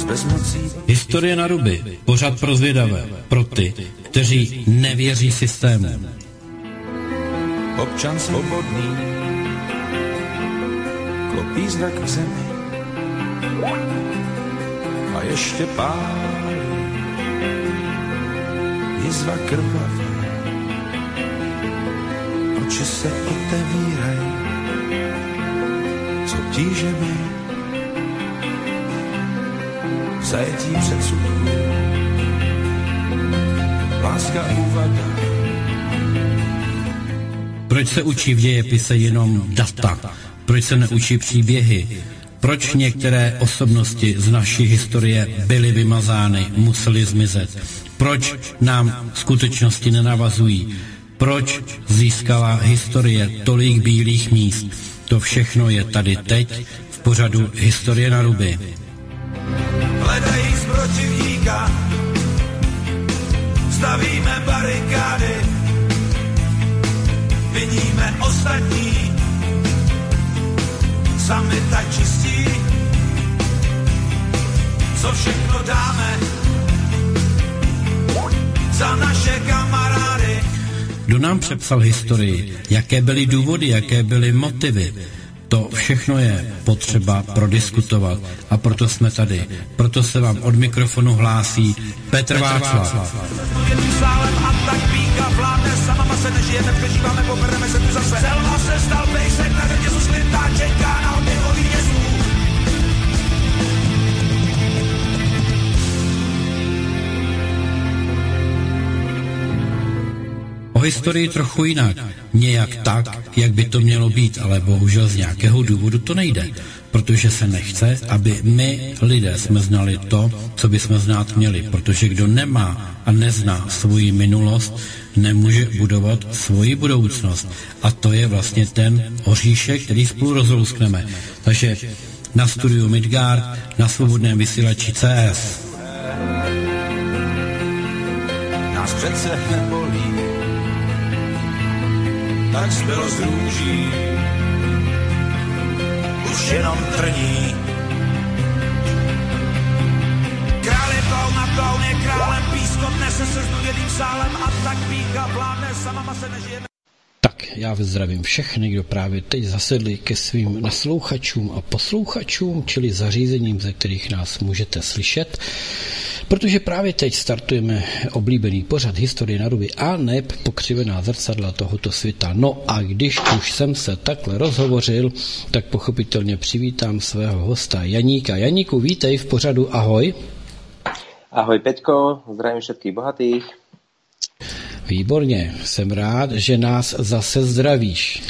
Historie na ruby, pořad pro zvědavé, pro ty, kteří nevěří systému. Občan svobodný, klopí zrak k zemi a ještě pálí jizva krvavá. Oči se otevírají s obtížemi zajetí předsudků. Láska úvada. Proč se učí v dějepise jenom data? Proč se neučí příběhy? Proč některé osobnosti z naší historie byly vymazány, musely zmizet? Proč nám skutečnosti nenavazují? Proč získala historie tolik bílých míst? To všechno je tady teď v pořadu Historie na ruby. Hledají z protivníka, stavíme barikády, viníme ostatní, sami tak čistí, co všechno dáme za naše kamarády. Kdo nám přepsal historii? Jaké byly důvody, jaké byly motivy? To všechno je potřeba prodiskutovat a proto jsme tady. Proto se vám od mikrofonu hlásí Petr Václav. O historii trochu jinak, nějak tak, jak by to mělo být, ale bohužel z nějakého důvodu to nejde, protože se nechce, aby my, lidé, jsme znali to, co bychom znát měli, protože kdo nemá a nezná svoji minulost, nemůže budovat svoji budoucnost. A to je vlastně ten oříšek, který spolu rozlouskneme. Takže na studiu Midgard, na svobodném vysílači CS. Nás přece nebolí, tak zbylo z růží, už jenom trní. Král je koun, je králem, pískot nese se znuděným sálem a tak pícha vládne, sama se nežije. Tak, já zdravím všechny, kdo právě teď zasedli ke svým naslouchačům a posluchačům, čili zařízením, ze kterých nás můžete slyšet. Protože právě teď startujeme oblíbený pořad Historie na ruby a neb pokřivená zrcadla tohoto světa. No a když už jsem se takhle rozhovořil, tak pochopitelně přivítám svého hosta Janíka. Janíku, vítej v pořadu, ahoj. Ahoj Peťko, zdravím všetkých bohatých. Výborně, jsem rád, že nás zase zdravíš.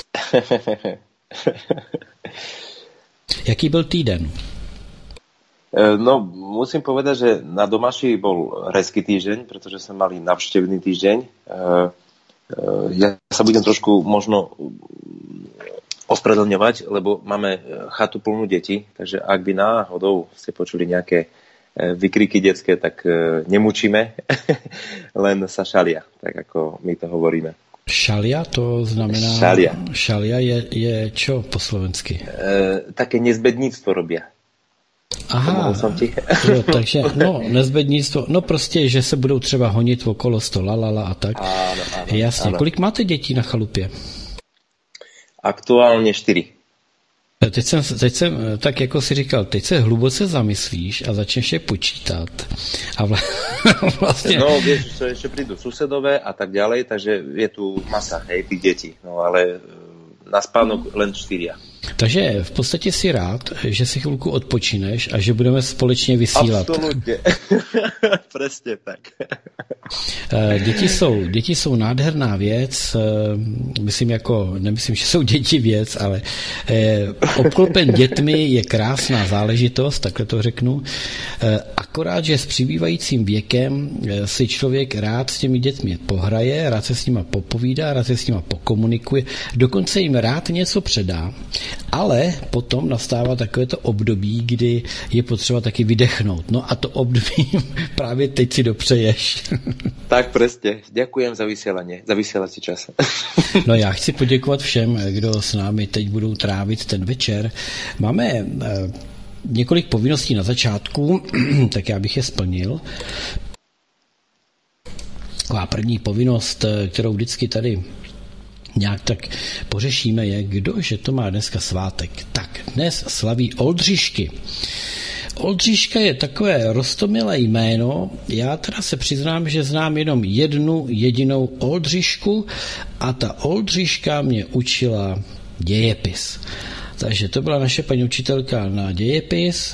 Jaký byl týden? No, musím povedať, že na Domaši bol hezký týždeň, pretože sme mali navštevný týždeň. Ja sa budem trošku možno ospravedlňovať, lebo máme chatu plnú detí, takže ak by náhodou ste počuli nejaké vykriky detské, tak nemučíme, len sa šalia, tak ako my to hovoríme. Šalia, to znamená... Šalia je čo po slovensky? Také nezbedníctvo robia. Aha, jo, takže nezbednictvo, prostě, že se budou třeba honit okolo stola, lala a tak. Áno. Jasně, kolik máte dětí na chalupě? Aktuálně 4. Teď jsem, tak jako si říkal, teď se hluboce zamyslíš a začneš je počítat. A vlastně... No, vieš, že ešte prídu susedové a tak ďalej, takže je tu masa, hej, tých detí. No, ale na spánok len 4. Takže v podstatě si rád, že si chvilku odpočineš a že budeme společně vysílat. Absolutně. Přesně tak. Děti jsou nádherná věc, nemyslím, že jsou děti věc, ale obklopen dětmi je krásná záležitost, takhle to řeknu. Akorát, že s přibývajícím věkem si člověk rád s těmi dětmi pohraje, rád se s nima popovídá, rád se s nima pokomunikuje, dokonce jim rád něco předá, ale potom nastává takovéto období, kdy je potřeba taky vydechnout. No a to období právě teď si dopřeješ. Tak presne. Ďakujem za vysielací čas. No já chci poděkovat všem, kdo s námi teď budou trávit ten večer. Máme několik povinností na začátku, tak já bych je splnil. Taková první povinnost, kterou vždycky tady nějak tak pořešíme, je, kdože to má dneska svátek. Tak, dnes slaví Oldřišky. Oldřiška je takové roztomilé jméno. Já teda se přiznám, že znám jenom jednu jedinou Oldřišku a ta Oldřiška mě učila dějepis. Takže to byla naše paní učitelka na dějepis.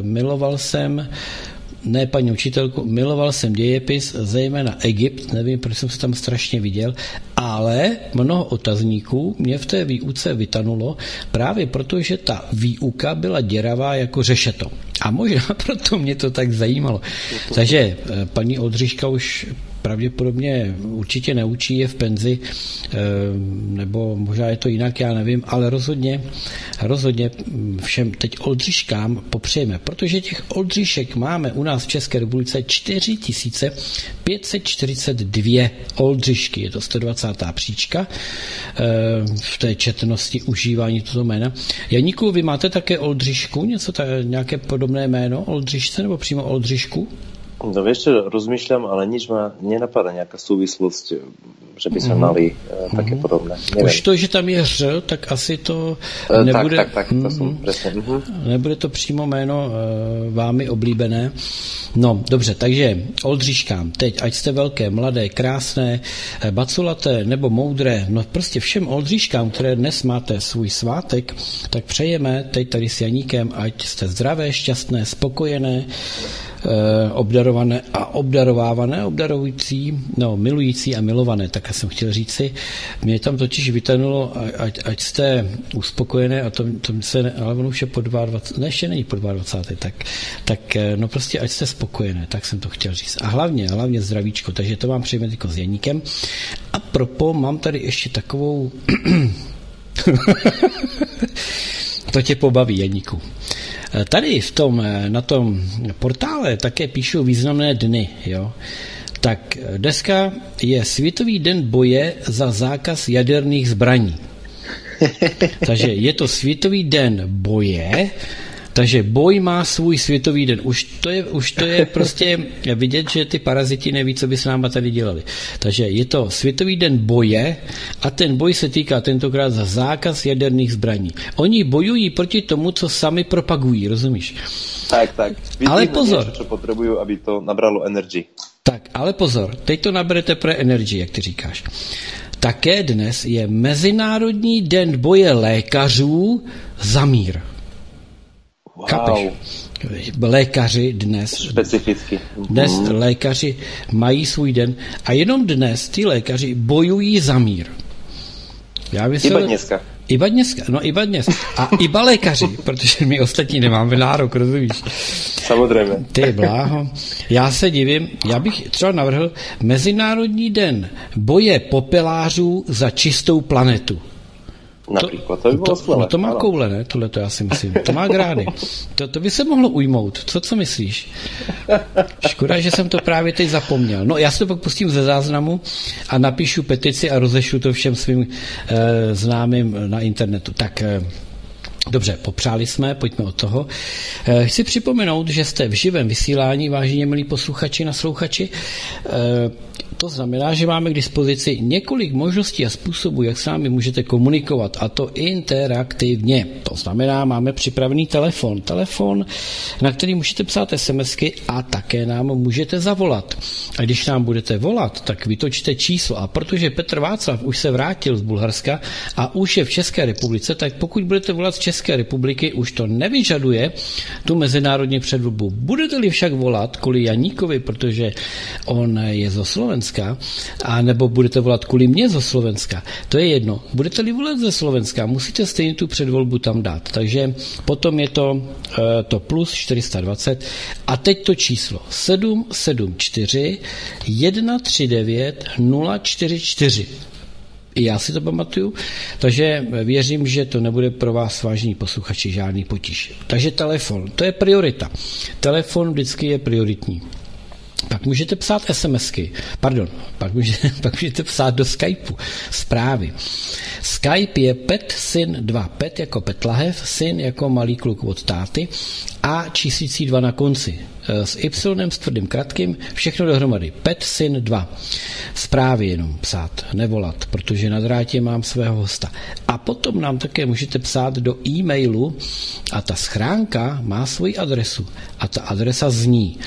Miloval jsem dějepis, zejména Egypt, nevím, proč jsem se tam strašně viděl, ale mnoho otazníků mě v té výuce vytanulo právě proto, že ta výuka byla děravá jako řešeto. A možná proto mě to tak zajímalo. Takže paní Oldřiška už pravděpodobně určitě neučí, je v penzi, nebo možná je to jinak, já nevím, ale rozhodně všem teď Oldřiškám popřejeme, protože těch Oldřišek máme u nás v České republice 4542 Oldřišky, je to 120. příčka v té četnosti užívání toho jména. Janíku, vy máte také Oldřišku, nějaké podobné jméno Oldřišce, nebo přímo Oldřišku? No vieš čo, rozmýšľam, ale nič ma nenapadá nejaká súvislosť, že by sme mali také podobné. Neviem. Už to, že tam je hř, tak asi to nebude... Tak, to som presne. Nebude to přímo jméno vámi oblíbené. No, dobře, takže Oldřiškám teď, ať jste velké, mladé, krásné, baculaté nebo moudré, no prostě všem Oldřiškám, které dnes máte svůj svátek, tak přejeme teď tady s Janíkem, ať jste zdravé, šťastné, spokojené, obdarované a obdarovávané, milující a milované, tak jsem chtěl říci. Mě tam totiž vytanulo, ať jste uspokojené, a to se, ale ono už je po 22, ne, ještě není po 22, tak no prostě ať jste spokojené, tak jsem to chtěl říct. A hlavně zdravíčko, takže to vám přejeme jako s Janíkem. A propos, mám tady ještě takovou to tě pobaví, Janíku. Tady na tom portále také píšou významné dny, jo. Tak dneska je Světový den boje za zákaz jaderných zbraní. Takže je to Světový den boje, takže boj má svůj světový den. Už to je prostě vidět, že ty paraziti neví, co by s náma tady dělali. Takže je to Světový den boje a ten boj se týká tentokrát za zákaz jaderných zbraní. Oni bojují proti tomu, co sami propagují, rozumíš? Tak. Ale pozor. Něco, co potřebují, aby to nabralo energii. Tak, ale pozor, teď to naberete pro energii, jak ty říkáš. Také dnes je Mezinárodní den boje lékařů za mír. Wow. Chápeš? Lékaři dnes. Specificky. Dnes lékaři mají svůj den a jenom dnes ty lékaři bojují za mír. Iba dneska. Iba dnes. A iba lékaři, protože my ostatní nemáme nárok, rozumíš? Samozřejmě. Ty bláho. Já se divím, já bych třeba navrhl Mezinárodní den boje popelářů za čistou planetu. Například, to by bylo skvělé. To má koule, ne? Tohle to já si myslím. To má grády. To by se mohlo ujmout. Co myslíš? Škoda, že jsem to právě teď zapomněl. No, já si to pak pustím ze záznamu a napíšu petici a rozešlu to všem svým známým na internetu. Tak dobře, popřáli jsme, pojďme od toho. Chci připomenout, že jste v živém vysílání, vážení milí posluchači, naslouchači. To znamená, že máme k dispozici několik možností a způsobů, jak s námi můžete komunikovat, a to interaktivně. To znamená, máme připravený telefon, na který můžete psát SMSky a také nám můžete zavolat. A když nám budete volat, tak vytočte číslo. A protože Petr Václav už se vrátil z Bulharska a už je v České republice, tak pokud budete volat z České republiky, už to nevyžaduje tu mezinárodní předvolbu. Budete-li však volat kvůli Janíkovi, protože on je zo Slovenska, a nebo budete volat kvůli mě zo Slovenska, to je jedno. Budete-li volat ze Slovenska, musíte stejně tu předvolbu tam dát. Takže potom je to plus 420 a teď to číslo 774 139 044. Já si to pamatuju, takže věřím, že to nebude pro vás, vážení posluchači, žádný potíž. Takže telefon, to je priorita. Telefon vždycky je prioritní. Pak můžete psát SMSky, pak můžete psát do Skypeu zprávy. Skype je PetSyn2, Pet jako Petlahev, Syn jako malý kluk od táty a číslicí 2 na konci. S Y, s tvrdým kratkým, všechno dohromady. PetSyn2. Zprávy jenom psát, nevolat, protože na drátě mám svého hosta. A potom nám také můžete psát do e-mailu a ta schránka má svoji adresu. A ta adresa zní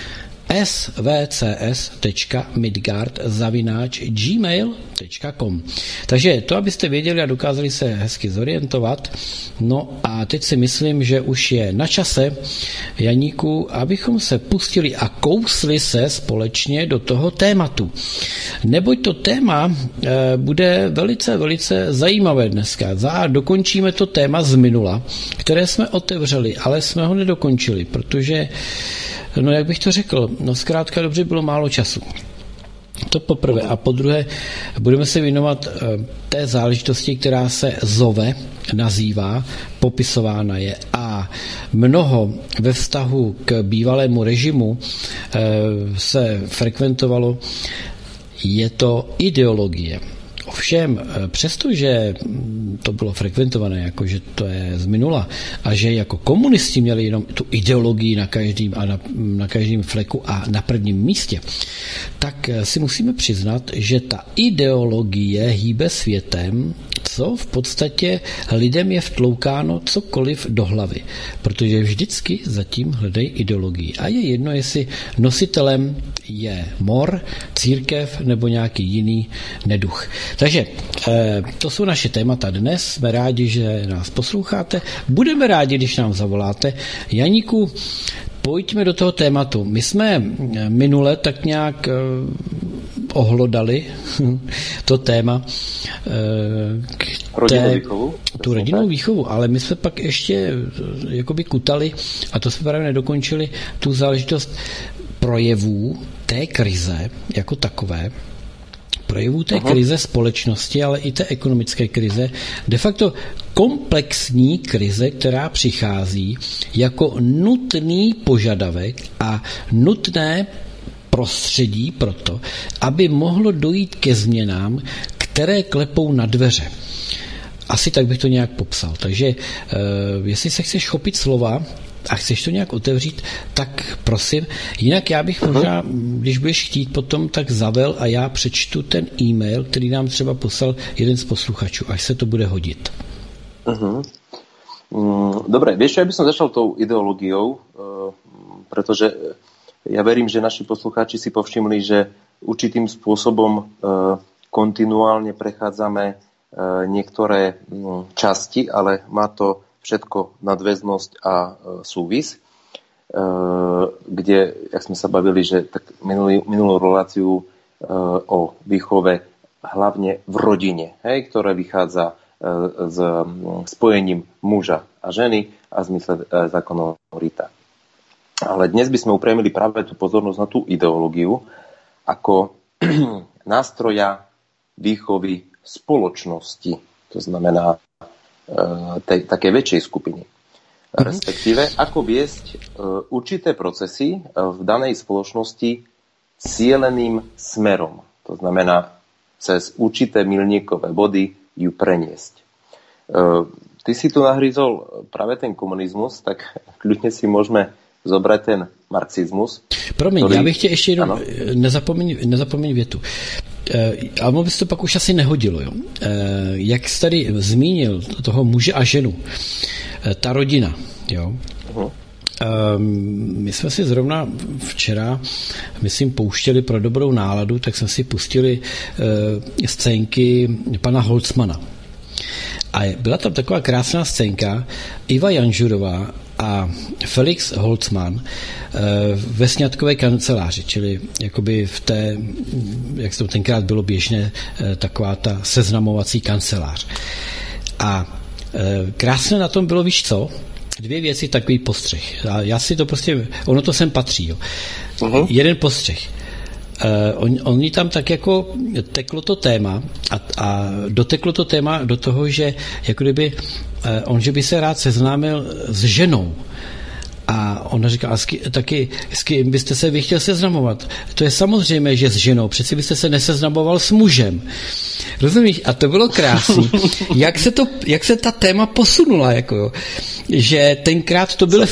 svcs.midgard@gmail.com. Takže to, abyste věděli a dokázali se hezky zorientovat. No a teď si myslím, že už je na čase, Janíku, abychom se pustili a kousli se společně do toho tématu. Neboť to téma bude velice, velice zajímavé dneska. Dokončíme to téma z minula, které jsme otevřeli, ale jsme ho nedokončili, protože no jak bych to řekl, no zkrátka dobře bylo málo času. To poprvé. A po druhé budeme se věnovat té záležitosti, která se ZOVE nazývá, popisována je a mnoho ve vztahu k bývalému režimu se frekventovalo, je to ideologie. Ovšem, přestože to bylo frekventované, jako že to je z minula a že jako komunisti měli jenom tu ideologii na každém a na každém fleku a na prvním místě, tak si musíme přiznat, že ta ideologie hýbe světem, co v podstatě lidem je vtloukáno cokoliv do hlavy, protože vždycky zatím hledají ideologii. A je jedno, jestli nositelem je mor, církev nebo nějaký jiný neduch. Takže to jsou naše témata dnes. Jsme rádi, že nás posloucháte. Budeme rádi, když nám zavoláte. Janíku, pojďme do toho tématu. My jsme minule tak nějak ohlodali to téma tu rodinnou výchovu, ale my jsme pak ještě jakoby kutali, a to jsme právě nedokončili, tu záležitost projevů té krize jako takové, projevů té krize společnosti, ale i té ekonomické krize, de facto komplexní krize, která přichází jako nutný požadavek a nutné prostředí pro to, aby mohlo dojít ke změnám, které klepou na dveře. Asi tak bych to nějak popsal. Takže jestli se chceš chopit slova a chceš to nějak otevřít, tak prosím. Jinak já bych možná, když budeš chtít potom, tak zavel a já přečtu ten e-mail, který nám třeba poslal jeden z posluchačů, až se to bude hodit. Dobre, vieš, ja by som začal tou ideológiou, pretože ja verím, že naši poslucháči si povšimli, že určitým spôsobom kontinuálne prechádzame niektoré časti, ale má to všetko nadväznosť a súvis, kde, jak sme sa bavili, že tak minulú reláciu o výchove hlavne v rodine, ktoré vychádza s spojením muža a ženy a v zmysle zákonov Rita. Ale dnes by sme upriamili práve tú pozornosť na tú ideológiu ako nástroja výchovy spoločnosti, to znamená také väčšej skupiny. Respektíve, ako viesť určité procesy v danej spoločnosti cieleným smerom. To znamená, cez určité milníkové body ju preniesť. Ty si tu nahryzol práve ten komunizmus, tak kľudne si môžeme zobrať ten marxismus. Promiň, já bych tě ještě jenom, nezapomeň větu. A by se to pak už asi nehodilo. Jo? Jak jsi tady zmínil toho muže a ženu, ta rodina, jo? My jsme si zrovna včera, myslím, pouštěli pro dobrou náladu, tak jsme si pustili scénky pana Holzmana. A byla tam taková krásná scénka, Iva Janžurová a Felix Holzmann ve sňatkové kanceláři, čili jakoby v té, jak to tenkrát bylo běžné, taková ta seznamovací kancelář. A krásné na tom bylo, víš co? Dvě věci, takový postřeh. A já si to prostě, ono to sem patří. Jo. Jeden postřeh. Oni tam tak jako teklo to téma a doteklo to téma do toho, že jako kdyby on, že by se rád seznámil s ženou A ona říká, taky s kým byste se vy chtěl seznamovat? To je samozřejmé, že s ženou, přeci byste se neseznamoval s mužem. Rozumíš? A to bylo krásný. Jak se ta téma posunula, jako jo. Že tenkrát to byl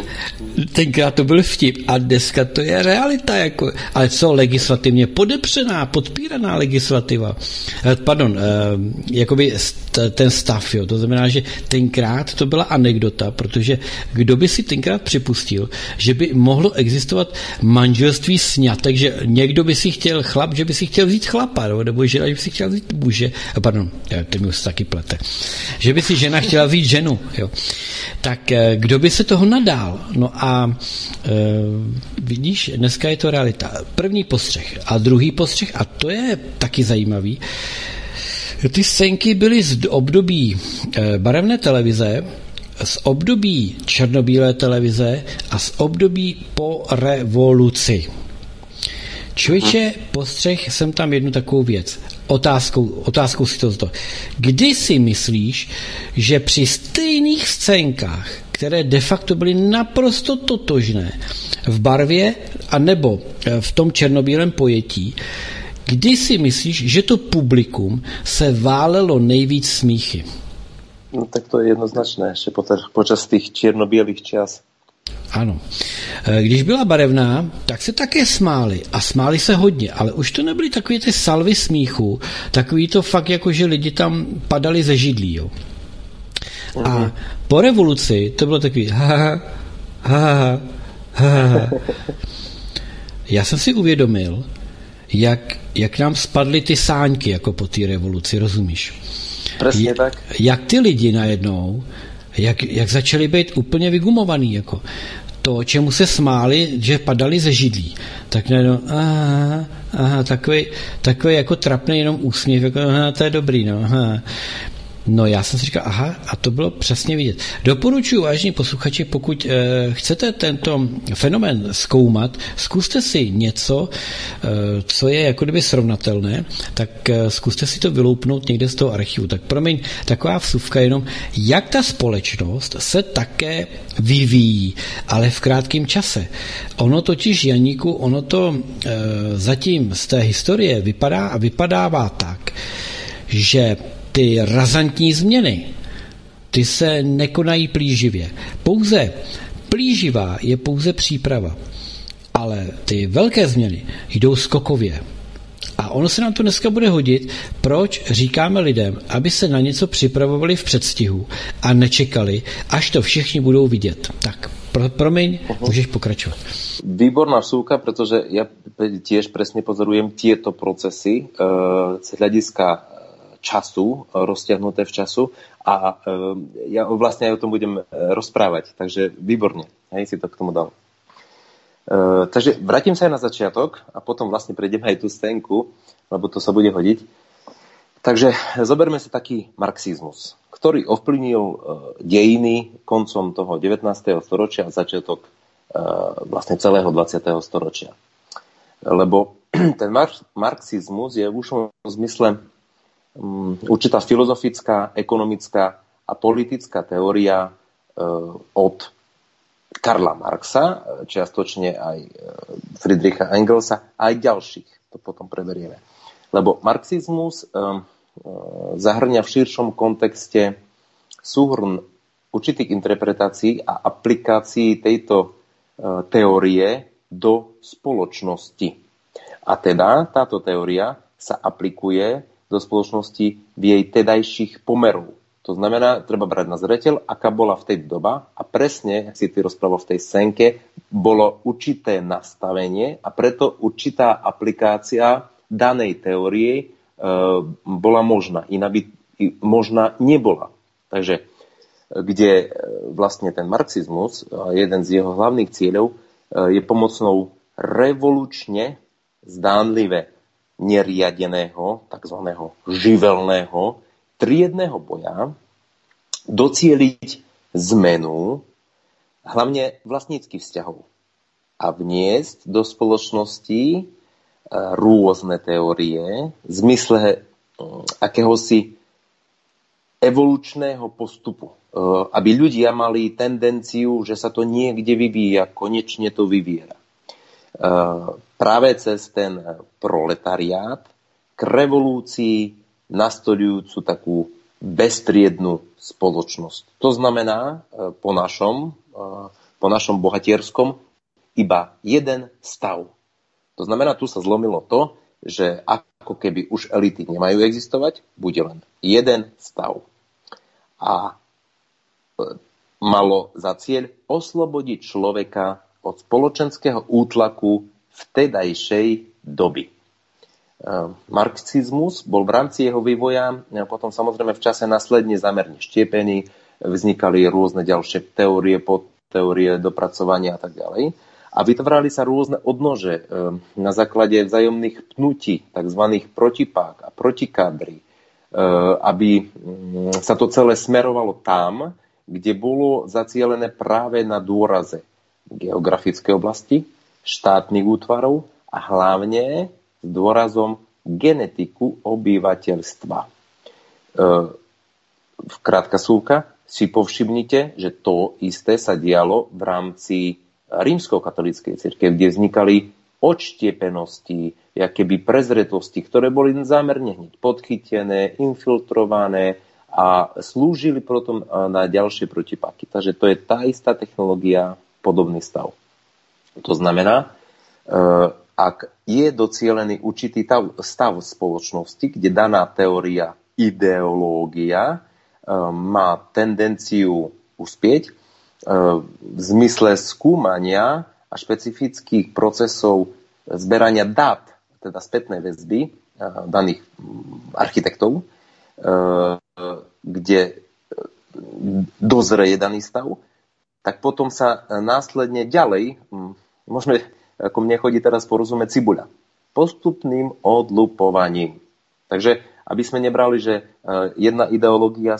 vtip a dneska to je realita, jako. Ale co legislativně podepřená, podpíraná legislativa. Jakoby ten stav, jo. To znamená, že tenkrát to byla anekdota, protože kdo by si tenkrát připustil, že by mohlo existovat manželství sňatek, že někdo by si chtěl že by si chtěl vzít chlapa, nebo žena, že by si chtěla vzít muže, to mi už taky plete, že by si žena chtěla vzít ženu, jo. Tak kdo by se toho nadál? No a vidíš, dneska je to realita. První postřeh a druhý postřeh, a to je taky zajímavý, ty scénky byly z období barevné televize, z období černobílé televize a z období po revoluci. Člověče, postřeh jsem tam jednu takovou věc. Otázkou si to. Kdy si myslíš, že při stejných scénkách, které de facto byly naprosto totožné v barvě a nebo v tom černobílém pojetí, kdy si myslíš, že to publikum se válelo nejvíc smíchy? No tak to je jednoznačné, ještě počas těch černobílých čas. Ano. Když byla barevná, tak se také smáli. A smáli se hodně, ale už to nebyly takový ty salvy smíchu, takový to fakt jako, že lidi tam padali ze židlí, jo. A po revoluci to bylo takový Já jsem si uvědomil, jak nám spadly ty sáňky jako po té revoluci, rozumíš? Přesně tak. Jak ty lidi najednou, jak začali být úplně vygumovaný, jako to, čemu se smáli, že padali ze židlí, tak najednou takový jako trapný jenom úsměv, jako to je dobrý, no. No já jsem si říkal, a to bylo přesně vidět. Doporučuji, vážení posluchači, pokud chcete tento fenomén zkoumat, zkuste si něco, co je jako kdyby srovnatelné, tak zkuste si to vyloupnout někde z toho archivu. Tak promiň, taková vsuvka jenom, jak ta společnost se také vyvíjí, ale v krátkém čase. Ono totiž, Janíku, zatím z té historie vypadává tak, že ty razantní změny, ty se nekonají plíživě. Plíživá je pouze příprava. Ale ty velké změny jdou skokově. A ono se nám to dneska bude hodit, proč říkáme lidem, aby se na něco připravovali v předstihu a nečekali, až to všichni budou vidět. Tak, promiň, můžeš pokračovat. Výborná vsúka, pretože ja tiež presne pozorujem tieto procesy z hľadiska času, roztiahnuté v času a ja vlastne aj o tom budem rozprávať, takže výborne, si to k tomu dal. Takže vrátim sa aj na začiatok a potom vlastne prejdeme aj tú scénku, lebo to sa bude hodiť. Takže zoberme si taký marxizmus, ktorý ovplyvnil dejiny koncom toho 19. storočia a začiatok vlastne celého 20. storočia. Lebo ten marxizmus je v užšom zmysle určitá filozofická, ekonomická a politická teória od Karla Marxa, čiastočne aj Friedricha Engelsa, aj ďalších. To potom preberieme. Lebo marxizmus zahrňa v širšom kontexte súhrn určitých interpretácií a aplikácií tejto teórie do spoločnosti. A teda táto teória sa aplikuje do spoločnosti v jej tedajších pomerov. To znamená, treba brať na zreteľ, aká bola v tej doba a presne, jak si ty rozprával v tej scénke, bolo určité nastavenie a preto určitá aplikácia danej teórie bola možná, iná by možná nebola. Takže kde vlastne ten marxizmus, jeden z jeho hlavných cieľov, je pomocnou revolučne zdánlivé neriadeného, takzvaného živelného, triedného boja docieliť zmenu hlavne vlastníckych vzťahov a vniesť do spoločnosti rôzne teórie v zmysle akéhosi evolučného postupu. aby ľudia mali tendenciu, že sa to niekde vyvíja, konečne to vyviera. Práve cez ten proletariát k revolúcii nastoľujúcu takú beztriednu spoločnosť. To znamená po našom bohatierskom iba jeden stav. To znamená, tu sa zlomilo to, že ako keby už elity nemajú existovať, bude len jeden stav. A malo za cieľ oslobodiť človeka od spoločenského útlaku vtedajšej doby. Marxizmus bol v rámci jeho vývoja potom samozrejme v čase následne zámerne štiepený, vznikali rôzne ďalšie teórie, podteórie, dopracovania a tak ďalej. A vytvárali sa rôzne odnože na základe vzájomných pnutí, tzv. Protipák a protikádry, aby sa to celé smerovalo tam, kde bolo zacielené práve na dôraze geografickej oblasti, štátnych útvarov a hlavne s dôrazom genetiku obyvateľstva. Krátka súvka, si povšimnite, že to isté sa dialo v rámci rímskokatolíckej cirkvi, kde vznikali odštiepenosti, akéby prezretosti, ktoré boli zámerne hneď podchytené, infiltrované a slúžili potom na ďalšie protipáky. Takže to je tá istá technológia, podobný stav. To znamená, ak je docielený určitý stav spoločnosti, kde daná teória, ideológia má tendenciu uspieť v zmysle skúmania a špecifických procesov zberania dát, teda spätnej väzby daných architektov, kde dozrie daný stav, tak potom sa následne ďalej, môžeme, ako mne chodí teraz porozumieť, cibuľa, postupným odlupovaním. Takže aby sme nebrali, že jedna ideológia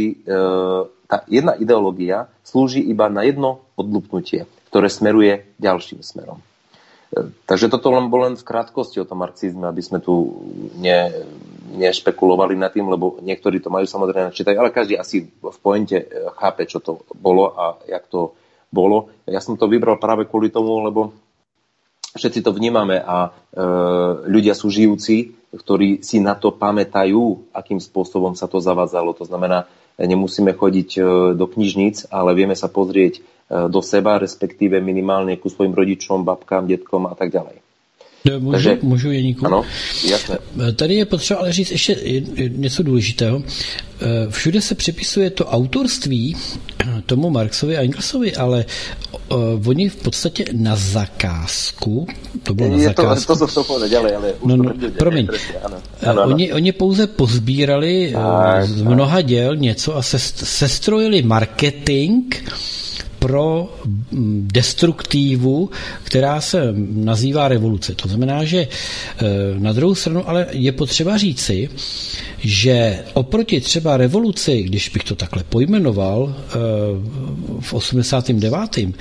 slúži iba na jedno odlupnutie, ktoré smeruje ďalším smerom. Takže toto bolo len v krátkosti o tom marxizme, aby sme tu nešpekulovali nad tým, lebo niektorí to majú samozrejme čítať, ale každý asi v pointe chápe, čo to bolo a jak to bolo. Ja som to vybral práve kvôli tomu, lebo všetci to vnímame a ľudia sú žijúci, ktorí si na to pamätajú, akým spôsobom sa to zavádzalo. To znamená, nemusíme chodiť do knižníc, ale vieme sa pozrieť do seba, respektíve minimálne ku svojim rodičom, babkám, dětkom a tak ďalej. Můžu Jeníku? Ano, jasné. Tady je potřeba ale říct ještě něco důležitého. Všude se připisuje to autorství tomu Marxovi a Engelsovi, ale oni v podstatě na zakázku, to bylo na zakázku. To som povedal ďalej, ale už to promiň. Ano. Oni pouze pozbírali z mnoha děl něco a sestrojili marketing pro destruktivu, která se nazývá revoluce. To znamená, že na druhou stranu ale je potřeba říci, že oproti třeba revoluci, když bych to takhle pojmenoval v 89.,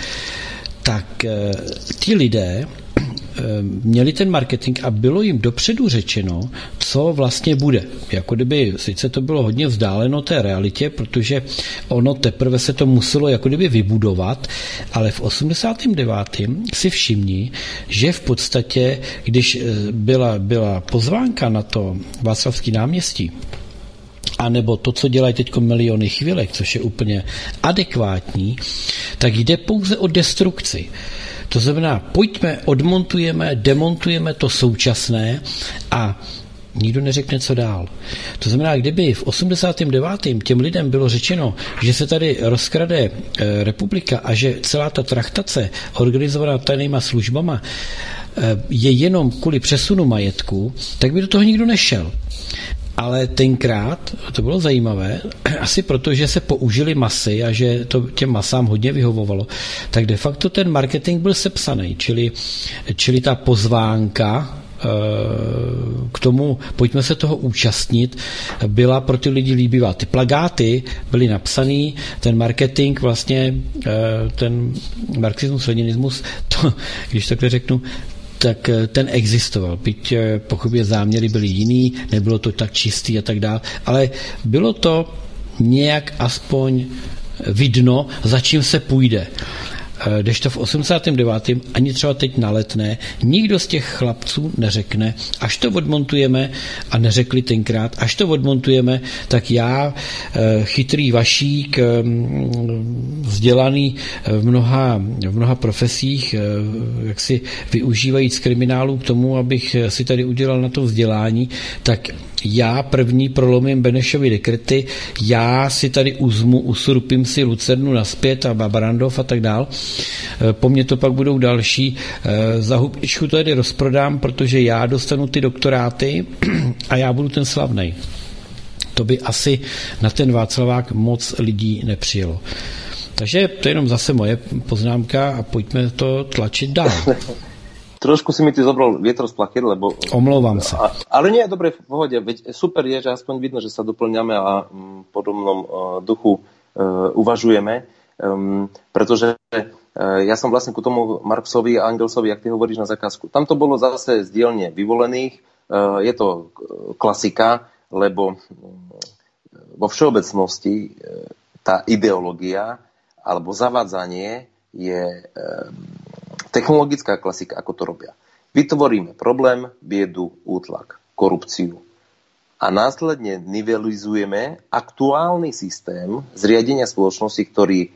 tak ti lidé měli ten marketing a bylo jim dopředu řečeno, co vlastně bude. Jako kdyby, sice to bylo hodně vzdáleno té realitě, protože ono teprve se to muselo jako kdyby vybudovat, ale v 89. si všimni, že v podstatě, když byla pozvánka na to Václavské náměstí, a nebo to, co dělají teď miliony chvilek, což je úplně adekvátní, tak jde pouze o destrukci. To znamená, pojďme, odmontujeme, demontujeme to současné a nikdo neřekne, co dál. To znamená, kdyby v 89. těm lidem bylo řečeno, že se tady rozkrade republika a že celá ta trachtace organizovaná tajnýma službama je jenom kvůli přesunu majetku, tak by do toho nikdo nešel. Ale tenkrát, to bylo zajímavé, asi proto, že se použili masy a že to těm masám hodně vyhovovalo, tak de facto ten marketing byl sepsaný, čili ta pozvánka k tomu, pojďme se toho účastnit, byla pro ty lidi líbivá. Ty plakáty byly napsaný, ten marketing vlastně, ten marxismus, leninismus, to, když takhle řeknu, tak ten existoval. Byť pochopě záměry byly jiný, nebylo to tak čistý a tak dále, ale bylo to nějak aspoň vidno, za čím se půjde. Kdežto v 89. ani třeba teď na Letné nikdo z těch chlapců neřekne, až to odmontujeme, a neřekli tenkrát, až to odmontujeme, tak já, chytrý Vašík, vzdělaný v mnoha profesích, jak si využívajíc kriminálu k tomu, abych si tady udělal na to vzdělání, tak já první prolomím Benešovy dekrety, já si tady usurpím si Lucernu nazpět a Barandov a tak dál. Po mně to pak budou další. Za hubičku to tady rozprodám, protože já dostanu ty doktoráty a já budu ten slavnej. To by asi na ten Václavák moc lidí nepřijelo. Takže to je jenom zase moje poznámka a pojďme to tlačit dál. Trošku si mi ty zobral vietor z plachet, lebo... Omlouvám sa. Ale nie, dobre, v pohode. Veď super je, že aspoň vidno, že sa doplňame a v podobnom duchu uvažujeme. Pretože ja som vlastne ku tomu Marxovi a Engelsovi, jak ty hovoríš na zakázku. Tam to bolo zase z dielne vyvolených. Je to klasika, lebo vo všeobecnosti tá ideológia alebo zavádzanie je... technologická klasika, ako to robia. Vytvoríme problém, biedu, útlak, korupciu. A následne nivelizujeme aktuálny systém zriadenia spoločnosti, ktorý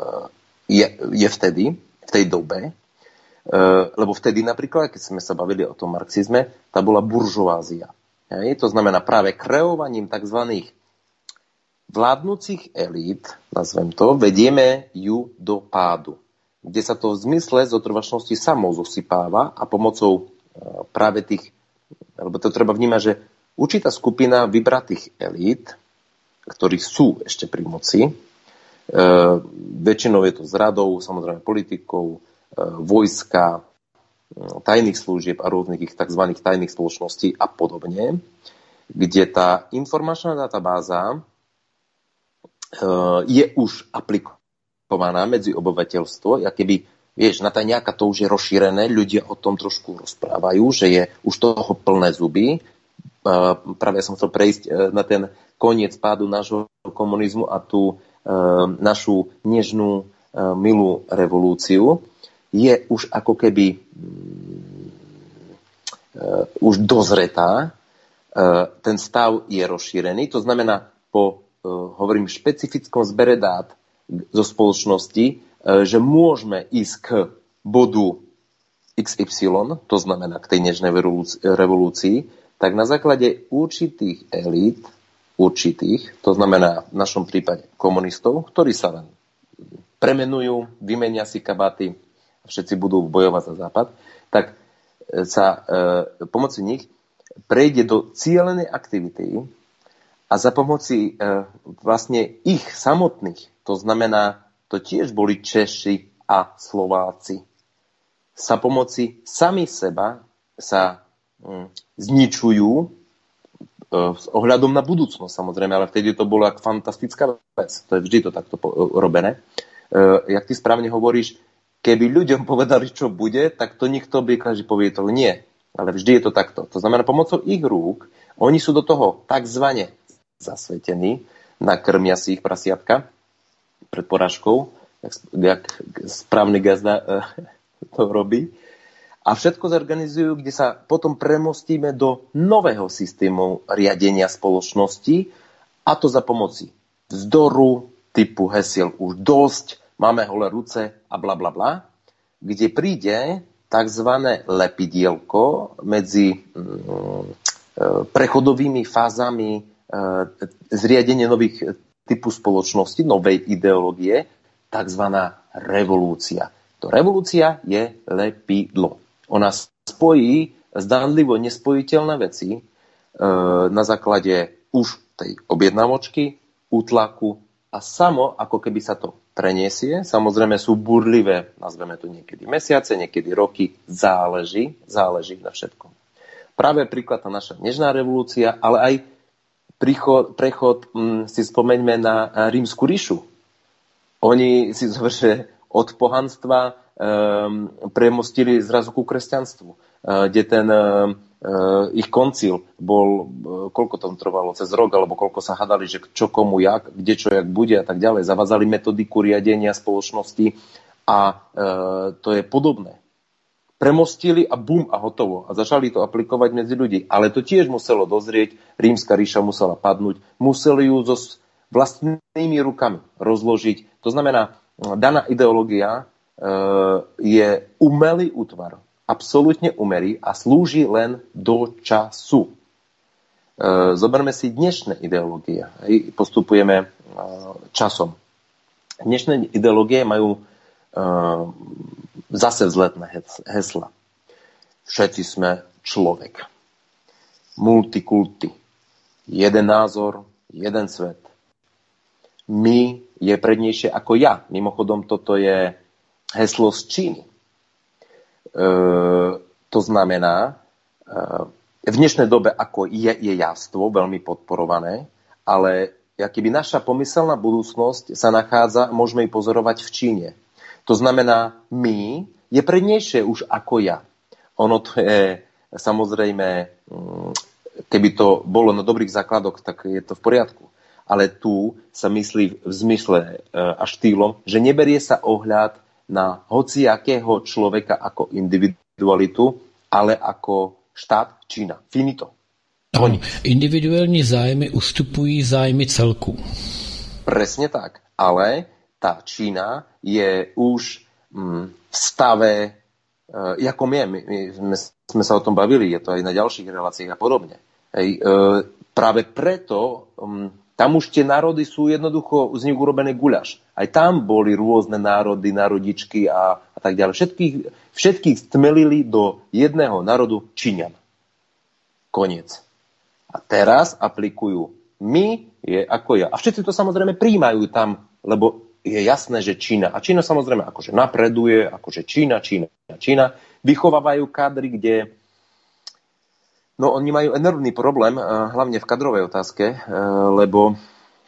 je vtedy, v tej dobe, lebo vtedy napríklad, keď sme sa bavili o tom marxizme, tá bola buržoázia. To znamená práve kreovaním tzv. Vládnúcich elít, nazvem to, vedieme ju do pádu, kde sa to v zmysle zotrvačnosti samo zosypáva a pomocou práve tých, alebo to treba vnímať, že určitá skupina vybratých elít, ktorí sú ešte pri moci, väčšinou je to z radov, samozrejme politikov, vojska, tajných služieb a rôznych ich tzv. Tajných spoločností a podobne, kde tá informačná databáza je už aplikovaná medzi obyvateľstvo, a keby, vieš, na tajňáka to už je rozšírené, ľudia o tom trošku rozprávajú, že je už toho plné zuby. Práve som chcel prejsť na ten koniec pádu nášho komunizmu a tú našu nežnú, milú revolúciu. Je už ako keby už dozretá. Ten stav je rozšírený, to znamená po, hovorím, špecifickom zbere dát zo spoločnosti, že môžeme ísť k bodu XY, to znamená k tej nežnej revolúcii, tak na základe určitých elít, to znamená v našom prípade komunistov, ktorí sa len premenujú, vymenia si kabáty a všetci budú bojovať za západ, tak sa pomoci nich prejde do cielenej aktivity a za pomoci vlastne ich samotných, to znamená, to tiež boli Češi a Slováci, sa pomoci sami seba sa zničujú s ohľadom na budúcnosť, samozrejme, ale vtedy to bola fantastická vec. To je vždy to takto robené. Jak ty správne hovoríš, keby ľuďom povedali, čo bude, tak to nikto by každý povedal nie. Ale vždy je to takto. To znamená, pomocou ich rúk, oni sú do toho takzvané zasvetení, nakrmia si ich prasiatka pred porážkou, jak správny gazda to robí. A všetko zorganizujú, kde sa potom premostíme do nového systému riadenia spoločnosti, a to za pomoci vzdoru, typu hesiel už dosť, máme holé ruce a bla bla bla, kde príde takzvané lepidielko medzi prechodovými fázami zriadenia nových typu spoločnosti, novej ideológie, takzvaná revolúcia. To revolúcia je lepidlo. Ona spojí zdánlivo nespojiteľné veci na základe už tej objednávočky, útlaku a samo, ako keby sa to preniesie. Samozrejme sú burlivé, nazveme to niekedy mesiace, niekedy roky, záleží na všetkom. Práve príklad tá naša nežná revolúcia, ale aj prechod si spomeňme na Rímsku ríšu. Oni si zoberže od pohanstva premostili zrazu ku kresťanstvu, kde ten ich koncil bol, koľko tam trvalo, cez rok, alebo koľko sa hadali, že čo komu, jak, kde čo, jak bude a tak ďalej. Zavádzali metodiku riadenia spoločnosti a to je podobné. Premostili a bum a hotovo. A začali to aplikovať medzi ľudí. Ale to tiež muselo dozrieť, Rímska ríša musela padnúť, museli ju so vlastnými rukami rozložiť. To znamená, daná ideológia je umelý útvar, absolútne umelý a slúži len do času. Zoberme si dnešné ideológie. Postupujeme časom. Dnešné ideológie majú zase vzletné hesla. Všetci sme človek. Multikulty. Jeden názor, jeden svet. My je prednejšie ako ja. Mimochodom, toto je heslo z Číny. To znamená, v dnešnej dobe ako je javstvo veľmi podporované, ale akýby naša pomyselná budúcnosť sa nachádza, môžeme ju pozorovať v Číne. To znamená, my je prednejšie už ako ja. Ono to je, samozrejme, keby to bolo na dobrých základoch, tak je to v poriadku. Ale tu sa myslí v zmysle a štýlom, že neberie sa ohľad na hociakého človeka ako individualitu, ale ako štát Čína. Finito. Ano, individuální zájmy ustupují zájmy celku. Presne tak. Ale tá Čína je už v stave, ako my sme sa o tom bavili, je to aj na ďalších reláciách a podobne. Práve preto tam už tie národy sú jednoducho z nich urobený guľaš. Aj tam boli rôzne národy, národičky a tak ďalej. Všetkých stmelili do jedného národu Číňan. Koniec. A teraz aplikujú my je ako ja. A všetci to samozrejme prijímajú tam, lebo je jasné, že Čína. A Čína samozrejme akože napreduje, akože Čína. Vychovávajú kadry, kde oni majú enormný problém, hlavne v kadrovej otázke, lebo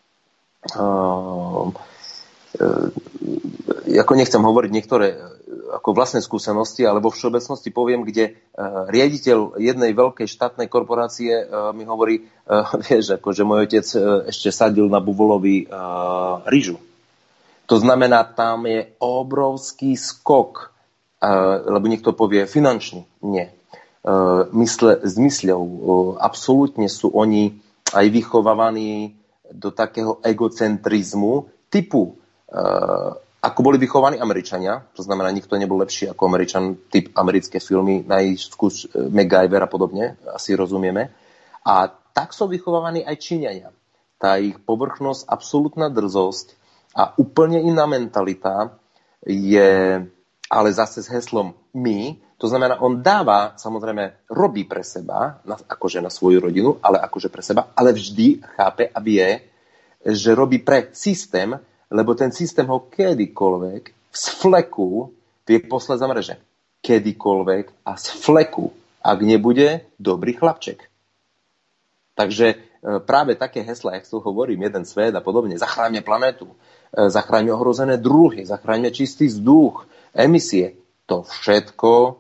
ako nechcem hovoriť niektoré ako vlastné skúsenosti, ale vo všeobecnosti poviem, kde riaditeľ jednej veľkej štátnej korporácie mi hovorí, vieš, že môj otec ešte sadil na buvolovi ryžu. To znamená, tam je obrovský skok, lebo niekto povie finančný. Nie. S mysľou. Absolútne sú oni aj vychovávaní do takého egocentrizmu typu, ako boli vychovaní Američania, to znamená, nikto nebol lepší ako Američan, typ americké filmy, najskús MacGyver a podobne, asi rozumieme. A tak sú vychovávaní aj Číňania. Tá ich povrchnosť, absolútna drzosť a úplne iná mentalita je, ale zase s heslom my. To znamená, on dáva, samozrejme, robí pre seba, akože na svoju rodinu, ale akože pre seba, ale vždy chápe a vie, že robí pre systém, lebo ten systém ho kedykoľvek z fleku vie poslať za mreže. Kedykoľvek a z fleku, ak nebude dobrý chlapček. Takže práve také heslá, jak tu hovorím, jeden svet a podobne, zachráňme planetu, zachráňme ohrozené druhy, zachráňme čistý vzduch, emisie, to všetko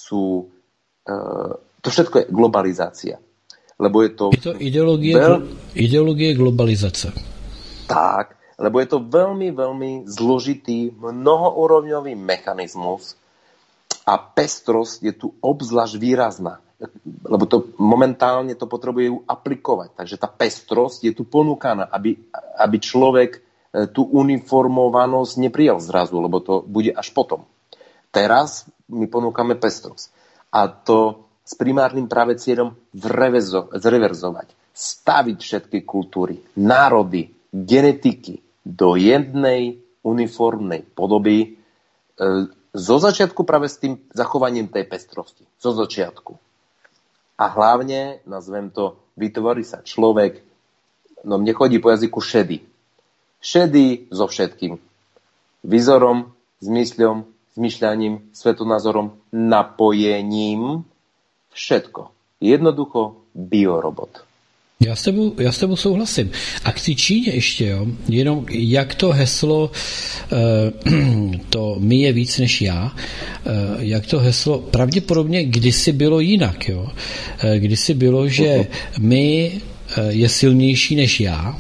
je globalizácia. Lebo je to ideológie globalizace. Tak, lebo je to veľmi, veľmi zložitý, mnohoúrovňový mechanizmus a pestrosť je tu obzvlášť výrazná. Lebo to momentálne to potrebuje aplikovať. Takže tá pestrosť je tu ponúkaná, aby človek tú uniformovanosť neprijal zrazu, lebo to bude až potom. Teraz my ponúkame pestrosť. A to s primárnym práve cieľom zreverzovať. Staviť všetky kultúry, národy, genetiky do jednej uniformnej podoby. Zo začiatku práve s tým zachovaním tej pestrosti. Zo začiatku. A hlavne, nazvem to, vytvorí sa človek, mne chodí po jazyku šedý. Šedý so všetkým. Výzorom, zmysľom, zmyšľaním, svetonázorom, napojením, všetko. Jednoducho biorobot. Já s tebou souhlasím. A k té Číně ještě, jo, jenom jak to heslo, to my je víc než já, jak to heslo, pravděpodobně kdysi bylo jinak, jo. Kdysi bylo, že my je silnější než já,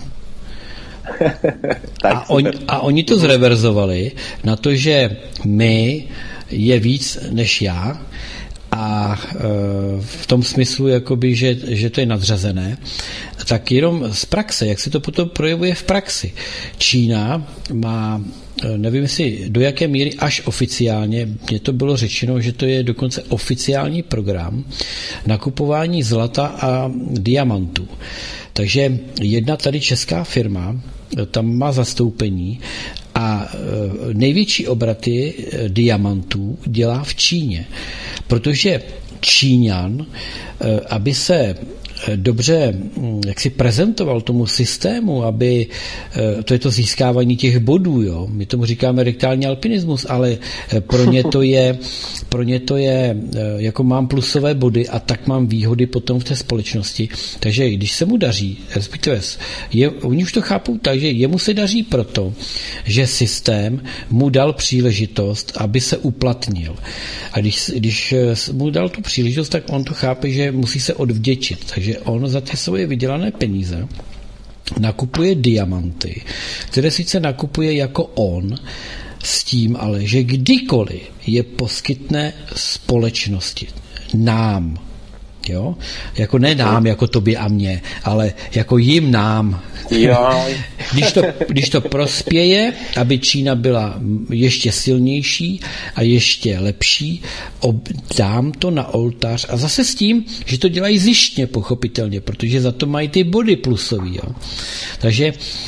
a oni to zreverzovali na to, že my je víc než já, a v tom smyslu, jakoby, že to je nadřazené, tak jenom z praxe, jak se to potom projevuje v praxi. Čína má, nevím jestli do jaké míry až oficiálně, mně to bylo řečeno, že to je dokonce oficiální program nakupování zlata a diamantů. Takže jedna tady česká firma tam má zastoupení a největší obraty diamantů dělá v Číně, protože Číňan, aby se dobře jak si prezentoval tomu systému, aby to je to získávání těch bodů, jo. My tomu říkáme rektální alpinismus, ale pro ně to je jako mám plusové body a tak mám výhody potom v té společnosti. Takže když se mu daří, respektive oni už to chápou tak, že jemu se daří proto, že systém mu dal příležitost, aby se uplatnil. A když mu dal tu příležitost, tak on to chápe, že musí se odvděčit. Takže on za ty svoje vydělané peníze nakupuje diamanty, které sice nakupuje jako on, s tím ale, že kdykoliv je poskytne společnosti, nám, jo? Jako ne nám, jako tobě a mně, ale jako jim nám. Když to prospěje, aby Čína byla ještě silnější a ještě lepší, dám to na oltář a zase s tím, že to dělají zištně, pochopitelně, protože za to mají ty body plusový. Jo? Takže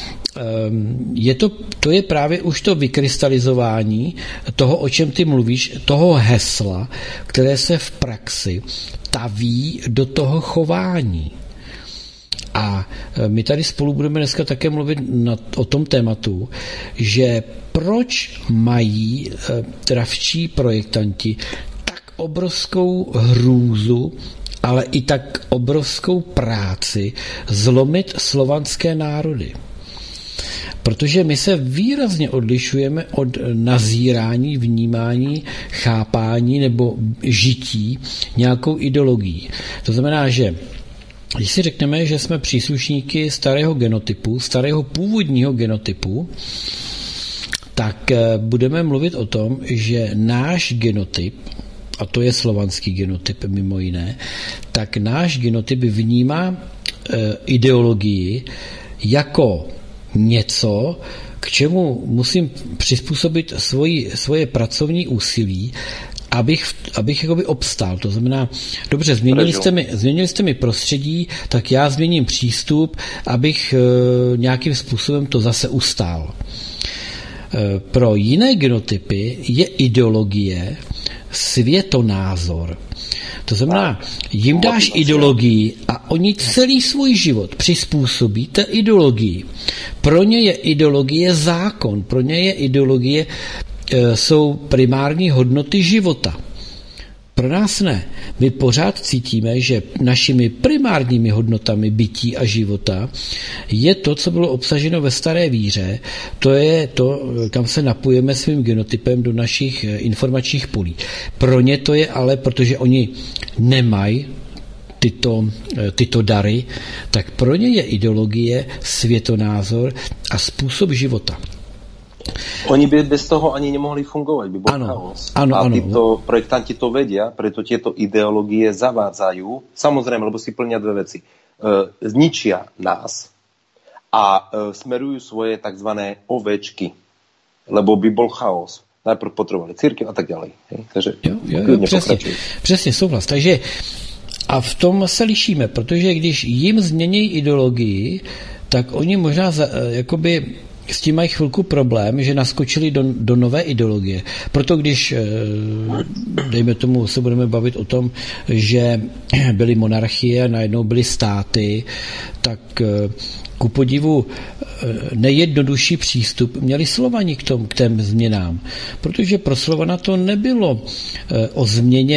to je právě už to vykrystalizování toho, o čem ty mluvíš, toho hesla, které se v praxi taví do toho chování. A my tady spolu budeme dneska také mluvit o tom tématu, že proč mají travčí projektanti tak obrovskou hrůzu, ale i tak obrovskou práci zlomit slovanské národy. Protože my se výrazně odlišujeme od nazírání, vnímání, chápání nebo žití nějakou ideologií. To znamená, že když si řekneme, že jsme příslušníky starého genotypu, starého původního genotypu, tak budeme mluvit o tom, že náš genotyp, a to je slovanský genotyp mimo jiné, tak náš genotyp vnímá ideologii jako něco, k čemu musím přizpůsobit svoje pracovní úsilí, abych jakoby obstál. To znamená, dobře, změnili jste mi prostředí, tak já změním přístup, abych nějakým způsobem to zase ustál. Pro jiné genotypy je ideologie světonázor. To znamená, jim dáš ideologii a oni celý svůj život přizpůsobí té ideologii. Pro ně je ideologie zákon, pro ně je ideologie jsou primární hodnoty života. Pro nás ne. My pořád cítíme, že našimi primárními hodnotami bytí a života je to, co bylo obsaženo ve staré víře, to je to, kam se napojíme svým genotypem do našich informačních polí. Pro ně to je ale, protože oni nemají tyto dary, tak pro ně je ideologie, světonázor a způsob života. Oni by bez toho ani nemohli fungovať, by bol chaos. A títo projektanti to vedia, preto tieto ideológie zavádzajú, samozrejme, lebo si plnia dve veci. Zničia nás a smerujú svoje tzv. Ovečky, lebo by bol chaos. Najprv potrebovali cirkev a tak ďalej. Takže přesně, souhlas. Takže a v tom se lišíme, protože když jim změní ideologii, tak oni možná jakoby s tím mají chvilku problém, že naskočili do nové ideologie. Proto když, dejme tomu, se budeme bavit o tom, že byly monarchie a najednou byly státy, tak ku podivu nejjednodušší přístup měli Slovani k těm změnám. Protože pro Slovana to nebylo o změně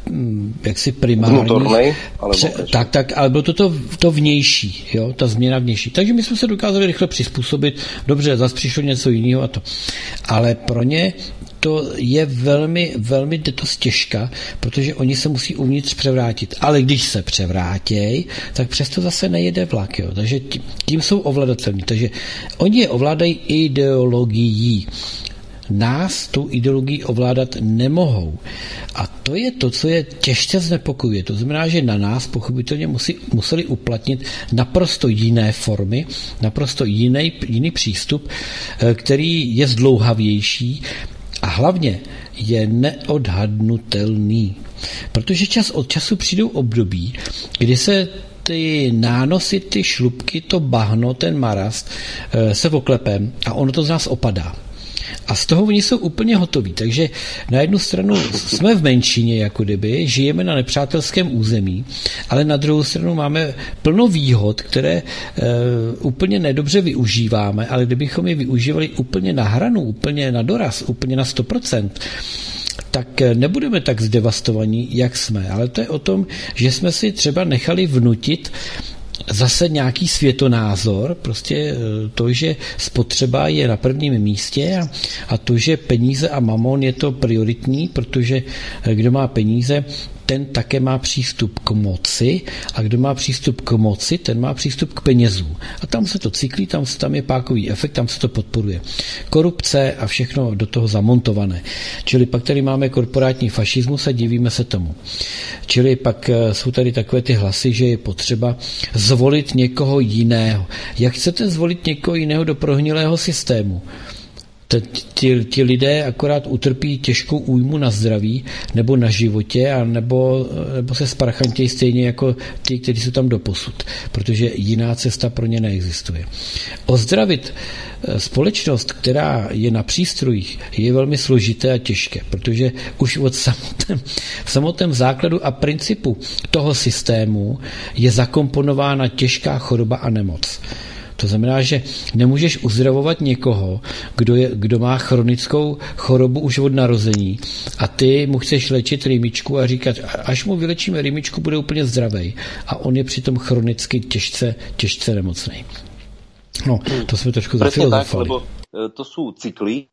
jaksi primární. Vnútornej, tak, ale bylo to vnější, jo, ta změna vnější. Takže my jsme se dokázali rychle přizpůsobit, dobře, zase přišlo něco jiného a to. Ale pro ně to je velmi, velmi dost těžká, protože oni se musí uvnitř převrátit. Ale když se převrátějí, tak přesto zase nejede vlak. Jo. Takže tím jsou ovladatelní. Takže oni je ovládají ideologií. Nás tou ideologií ovládat nemohou. A to je to, co je těžce znepokojuje. To znamená, že na nás pochopitelně museli uplatnit naprosto jiné formy, naprosto jiný přístup, který je zdlouhavější a hlavně je neodhadnutelný. Protože čas od času přijdou období, kdy se ty nánosy, ty šlupky, to bahno, ten marast se oklepem a ono to z nás opadá. A z toho oni jsou úplně hotoví. Takže na jednu stranu jsme v menšině, jako kdyby, žijeme na nepřátelském území, ale na druhou stranu máme plno výhod, které úplně nedobře využíváme, ale kdybychom je využívali úplně na hranu, úplně na doraz, úplně na 100%, tak nebudeme tak zdevastovaní, jak jsme. Ale to je o tom, že jsme si třeba nechali vnutit zase nějaký světonázor, prostě to, že spotřeba je na prvním místě a to, že peníze a mamon je to prioritní, protože kdo má peníze, ten také má přístup k moci a kdo má přístup k moci, ten má přístup k penězům. A tam se to cyklí, tam je pákový efekt, tam se to podporuje. Korupce a všechno do toho zamontované. Čili pak tady máme korporátní fašismus a divíme se tomu. Čili pak jsou tady takové ty hlasy, že je potřeba zvolit někoho jiného. Jak chcete zvolit někoho jiného do prohnilého systému? Ti lidé akorát utrpí těžkou újmu na zdraví nebo na životě, a nebo se sparchantějí stejně jako ti, kteří jsou tam doposud, protože jiná cesta pro ně neexistuje. Ozdravit společnost, která je na přístrojích, je velmi složité a těžké, protože už v samotném základu a principu toho systému je zakomponována těžká choroba a nemoc. To znamená, že nemůžeš uzdravovat někoho, kdo má chronickou chorobu už od narození a ty mu chceš léčit rýmičku a říkat, až mu vylečíme rýmičku, bude úplně zdravej. A on je přitom chronicky těžce nemocný. No, to jsme trošku zafilozofovali. Lebo to sú cykly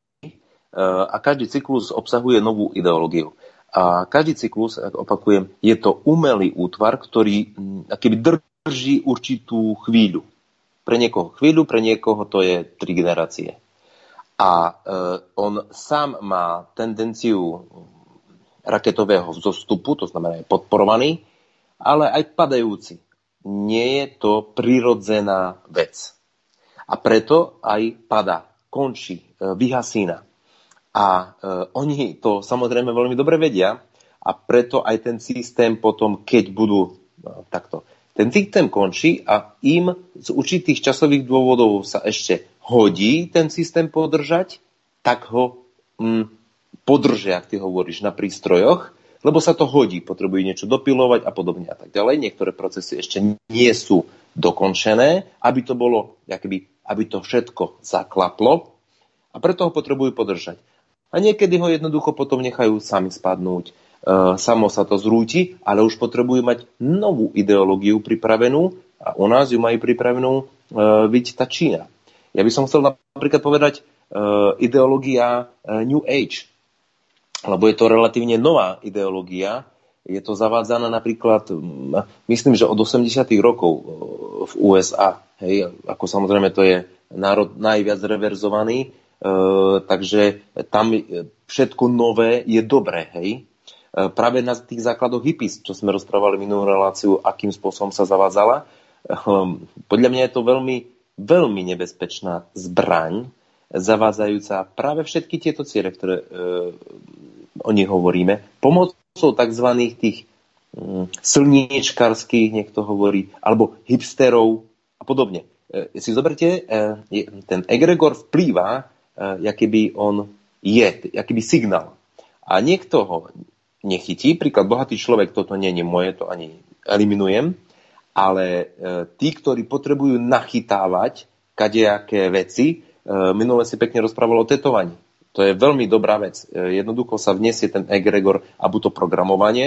a každý cyklus obsahuje novú ideológiu. A každý cyklus, ak opakujem, je to umelý útvar, ktorý akoby drží určitú chvíľu. Pre niekoho chvíľu, pre niekoho to je 3 generácie. A on sám má tendenciu raketového vzostupu, to znamená je podporovaný, ale aj padajúci. Nie je to prirodzená vec. A preto aj padá, končí, vyhasína. A oni to samozrejme veľmi dobre vedia a preto aj ten systém potom, keď budú takto. Ten systém končí a im z určitých časových dôvodov sa ešte hodí ten systém podržať, tak ho podržia, ak ty hovoríš, na prístrojoch, lebo sa to hodí, potrebujú niečo dopilovať a podobne a tak ďalej. Niektoré procesy ešte nie sú dokončené, aby to bolo, aby to všetko zaklaplo a preto ho potrebujú podržať. A niekedy ho jednoducho potom nechajú sami spadnúť. Samo sa to zrúti, ale už potrebujú mať novú ideológiu pripravenú a u nás ju majú pripravenú byť tá Čína. Ja by som chcel napríklad povedať ideológia New Age, lebo je to relatívne nová ideológia. Je to zavádzaná napríklad, myslím, že od 80. rokov v USA. Hej, ako samozrejme to je národ najviac reverzovaný, takže tam všetko nové je dobré, hej. Práve na tých základoch hippies, čo sme rozprávali minulú reláciu, akým spôsobom sa zavádzala. Podľa mňa je to veľmi, veľmi nebezpečná zbraň, zavádzajúca práve všetky tieto ciele, ktoré o nich hovoríme, pomocou tzv. Tých slniečkarských, niekto hovorí, alebo hipsterov a podobne. Si zoberte, ten egregor vplýva, jakýby on je, jakýby signál. A niekto ho nechytí. Príklad, bohatý človek, toto nie je moje, to ani eliminujem, ale tí, ktorí potrebujú nachytávať kadejaké veci, minule si pekne rozprával o tetovaní. To je veľmi dobrá vec. Jednoducho sa vniesie ten egregor a buď to programovanie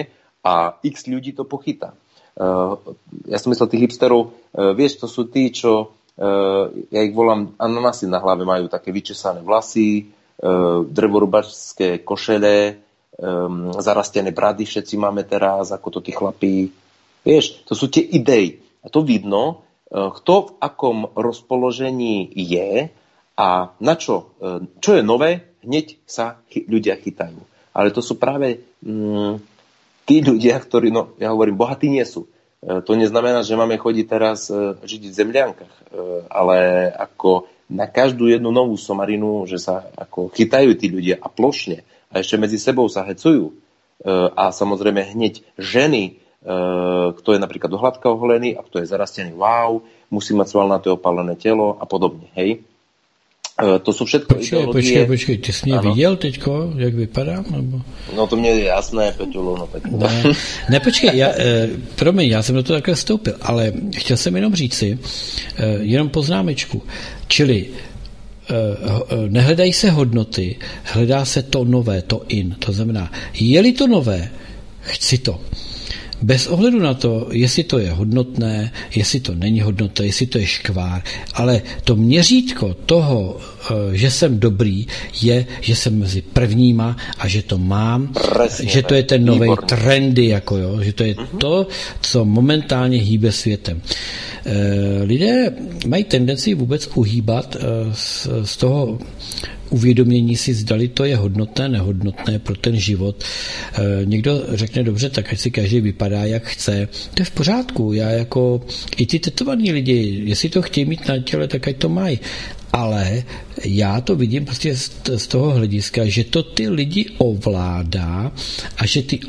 a x ľudí to pochytá. Ja som myslel tých hipsterov, vieš, to sú tí, čo ja ich volám ananasy na hlave, majú také vyčesané vlasy, drevorubačské košele, zarastené brady všetci máme teraz, ako to tí chlapí. Vieš, to sú tie idei. A to vidno, kto v akom rozpoložení je a na čo. Čo je nové, hneď sa ľudia chytajú. Ale to sú práve tí ľudia, ktorí, no ja hovorím, bohatí nie sú. To neznamená, že máme chodiť teraz žiť v zemľankách, ale ako na každú jednu novú somarinu, že sa ako chytajú tí ľudia a plošne a ešte medzi sebou sa hecujú. A samozrejme hneď ženy, kto je napríklad do hladka oholený a kto je zarastený, wow, musí mať svalnaté opálené telo a podobne, hej. To sú všetko ideológie. Počkej, ty jsi mě viděl teďko, jak vypadám? Nebo? No to mně je jasné, Peťulo, no tak... Ne, počkej, promiň, já jsem do toho takhle vstoupil, ale chtěl jsem jenom říci, jenom poznámečku, čili nehledají se hodnoty, hledá se to nové, to in, to znamená, je-li to nové, chci to. Bez ohledu na to, jestli to je hodnotné, jestli to není hodnotné, jestli to je škvár, ale to měřítko toho, že jsem dobrý, je, že jsem mezi prvníma a že to mám, presne, že to je ten nový trendy, jako jo, že to je to, co momentálně hýbe světem. Lidé mají tendenci vůbec uhýbat z toho uvědomění si, zdali to je hodnotné, nehodnotné pro ten život. Někdo řekne, dobře, tak ať si každý vypadá, jak chce. To je v pořádku. Já jako i ty tetovaní lidi, jestli to chtějí mít na těle, tak ať to mají. Ale já to vidím prostě z toho hlediska, že to ty lidi ovládá a že ty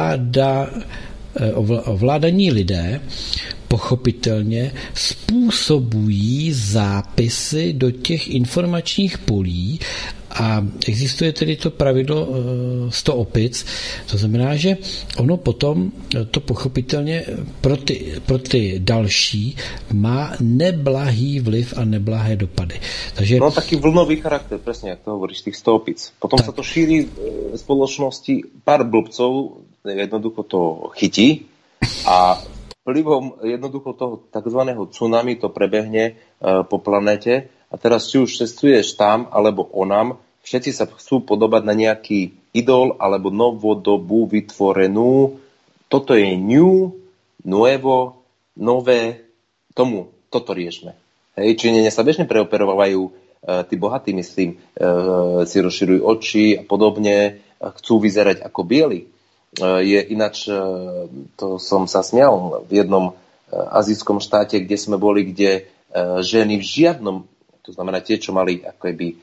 ovládaní lidé pochopitelně způsobují zápisy do těch informačních polí a existuje tedy to pravidlo 100 opic, to znamená, že ono potom to pochopitelně pro ty další má neblahý vliv a neblahé dopady. Takže... No taký vlnový charakter, presne, jak to hovoríš, tých 100 opic. Potom tak sa to šíri v spoločnosti, pár blbcov jednoducho to chytí a vplyvom jednoducho toho takzvaného tsunami to prebehne po planete a teraz či už cestuješ tam alebo onam, všetci sa chcú podobať na nejaký idol alebo novodobú vytvorenú. Toto je new, nuevo, nové, toto riešme. Hej, Číňania sa bežne preoperovajú, tí bohatí, myslím, si rozširujú oči a podobne, chcú vyzerať ako bieli. Je ináč, to som sa smial v jednom azijskom štáte, kde sme boli, kde ženy v žiadnom, to znamená tie, čo mali akoby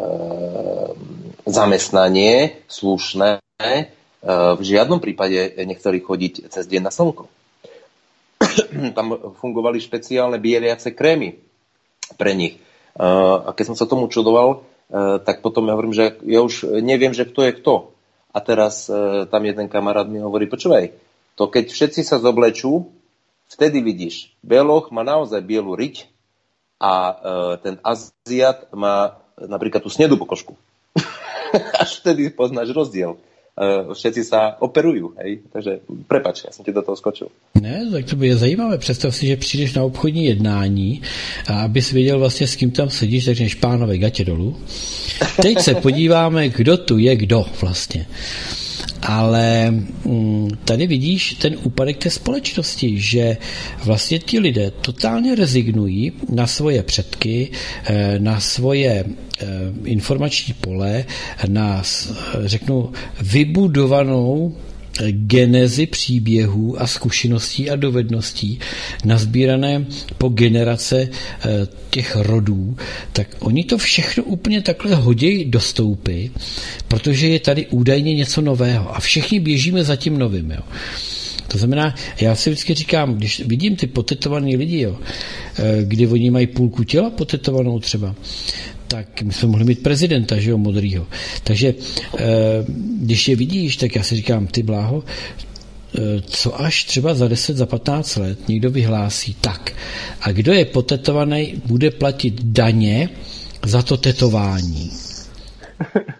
zamestnanie slušné, v žiadnom prípade nechceli chodiť cez deň na slnko. Tam fungovali špeciálne bieliace krémy pre nich. A keď som sa tomu čudoval, tak potom ja hovorím, že ja už neviem, že kto je kto. A teraz tam jeden kamarát mi hovorí, počúvaj, to keď všetci sa zoblečú, vtedy vidíš, Beloch má naozaj bielu riť a ten Aziat má napríklad tú snedú pokožku. Až vtedy poznáš rozdiel. Všetci sa operujú, hej? Takže prepáč, ja som ti do toho skočil. Ne, tak to je zajímavé. Představ si, že přijdeš na obchodní jednání a abys věděl vlastně, s kým tam sedíš, tak řekneš, pánové, gatě dolů. Teď se podíváme, kdo tu je kdo vlastně. Ale tady vidíš ten úpadek té společnosti, že vlastně ti lidé totálně rezignují na svoje předky, na svoje informační pole, na, řeknu, vybudovanou genezi příběhů a zkušeností a dovedností nazbírané po generace těch rodů, tak oni to všechno úplně takhle hodí do stoupy, protože je tady údajně něco nového a všichni běžíme za tím novým. Jo. To znamená, já si vždycky říkám, když vidím ty potetovaný lidi, jo, kdy oni mají půlku těla potetovanou třeba, tak my jsme mohli mít prezidenta, že jo, modrýho. Takže když je vidíš, tak já si říkám, ty bláho, co až třeba za 10, za 15 let někdo vyhlásí, tak a kdo je potetovaný, bude platit daně za to tetování.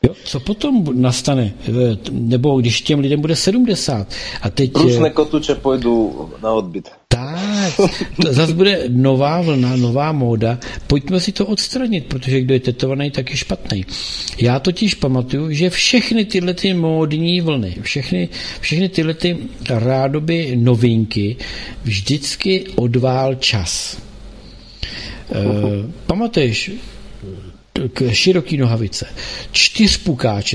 Jo, co potom nastane? Nebo když těm lidem bude 70 a teď... Průsné kotuče půjdu na odbyt. Tak, zase bude nová vlna, nová móda. Pojďme si to odstranit, protože kdo je tetovaný, tak je špatný. Já totiž pamatuju, že všechny tyhle ty módní vlny, všechny tyhle ty rádoby novinky vždycky odvál čas. Pamatuješ, široký nohavice, 4pukáče,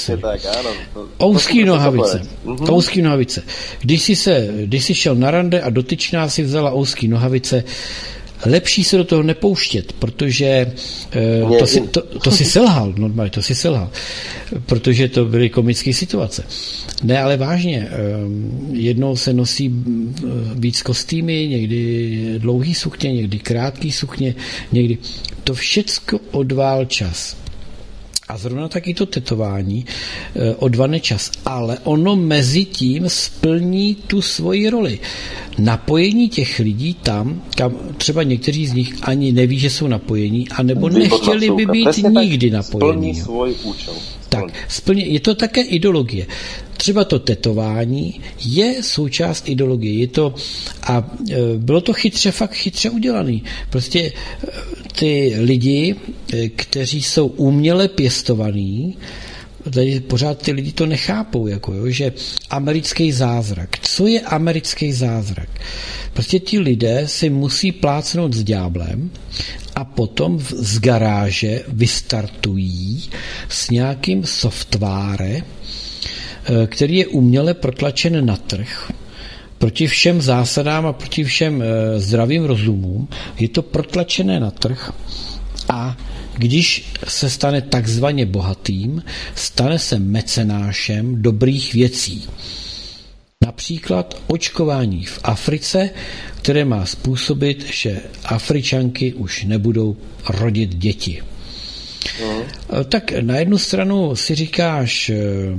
ouský nohavice. Když jsi šel na rande a dotyčná si vzala ouský nohavice, lepší se do toho nepouštět, protože to si selhal, normálně to si selhal, protože to byly komické situace. Ne, ale vážně, jednou se nosí víc kostýmy, někdy dlouhý sukně, někdy krátký sukně, někdy. To všecko odvál čas. A zrovna taky to tetování odvane čas, ale ono mezi tím splní tu svoji roli. Napojení těch lidí tam, kam třeba někteří z nich ani neví, že jsou napojení, anebo nechtěli by být nikdy napojení. Splní svůj účel. Tak, je to také ideologie. Třeba to tetování je součást ideologie. Bylo to fakt chytře udělaný. Prostě ty lidi, kteří jsou uměle pěstovaní, tady pořád ty lidi to nechápou, že americký zázrak. Co je americký zázrak? Prostě ti lidé si musí plácnout s ďáblem a potom z garáže vystartují s nějakým software, který je uměle protlačen na trh, proti všem zásadám a proti všem zdravým rozumům. Je to protlačené na trh a když se stane takzvaně bohatým, stane se mecenášem dobrých věcí. Například očkování v Africe, které má způsobit, že Afričanky už nebudou rodit děti. Tak na jednu stranu si říkáš,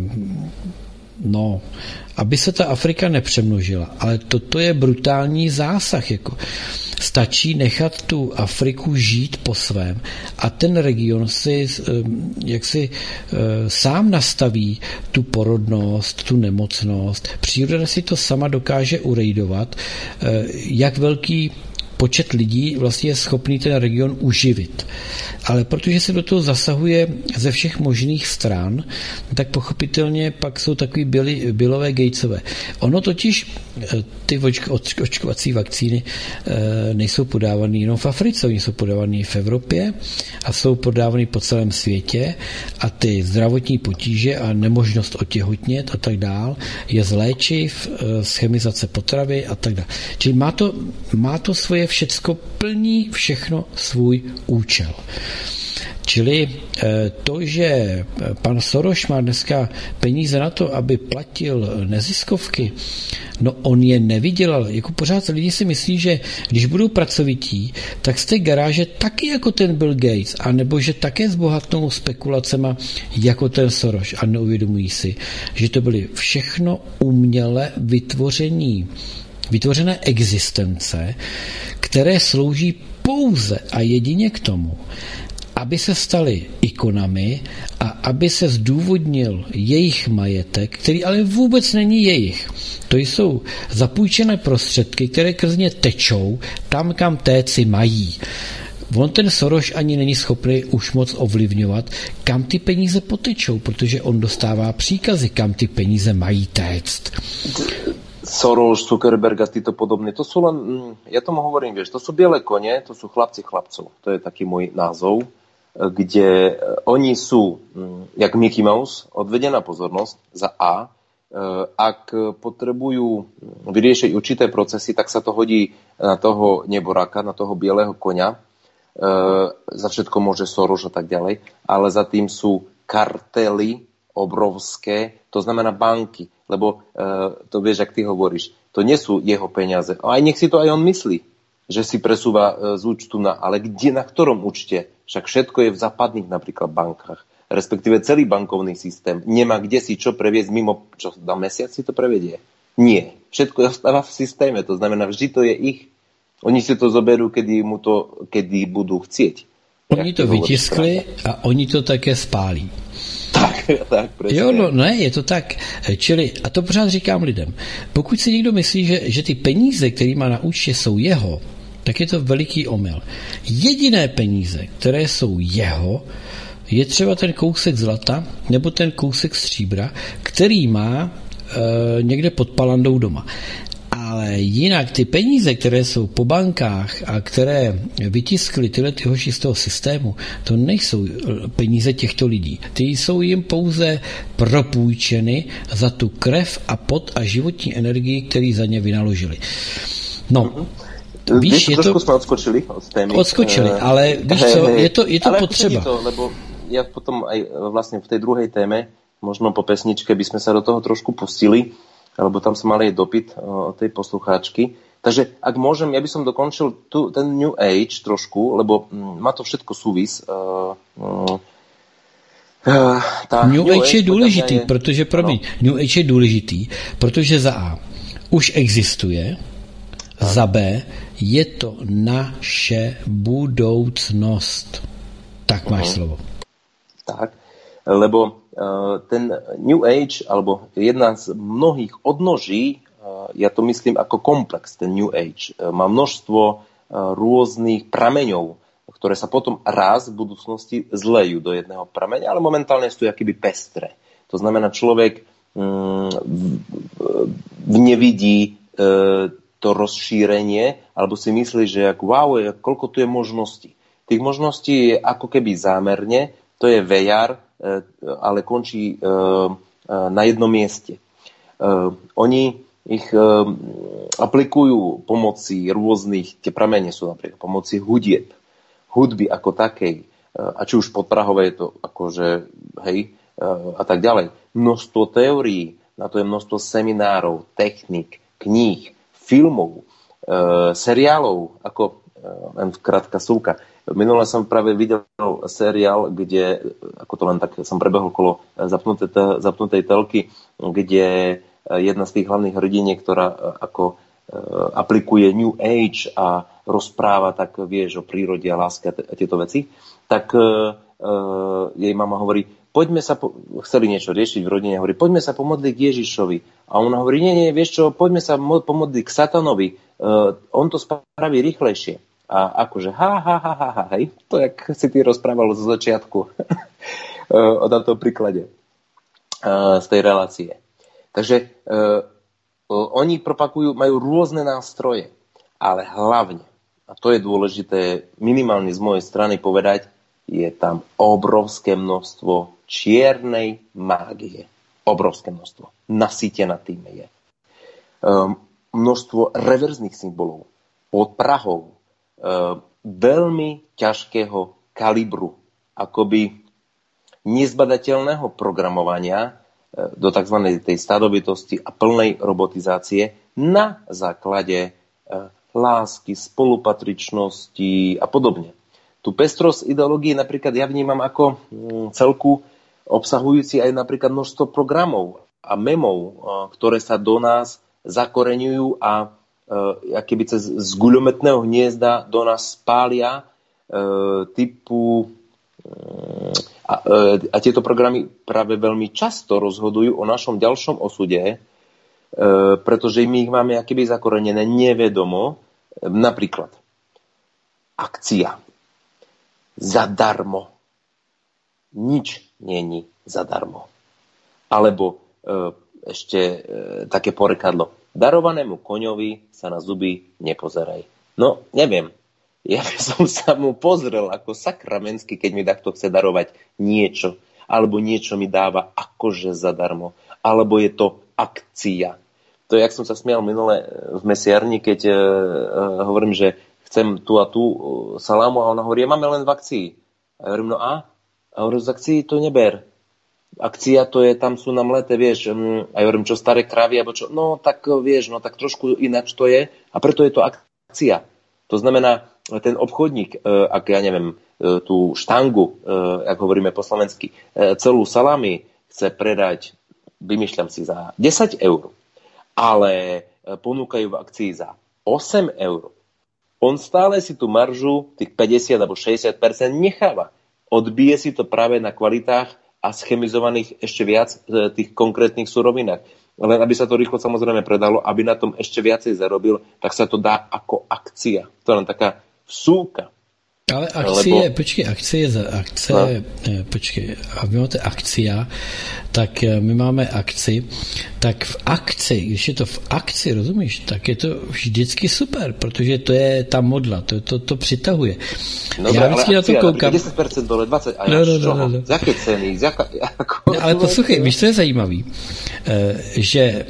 aby se ta Afrika nepřemnožila, ale toto je brutální zásah. Stačí nechat tu Afriku žít po svém a ten region si sám nastaví tu porodnost, tu nemocnost. Příroda si to sama dokáže urejdovat, jak velký počet lidí vlastně je schopný ten region uživit. Ale protože se do toho zasahuje ze všech možných stran, tak pochopitelně pak jsou takový Billové Gatesové. Ono totiž, ty očkovací vakcíny nejsou podávané jenom v Africe, oni jsou podávané v Evropě a jsou podávané po celém světě a ty zdravotní potíže a nemožnost otěhotnět a tak dál je z léčiv, z chemizace potravy a tak dál. Čili má to svoje všecko, plní všechno svůj účel. Čili to, že pan Soros má dneska peníze na to, aby platil neziskovky, on je nevydělal. Pořád lidi si myslí, že když budou pracovití, tak z té garáže taky jako ten Bill Gates, anebo že také zbohatnou spekulacema jako ten Soros a neuvědomují si, že to byly všechno uměle vytvořené existence, které slouží pouze a jedině k tomu, aby se staly ikonami a aby se zdůvodnil jejich majetek, který ale vůbec není jejich. To jsou zapůjčené prostředky, které krzně tečou tam, kam téci mají. On ten Soros ani není schopný už moc ovlivňovat, kam ty peníze potečou, protože on dostává příkazy, kam ty peníze mají téct. Soros, Zuckerberg a títo podobní, to sú len, ja tomu hovorím, to sú biele kone, to sú chlapci chlapcov, to je taký môj názov, kde oni sú, jak Mickey Mouse, odvedená pozornosť za A, ak potrebujú vyriešiť určité procesy, tak sa to hodí na toho neboráka, na toho bieleho koňa, za všetko môže Soros a tak ďalej, ale za tým sú kartely obrovské, to znamená banky, lebo to vieš, ak ty hovoríš, to nie sú jeho peniaze. A aj nech si to aj on myslí, že si presúva z účtu ale kde, na ktorom účte? Však všetko je v západných napríklad bankách, respektíve celý bankovný systém. Nemá kde si čo previesť mimo, čo za mesiac si to prevedie? Nie. Všetko ostáva v systéme, to znamená, vždy to je ich. Oni si to zoberú, kedy budú chcieť. Oni to vytiskli a oni to také spálí. Tak, presne. Jo, no ne, je to tak. Čili, a to pořád říkám lidem, pokud si někdo myslí, že ty peníze, který má na účtě, jsou jeho, tak je to veliký omyl. Jediné peníze, které jsou jeho, je třeba ten kousek zlata nebo ten kousek stříbra, který má někde pod palandou doma. Ale jinak ty peníze, které jsou po bankách a které vytiskly tyhle hoši z toho systému, to nejsou peníze těchto lidí. Ty jsou jim pouze propůjčeny za tu krev a pot a životní energii, který za ně vynaložili. No, víš, je to... Trošku odskočili od témy. Odskočili, ale víš co, je to potřeba. To, lebo ja potom aj vlastne v tej druhej téme, možno po pesničke by sme sa do toho trošku pustili, lebo tam som mal aj dopyt od tej poslucháčky. Takže ak môžem, ja by som dokončil ten New Age trošku, lebo má to všetko súvis. New Age je důležitý, protože, New Age je důležitý, protože za A už existuje, za B je to naše budoucnost. Tak máš slovo. Tak, lebo ten New Age, alebo jedna z mnohých odnoží, ja to myslím ako komplex, ten New Age, má množstvo rôznych prameňov, ktoré sa potom raz v budúcnosti zlejú do jedného prameňa, ale momentálne sú akýby pestré. To znamená, človek nevidí to rozšírenie, alebo si myslí, že wow, koľko tu je možností. Tých možností je ako keby zámerne, to je VR, ale končí na jednom mieste. Oni ich aplikujú pomocí rôznych, tie pramene sú napríklad pomocí hudieb, hudby ako takej, a či už podprahové je to akože, hej, a tak ďalej. Množstvo teórií, na to je množstvo seminárov, technik, kníh, filmov, seriálov, ako len krátka súka. Minule som práve videl seriál, kde, ako to len tak som prebehol kolo zapnutej telky, kde jedna z tých hlavných hrdiniek, ktorá ako aplikuje New Age a rozpráva, tak vieš, o prírode a láske a tieto veci, tak jej mama hovorí, chceli niečo riešiť v rodine, hovorí, poďme sa pomodliť k Ježišovi. A ona hovorí, nie, vieš čo, poďme sa pomodliť k Satanovi, on to spraví rýchlejšie. A akože, hej, to jak si ty rozprával zo začiatku o tomto príklade z tej relácie. Takže oni propagujú, majú rôzne nástroje, ale hlavne, a to je dôležité minimálne z mojej strany povedať, je tam obrovské množstvo čiernej mágie. Obrovské množstvo. Nasýtená tým je. Množstvo reverzných symbolov, podprahov, veľmi ťažkého kalibru, akoby nezbadateľného programovania do tzv. Tej stádovitosti a plnej robotizácie na základe lásky, spolupatričnosti a podobne. Tu pestrosť ideológie napríklad ja vnímam ako celku obsahujúci aj napríklad množstvo programov a memov, ktoré sa do nás zakoreňujú a akoby cez z guľometného hniezda do nás spália typu a tieto programy práve veľmi často rozhodujú o našom ďalšom osude, pretože my ich máme akoby zakorenené nevedomo. Napríklad akcia zadarmo. Nič není zadarmo. Alebo ešte také porekadlo. Darovanému koňovi sa na zuby nepozeraj. No, neviem. Ja by som sa mu pozrel ako sakramentsky, keď mi takto chce darovať niečo. Alebo niečo mi dáva akože zadarmo. Alebo je to akcia. To je, jak som sa smial minule v mesiarni, keď hovorím, že chcem tu a tu salámu a ona hovorí, máme len v akcii. A ja hovorím, no a? A hovorím, z akcii to neber. Akcia to je, tam sú na mlete, vieš, a ja hovorím, čo staré krávy, alebo čo, no tak vieš, no tak trošku ináč to je a preto je to akcia. To znamená, ten obchodník, ak ja neviem, tú štangu, ak hovoríme po slovensky, celú salami chce predať, vymýšľam si, za 10 eur, ale ponúkajú v akcii za 8 eur. On stále si tú maržu, tých 50 alebo 60% necháva. Odbije si to práve na kvalitách a schemizovaných ešte viac tých konkrétnych surovinách. Len aby sa to rýchlo samozrejme predalo, aby na tom ešte viacej zarobil, tak sa to dá ako akcia. To je len taká vsúka. Ale akcie, a vy máte akcia, tak my máme akci, tak v akci, když je to v akci, rozumíš, tak je to vždycky super, protože to je ta modla, to přitahuje. No, já vždycky na to koukám. 10% dole, 20%, a já z jaké ceny? Ale poslouchej, víš, co je zajímavý, že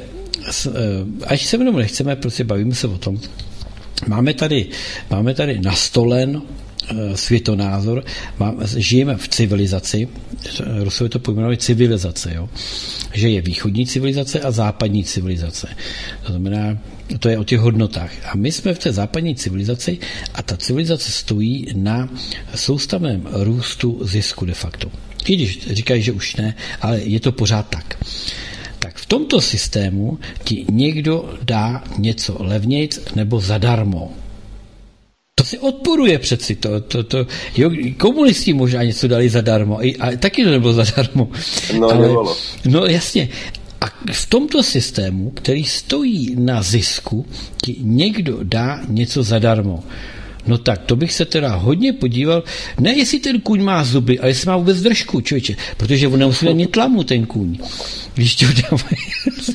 až se mnou nechceme, prostě bavíme se o tom, máme tady nastolen světonázor, žijeme v civilizaci, Rusové to pojmenovali civilizace, jo? Že je východní civilizace a západní civilizace. To znamená, to je o těch hodnotách. A my jsme v té západní civilizaci a ta civilizace stojí na soustavném růstu zisku de facto. I když říkají, že už ne, ale je to pořád tak. Tak v tomto systému ti někdo dá něco levnějc nebo zadarmo. To si odporuje přeci. Jo, komunisti možná něco dali zadarmo, a taky to nebylo zadarmo. No, ale, nebylo. No jasně. A v tomto systému, který stojí na zisku, ti někdo dá něco zadarmo. No tak, to bych se teda hodně podíval, ne jestli ten kůň má zuby, ale jestli má vůbec držku, člověče, protože on nemusí mít tlamu, ten kůň. Víš, to dávají.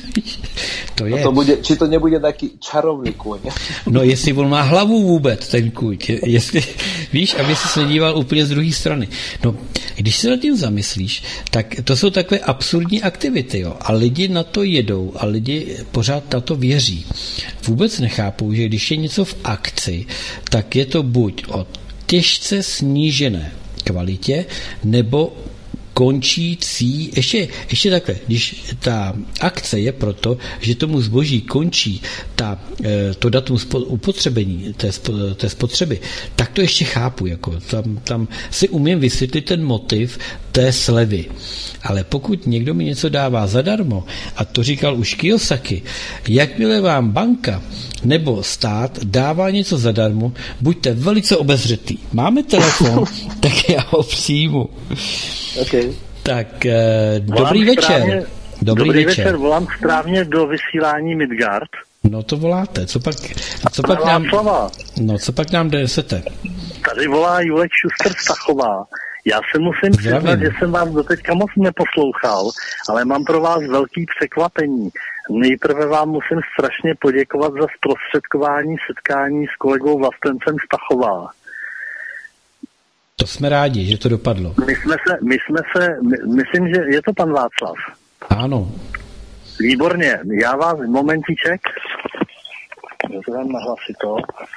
To je. No či to nebude taký čarovný kůň. No jestli on má hlavu vůbec, ten kůň. Jestli, víš, aby se nedíval úplně z druhé strany. No, když se nad tím zamyslíš, tak to jsou takové absurdní aktivity, jo. A lidi na to jedou a lidi pořád na to věří. Vůbec nechápou, že když je něco v akci, tak je to buď o těžce snížené kvalitě, nebo končící, ještě takhle, když ta akce je proto, že tomu zboží končí to datum upotřebení té spotřeby, tak to ještě chápu, jako tam si umím vysvětlit ten motiv té slevy. Ale pokud někdo mi něco dává zadarmo, a to říkal už Kiyosaki, jakmile vám banka nebo stát dává něco zadarmo, buďte velice obezřetní. Máme telefon, tak já ho přijmu. Okay. Tak dobrý večer. Dobrý večer. Volám správně do vysílání Midgard. No to voláte. Co pak nám donesete? Tady volá Julek Šuster Stachová. Já se musím přiznat, že jsem vás doteďka moc neposlouchal, ale mám pro vás velký překvapení. Nejprve vám musím strašně poděkovat za zprostředkování setkání s kolegou Vlastencem Stachová. To jsme rádi, že to dopadlo. Myslím, že je to pan Václav. Ano. Výborně, já vás, momentíček, já to dám na hlasito.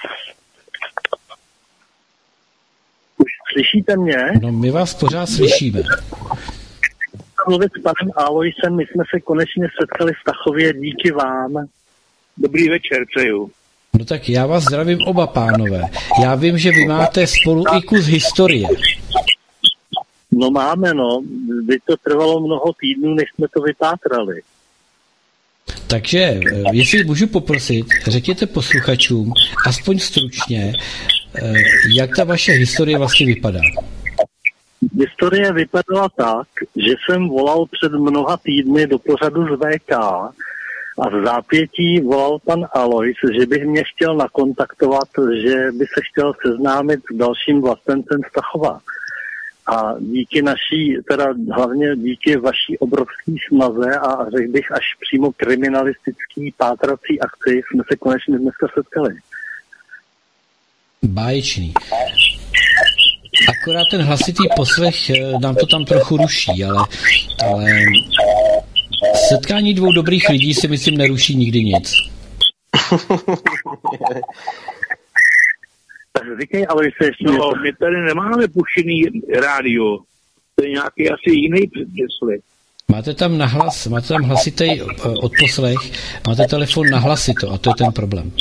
Už slyšíte mě? No, my vás pořád slyšíme. Mluvit s panem Aloisem, my jsme se konečně setkali v Tachově díky vám. Dobrý večer, přeju. No tak já vás zdravím oba pánové. Já vím, že vy máte spolu i kus historie. No máme, no. By to trvalo mnoho týdnů, než jsme to vypátrali. Takže, jestli můžu poprosit, řekněte posluchačům, aspoň stručně, jak ta vaše historie vlastně vypadá. Historie vypadala tak, že jsem volal před mnoha týdny do pořadu z VK a v zápětí volal pan Alois, že bych mě chtěl nakontaktovat, že by se chtěl seznámit s dalším Vlastencem Stachova. A díky naší, teda hlavně díky vaší obrovské snaze a řekl bych až přímo kriminalistický pátrací akci jsme se konečně dneska setkali. Báječný. Akorát ten hlasitý poslech nám to tam trochu ruší, ale setkání dvou dobrých lidí si myslím neruší nikdy nic. Tak říkej, ale se ještě... No, my tady nemáme puštěný rádio. To je nějaký asi jiný předmysl. Máte tam hlasitý odposlech, máte telefon na hlasito a to je ten problém.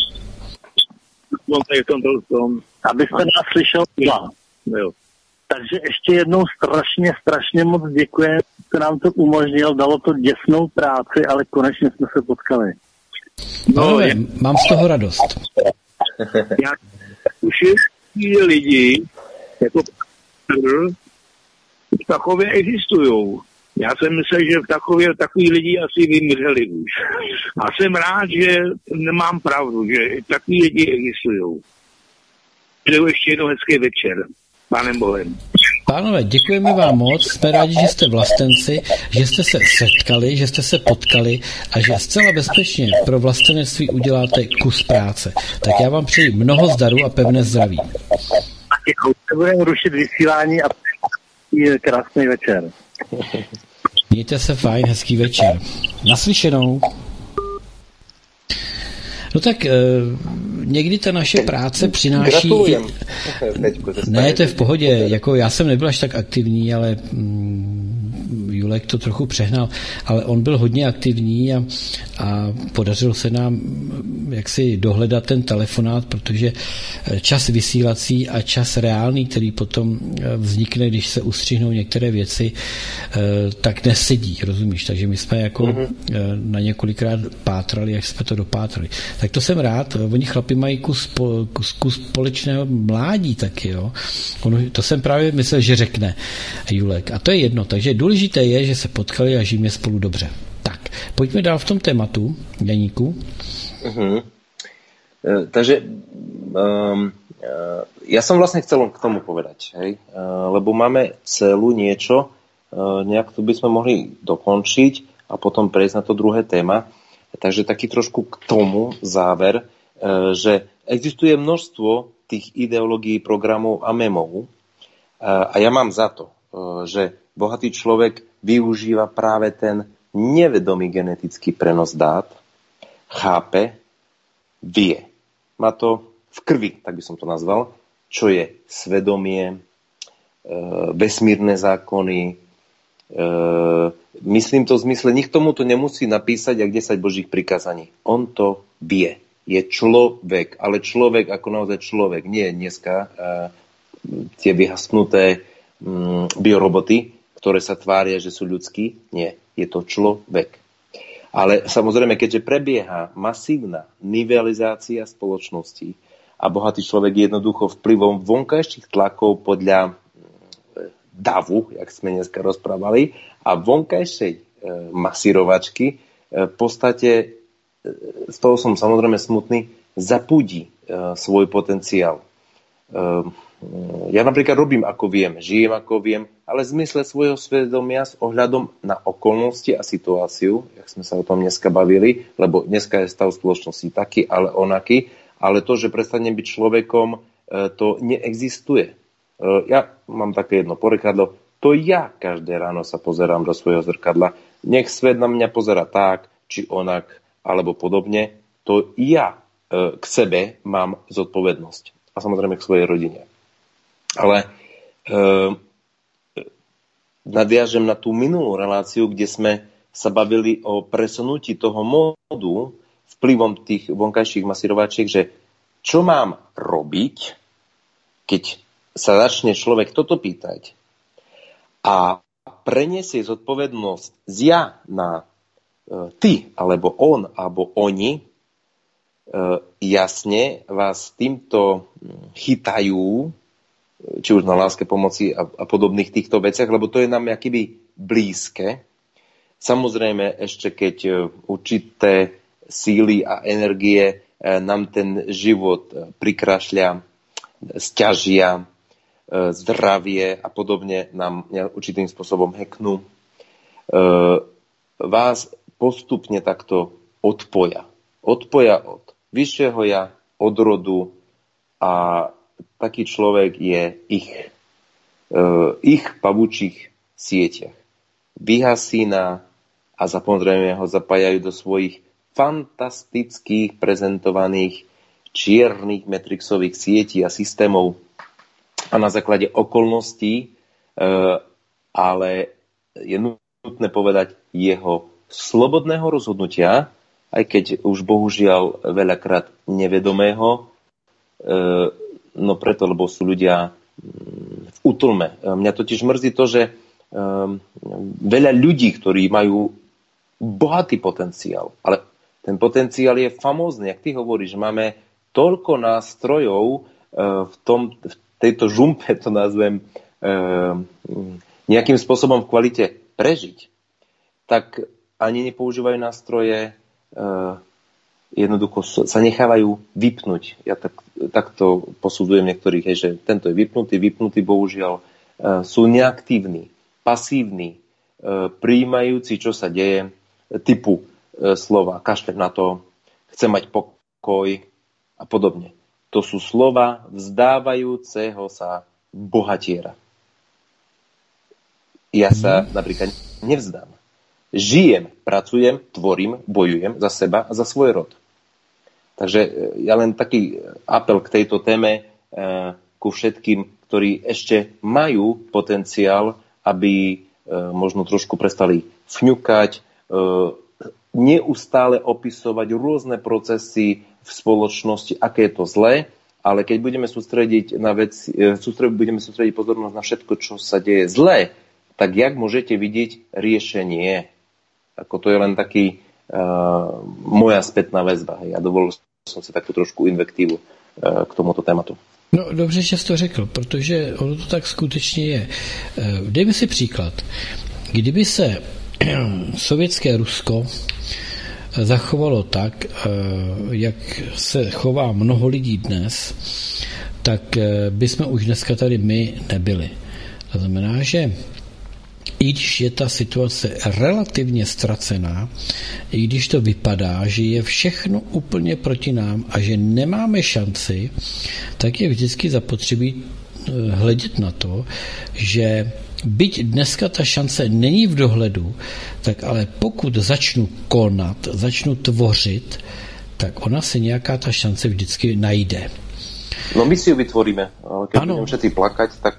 Abyste nás slyšel dva. Jo. Takže ještě jednou strašně moc děkujeme, že nám to umožnil, dalo to děsnou práci, ale konečně jsme se potkali. Mám z toho radost. Já už lidi, jako v Tachově existují. Já jsem myslel, že takový lidi asi vymřeli už. A jsem rád, že nemám pravdu, že takový lidi existují. Přeju ještě jednou hezký večer. Pánem Bohem. Pánové, děkujeme vám moc, jsme rádi, že jste vlastenci, že jste se setkali, že jste se potkali a že zcela bezpečně pro vlastenectví uděláte kus práce. Tak já vám přeji mnoho zdaru a pevné zdraví. Budeme rušit vysílání a krásný večer. Mějte se fajn, hezký večer. Naslyšenou. No tak někdy ta naše práce přináší... Gratulujem. Ne, to je v pohodě. Jako já jsem nebyl až tak aktivní, ale Julek to trochu přehnal, ale on byl hodně aktivní a podařilo se nám jaksi dohledat ten telefonát, protože čas vysílací a čas reálný, který potom vznikne, když se ustřihnou některé věci, tak nesedí, rozumíš? Takže my jsme jako na několikrát pátrali, až jsme to dopátrali. Tak to jsem rád. Oni chlapi mají kus společného mládí taky, jo. To jsem právě myslel, že řekne Julek. A to je jedno. Takže důležité je, že se potkali a žijeme spolu dobře. Tak, pojďme dál v tom tématu, Janíku. Takže ja som vlastne chcel k tomu povedať, hej? Lebo máme celú niečo, nejak to by sme mohli dokončiť a potom prejsť na to druhé téma. Takže taký trošku k tomu záver, že existuje množstvo tých ideológií, programov a memov a ja mám za to, že bohatý človek využíva práve ten nevedomý genetický prenos dát, chápe, vie. Má to v krvi, tak by som to nazval, čo je svedomie, vesmírne zákony. Myslím to v zmysle, nikto mu to nemusí napísať jak 10 božích prikázaní. On to vie. Je človek, ale človek ako naozaj človek. Nie dneska tie vyhasnuté bioroboty, ktoré sa tvária, že sú ľudskí. Nie, je to človek. Ale samozrejme, keďže prebieha masívna nivelizácia spoločnosti a bohatý človek jednoducho vplyvom vonkajších tlakov podľa davu, jak sme dneska rozprávali, a vonkajšej masírovačky v podstate, z toho som samozrejme smutný, zapúdi svoj potenciál. Ja napríklad robím ako viem, žijem ako viem, ale v zmysle svojho svedomia s ohľadom na okolnosti a situáciu, jak sme sa o tom dneska bavili, lebo dneska je stav spoločnosti taký, ale onaký, ale to, že prestanem byť človekom, to neexistuje. Ja mám také jedno porekadlo, to ja každé ráno sa pozerám do svojho zrkadla, nech svet na mňa pozerá tak, či onak, alebo podobne, to ja k sebe mám zodpovednosť a samozrejme k svojej rodine. Ale nadviažem na tú minulú reláciu, kde sme sa bavili o presunutí toho módu vplyvom tých vonkajších masírovačiek, že čo mám robiť, keď sa začne človek toto pýtať a preniesie zodpovednosť z ja na ty, alebo on, alebo oni, jasne vás týmto chytajú, či už na láske pomoci a podobných týchto veciach, lebo to je nám akýby blízke. Samozrejme, ešte keď určité síly a energie nám ten život prikrašľa, sťažia, zdravie a podobne nám určitým spôsobom hacknú, vás postupne takto odpoja. Odpoja od vyššieho ja, od rodu a taký človek je ich pavučích sieťach. Vyhasína a samozrejme ho zapájajú do svojich fantastických prezentovaných čiernych metrixových sietí a systémov a na základe okolností, ale je nutné povedať jeho slobodného rozhodnutia, aj keď už bohužiaľ veľakrát nevedomého, no preto, lebo sú ľudia v útlme. Mňa totiž mrzí to, že veľa ľudí, ktorí majú bohatý potenciál, ale ten potenciál je famózny, jak ty hovoríš, máme toľko nástrojov v tejto žumpe, to nazvem, nejakým spôsobom v kvalite prežiť. tak ani nepoužívajú nástroje, jednoducho sa nechávajú vypnúť. Ja takto posudzujem niektorých, že tento je vypnutý, bohužiaľ sú neaktívni, pasívni, prijímajúci, čo sa deje, typu slova kašľať na to, chcem mať pokoj a podobne. To sú slova vzdávajúceho sa bohatiera. Ja sa napríklad nevzdám. Žijem, pracujem, tvorím, bojujem za seba a za svoj rod. Takže ja len taký apel k tejto téme ku všetkým, ktorí ešte majú potenciál, aby možno trošku prestali fňukať, neustále opisovať rôzne procesy v spoločnosti, aké je to zlé, ale keď budeme sústrediť pozornosť na všetko, čo sa deje zlé, tak jak môžete vidieť riešenie? Ako to je len taký moja spätná väzba. Ja dovolil som si takú trošku invektívu k tomuto tématu. No dobře, že jsi to řekl, protože ono to tak skutečně je. Dejme si příklad. Kdyby se sovětské Rusko zachovalo tak, jak se chová mnoho lidí dnes, tak bychom už dneska tady my nebyli. To znamená, že i když je ta situace relativně ztracená, i když to vypadá, že je všechno úplně proti nám a že nemáme šanci, tak je vždycky zapotřebí hledět na to, že byť dneska ta šance není v dohledu, tak ale pokud začnu konat, začnu tvořit, tak ona se nějaká ta šance vždycky najde. No my si ju vytvoríme, ale keď budeme všetci plakať, tak...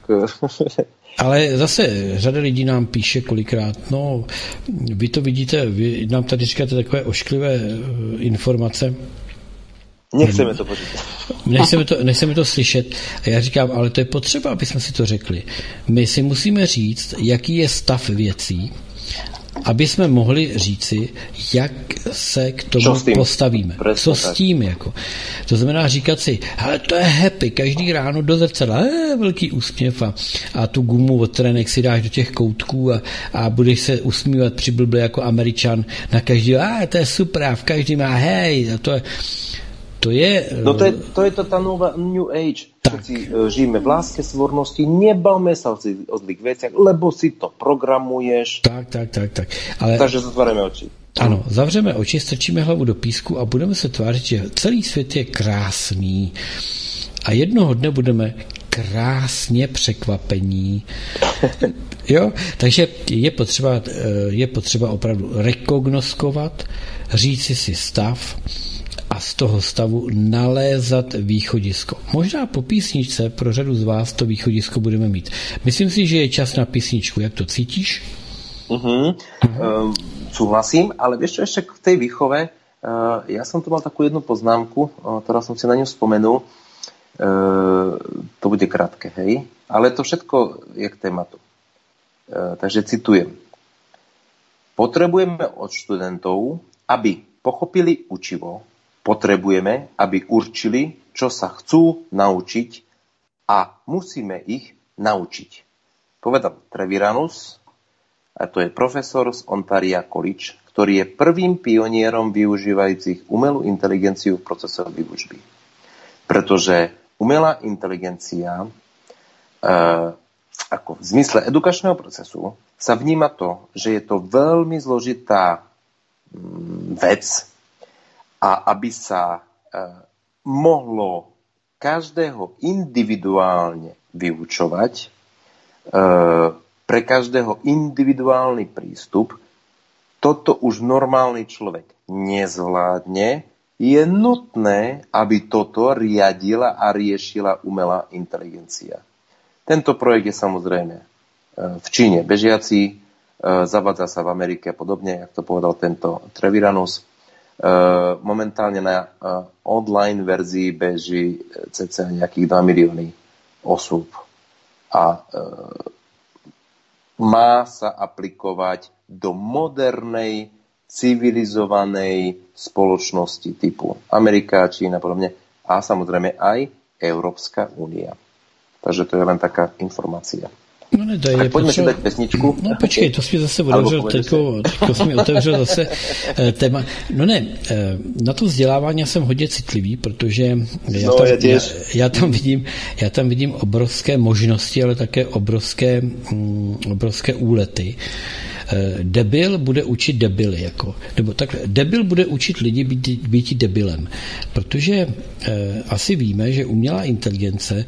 Ale zase řada lidí nám píše kolikrát, no vy to vidíte, vy nám tady říkáte takové ošklivé informace. Nechceme to počít. Nechceme to slyšet. A já říkám, ale to je potřeba, aby jsme si to řekli. My si musíme říct, jaký je stav věcí, aby jsme mohli říci, jak se k tomu postavíme. Co s tím, jako. To znamená říkat si, ale to je happy, každý ráno do zrcadla, velký úsměv a tu gumu od trenek si dáš do těch koutků a budeš se usmívat přiblble jako Američan na každý, to je super, a v každý má hej, a to je... No to je to tá nová New Age. Všetci žijeme v láske, svornosti, nebavme sa o zlých veciach, lebo si to programuješ. Tak. Ale... Takže zatvárame oči. Ano, zavřeme oči, strčíme hlavu do písku a budeme se tvářit, že celý svět je krásný. A jednoho dne budeme krásně překvapení. Jo? Takže je potřeba opravdu rekognoskovat, říci si stav a z toho stavu nalézat východisko. Možná po písničce pro řadu z vás to východisko budeme mít. Myslím si, že je čas na písničku. Jak to cítíš? Súhlasím, ale vieš čo, ešte k tej výchove, ja som tu mal takú jednu poznámku, ktorá som si na ňu spomenul. To bude krátke, hej? Ale to všetko je k tématu. Takže citujem. Potrebujeme od študentov, aby pochopili učivo, potrebujeme, aby určili, čo sa chcú naučiť a musíme ich naučiť. Povedal Treviranus, a to je profesor z Ontaria College, ktorý je prvým pionierom využívajúcich umelú inteligenciu v procesoch výučby. Pretože umelá inteligencia ako v zmysle edukačného procesu sa vníma to, že je to veľmi zložitá vec a aby sa mohlo každého individuálne vyučovať, pre každého individuálny prístup, toto už normálny človek nezvládne, je nutné, aby toto riadila a riešila umelá inteligencia. Tento projekt je samozrejme v Číne bežiaci, zavádza sa v Amerike podobne, jak to povedal tento Treviranus. Momentálne na online verzii beží cca nejakých 2 milióny osôb. A má sa aplikovať do modernej, civilizovanej spoločnosti typu Amerika, Čína a podobne. A samozrejme aj Európska únia. Takže to je len taká informácia. No ne, to je poďme si dať pesničku. No počkej, to jsi zase otevřel, teďko jsi mi otevřel zase téma. No ne, na to vzdělávání jsem hodně citlivý, protože já tam vidím obrovské možnosti, ale také obrovské úlety. Debil bude učit debily, nebo takhle, debil bude učit lidi být debilem, protože asi víme, že umělá inteligence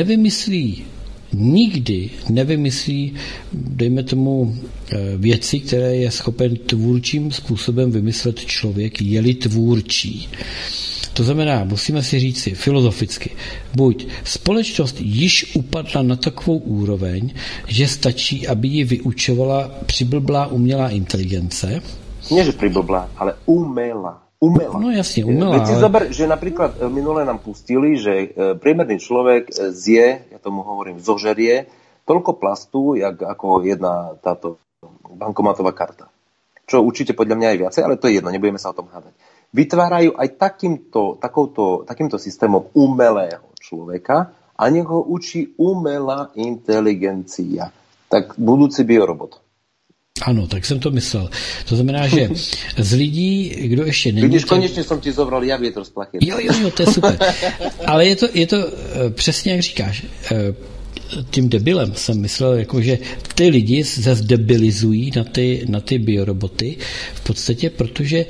nikdy nevymyslí, dejme tomu, věci, které je schopen tvůrčím způsobem vymyslet člověk, je-li tvůrčí. To znamená, musíme si říct si filozoficky, buď společnost již upadla na takovou úroveň, že stačí, aby ji vyučovala přiblblá umělá inteligence. Nie, že priblblá, ale umelá. No jasne, umelá. Veď si zober, že napríklad minule nám pustili, že priemerný človek zje, ja tomu hovorím, zožerie, toľko plastu, ako jedna táto bankomatová karta. Čo určite podľa mňa aj viacej, ale to je jedno, nebudeme sa o tom hádať. Vytvárajú aj takýmto systémom umelého človeka a nech ho učí umelá inteligencia. Tak budúci biorobot. Ano, tak jsem to myslel. To znamená, že z lidí, kdo ještě není... Vidíš, konečně jsem ti zobral já větr z plachet. Jo, to je super. Ale je to přesně, jak říkáš. Tím debilem jsem myslel, jako, že ty lidi se zdebilizují na ty bioroboty v podstatě, protože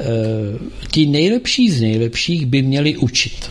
ti nejlepší z nejlepších by měli učit.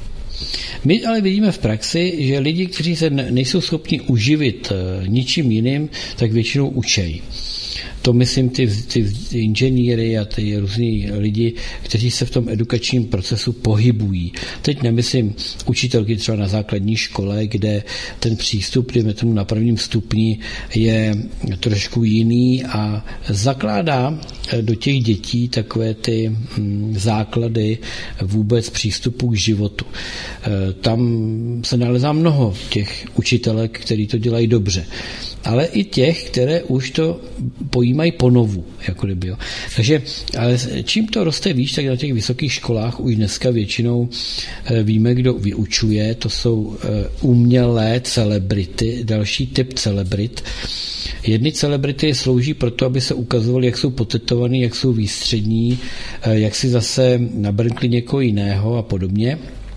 My ale vidíme v praxi, že lidi, kteří se nejsou schopni uživit ničím jiným, tak většinou učejí. To myslím ty inženýry a ty různí lidi, kteří se v tom edukačním procesu pohybují. Teď nemyslím učitelky třeba na základní škole, kde ten přístup, dejme tomu na prvním stupni, je trošku jiný a zakládá do těch dětí takové ty základy vůbec přístupu k životu. Tam se nalezá mnoho těch učitelek, kteří to dělají dobře. Ale i těch, které už to pojímají ponovu. Jako kdyby, jo. Takže ale čím to roste výš, tak na těch vysokých školách už dneska většinou víme, kdo vyučuje. To jsou umělé celebrity, další typ celebrit. Jedny celebrity slouží proto, aby se ukazovali, jak jsou potetovaný, jak jsou výstřední, jak si zase nabrnkli někoho jiného a podobně.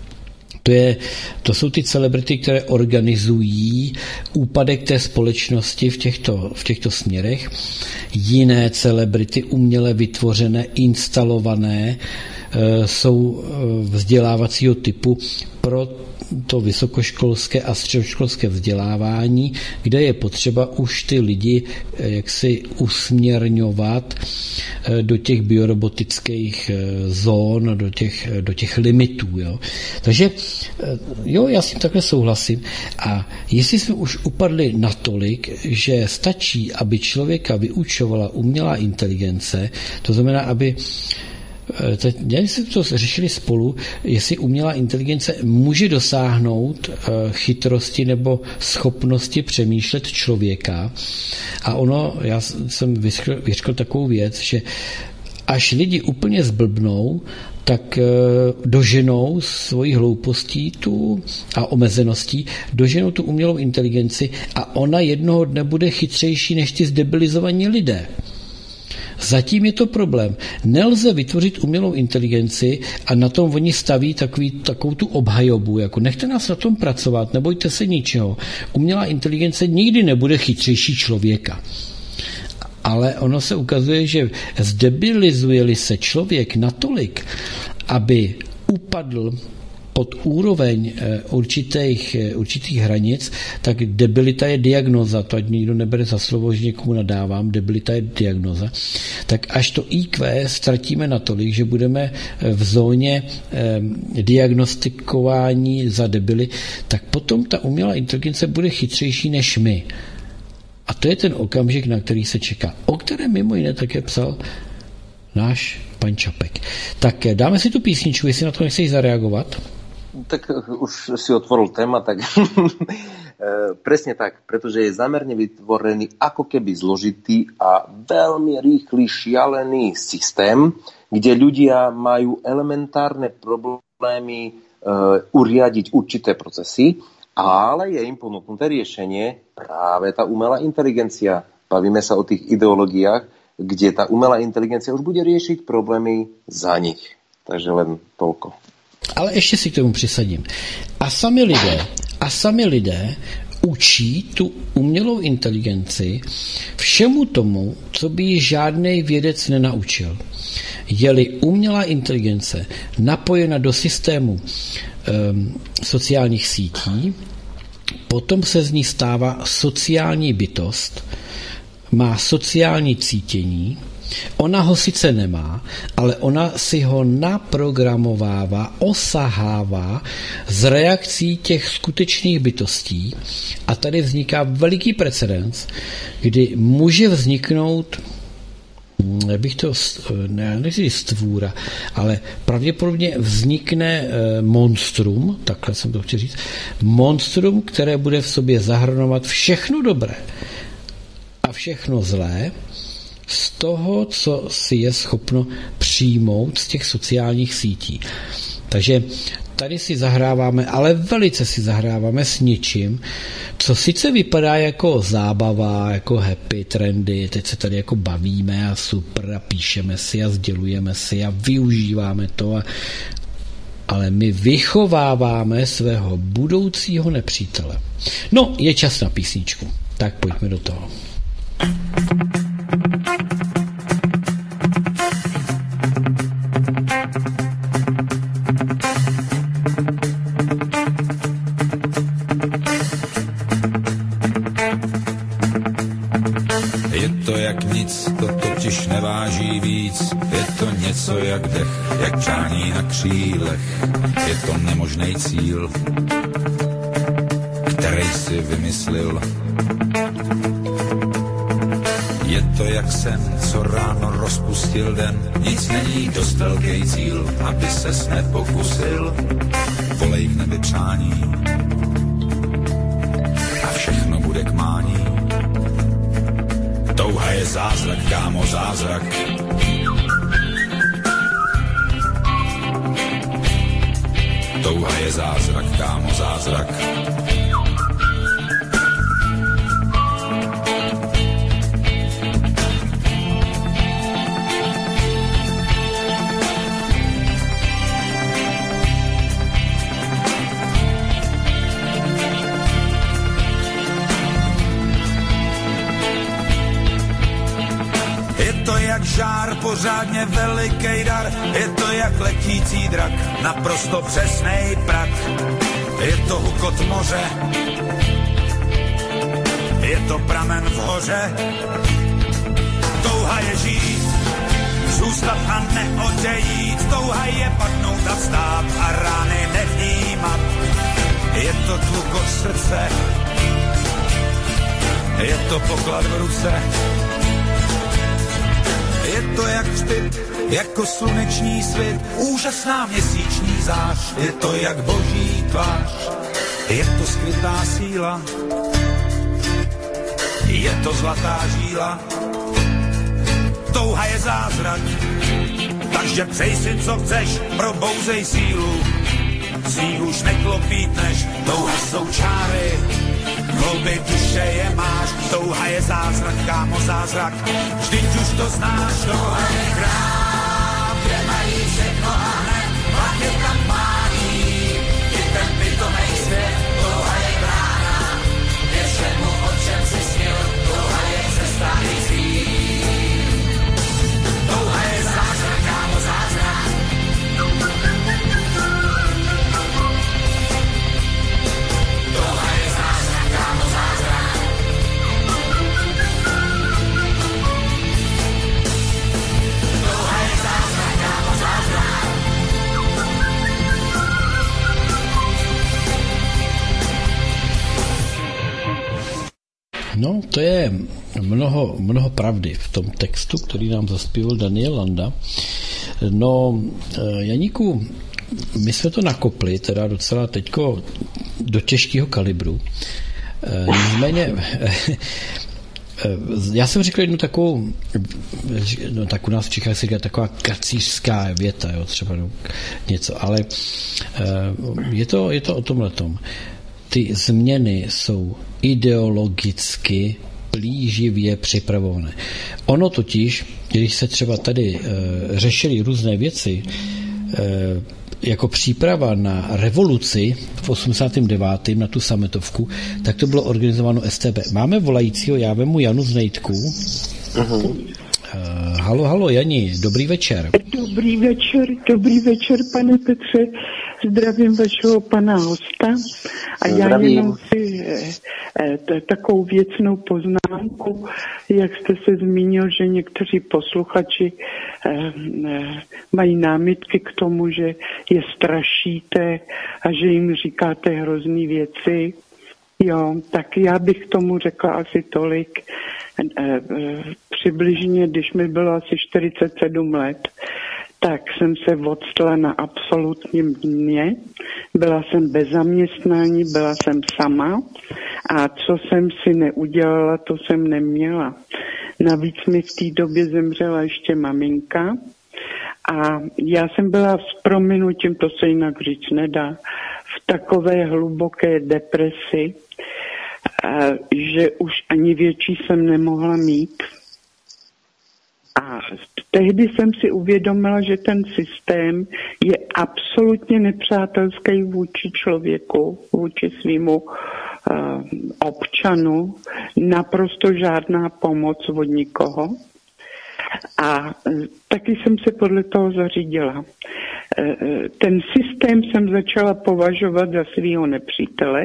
To jsou ty celebrity, které organizují úpadek té společnosti v těchto směrech. Jiné celebrity, uměle vytvořené, instalované, jsou vzdělávacího typu pro to vysokoškolské a středoškolské vzdělávání, kde je potřeba už ty lidi jaksi usměrňovat do těch biorobotických zón, do těch limitů. Jo. Takže jo, já s tím takhle souhlasím. A jestli jsme už upadli natolik, že stačí, aby člověka vyučovala umělá inteligence, to znamená, aby když jsme to řešili spolu, jestli umělá inteligence může dosáhnout chytrosti nebo schopnosti přemýšlet člověka. A já jsem vyřkl takovou věc, že až lidi úplně zblbnou, tak doženou svojí hloupostí a omezeností, doženou tu umělou inteligenci a ona jednoho dne bude chytřejší než ty zdebilizovaní lidé. Zatím je to problém. Nelze vytvořit umělou inteligenci a na tom oni staví takovou tu obhajobu, jako nechte nás na tom pracovat, nebojte se ničeho. Umělá inteligence nikdy nebude chytřejší člověka. Ale ono se ukazuje, že zdebilizuje-li se člověk natolik, aby upadl pod úroveň určitých hranic, tak debilita je diagnóza. To ať nikdo nebere za slovo, že někomu nadávám, debilita je diagnóza. Tak až to IQ ztratíme natolik, že budeme v zóně diagnostikování za debily, tak potom ta umělá inteligence bude chytřejší než my. A to je ten okamžik, na který se čeká. O kterém mimo jiné také psal náš pan Čapek. Tak dáme si tu písničku, jestli na to nechceš zareagovat. Tak už si otvoril téma, tak presne tak, pretože je zamerne vytvorený ako keby zložitý a veľmi rýchly, šialený systém, kde ľudia majú elementárne problémy uriadiť určité procesy ale je im ponúknuté riešenie práve tá umelá inteligencia. Bavíme sa o tých ideológiách, kde tá umelá inteligencia už bude riešiť problémy za nich. Takže len toľko. Ale ještě si k tomu přisadím. A sami lidé učí tu umělou inteligenci všemu tomu, co by ji žádnej vědec nenaučil. Je-li umělá inteligence napojena do systému sociálních sítí, potom se z ní stává sociální bytost, má sociální cítění, ona ho sice nemá, ale ona si ho naprogramovává, osahává z reakcí těch skutečných bytostí a tady vzniká veliký precedens, kdy může vzniknout, nechci stvůra, ale pravděpodobně vznikne monstrum, takhle jsem to chtěl říct, monstrum, které bude v sobě zahrnovat všechno dobré a všechno zlé, z toho, co si je schopno přijmout z těch sociálních sítí. Takže tady si zahráváme, ale velice si zahráváme s něčím, co sice vypadá jako zábava, jako happy trendy, teď se tady jako bavíme a super a píšeme si a sdělujeme si a využíváme to, ale my vychováváme svého budoucího nepřítele. No, je čas na písničku, tak pojďme do toho. Je to jak nic, to totiž neváží víc. Je to něco jak dech, jak přání na křílech. Je to nemožný cíl, který si vymyslil. Je to jak sen, co ráno rozpustil den. Nic není dost velký cíl, aby ses nepokusil. Volej v nebi přání a všechno bude k mání. Touha je zázrak, kámo, zázrak. Touha je zázrak, kámo, zázrak. Jak žár, pořádně velikej dar, je to jak letící drak, naprosto přesnej prak. Je to hukot moře, je to pramen v hoře. Touha je žít, zůstat a neodejít, touha je padnout a vstát a rány nevnímat. Je to tlukot srdce, je to poklad v ruce. Je to jak vždyť, jako sluneční svit, úžasná měsíční zář. Je to jak boží tvář, je to skrytá síla, je to zlatá žíla. Touha je zázrak, takže přej si, co chceš, probouzej sílu. Z ní už neklopítneš, touha jsou čáry, hlouby duše je máš. Touha je zázrak, kámo, zázrak, vždyť už to znáš. Touha je chrám, kde mají všechno a hned pak je tam mání. I ten pitomej svět, touha je brána ke všemu, o čem si snil. Touha je cesta i cíl. Touha je zázrak, kámo, zázrak. Touha je zázrak, kámo, zázrak. Touha je zázrak, kámo, zázrak. No, to je mnoho pravdy v tom textu, který nám zaspíval Daniel Landa. No, Janíku, my jsme to nakopli, teda docela teďko do těžkého kalibru. Nicméně, já jsem řekl jednu takovou, no tak u nás v Čechách se říká taková kacířská věta, jo, třeba něco, ale je to o tomhletom. ty změny jsou ideologicky plíživě připravované. Ono totiž, když se třeba tady řešily různé věci, jako příprava na revoluci v 89. na tu sametovku, tak to bylo organizováno STB. Máme volajícího, já vemu Janu z Nejtku. Halo, Jani, dobrý večer. Dobrý večer, pane Petře. Zdravím vašeho pana hosta. A já jenom si takovou věcnou poznámku, jak jste se zmínil, že někteří posluchači mají námitky k tomu, že je strašíte a že jim říkáte hrozný věci. Jo, tak já bych k tomu řekla asi tolik. Přibližně, když mi bylo asi 47 let, tak jsem se odstala na absolutním dně. Byla jsem bez zaměstnání, byla jsem sama a co jsem si neudělala, to jsem neměla. Navíc mi v té době zemřela ještě maminka a já jsem byla s prominutím, to se jinak říct nedá, v takové hluboké depresi, že už ani větší jsem nemohla mít. A tehdy jsem si uvědomila, že ten systém je absolutně nepřátelský vůči člověku, vůči svýmu občanu, naprosto žádná pomoc od nikoho. A taky jsem se podle toho zařídila. Ten systém jsem začala považovat za svýho nepřítele.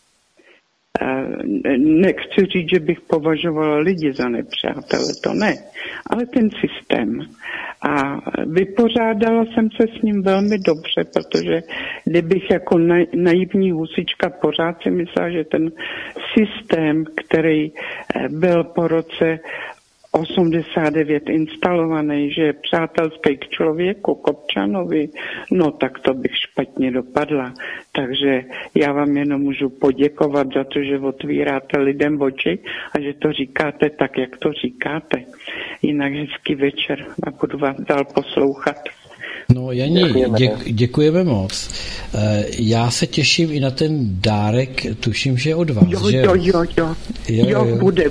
Nechci říct, že bych považovala lidi za nepřátele, to ne, ale ten systém. A vypořádala jsem se s ním velmi dobře, protože kdybych jako naivní husička pořád si myslela, že ten systém, který byl po roce 89 instalovaný, že je přátelský k člověku, k občanovi, no tak to bych špatně dopadla. Takže já vám jenom můžu poděkovat za to, že otvíráte lidem oči a že to říkáte tak, jak to říkáte. Jinak hezký večer a budu vás dál poslouchat. No Jani, děkujeme moc. Já se těším i na ten dárek, tuším, že od vás, že? Jo, bude.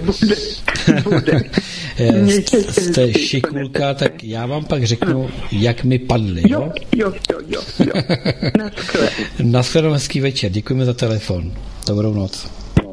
Jste šikulka, tak já vám pak řeknu, jak mi padly, jo? Jo. Naschledanou, hezký večer, děkujeme za telefon. Dobrou noc.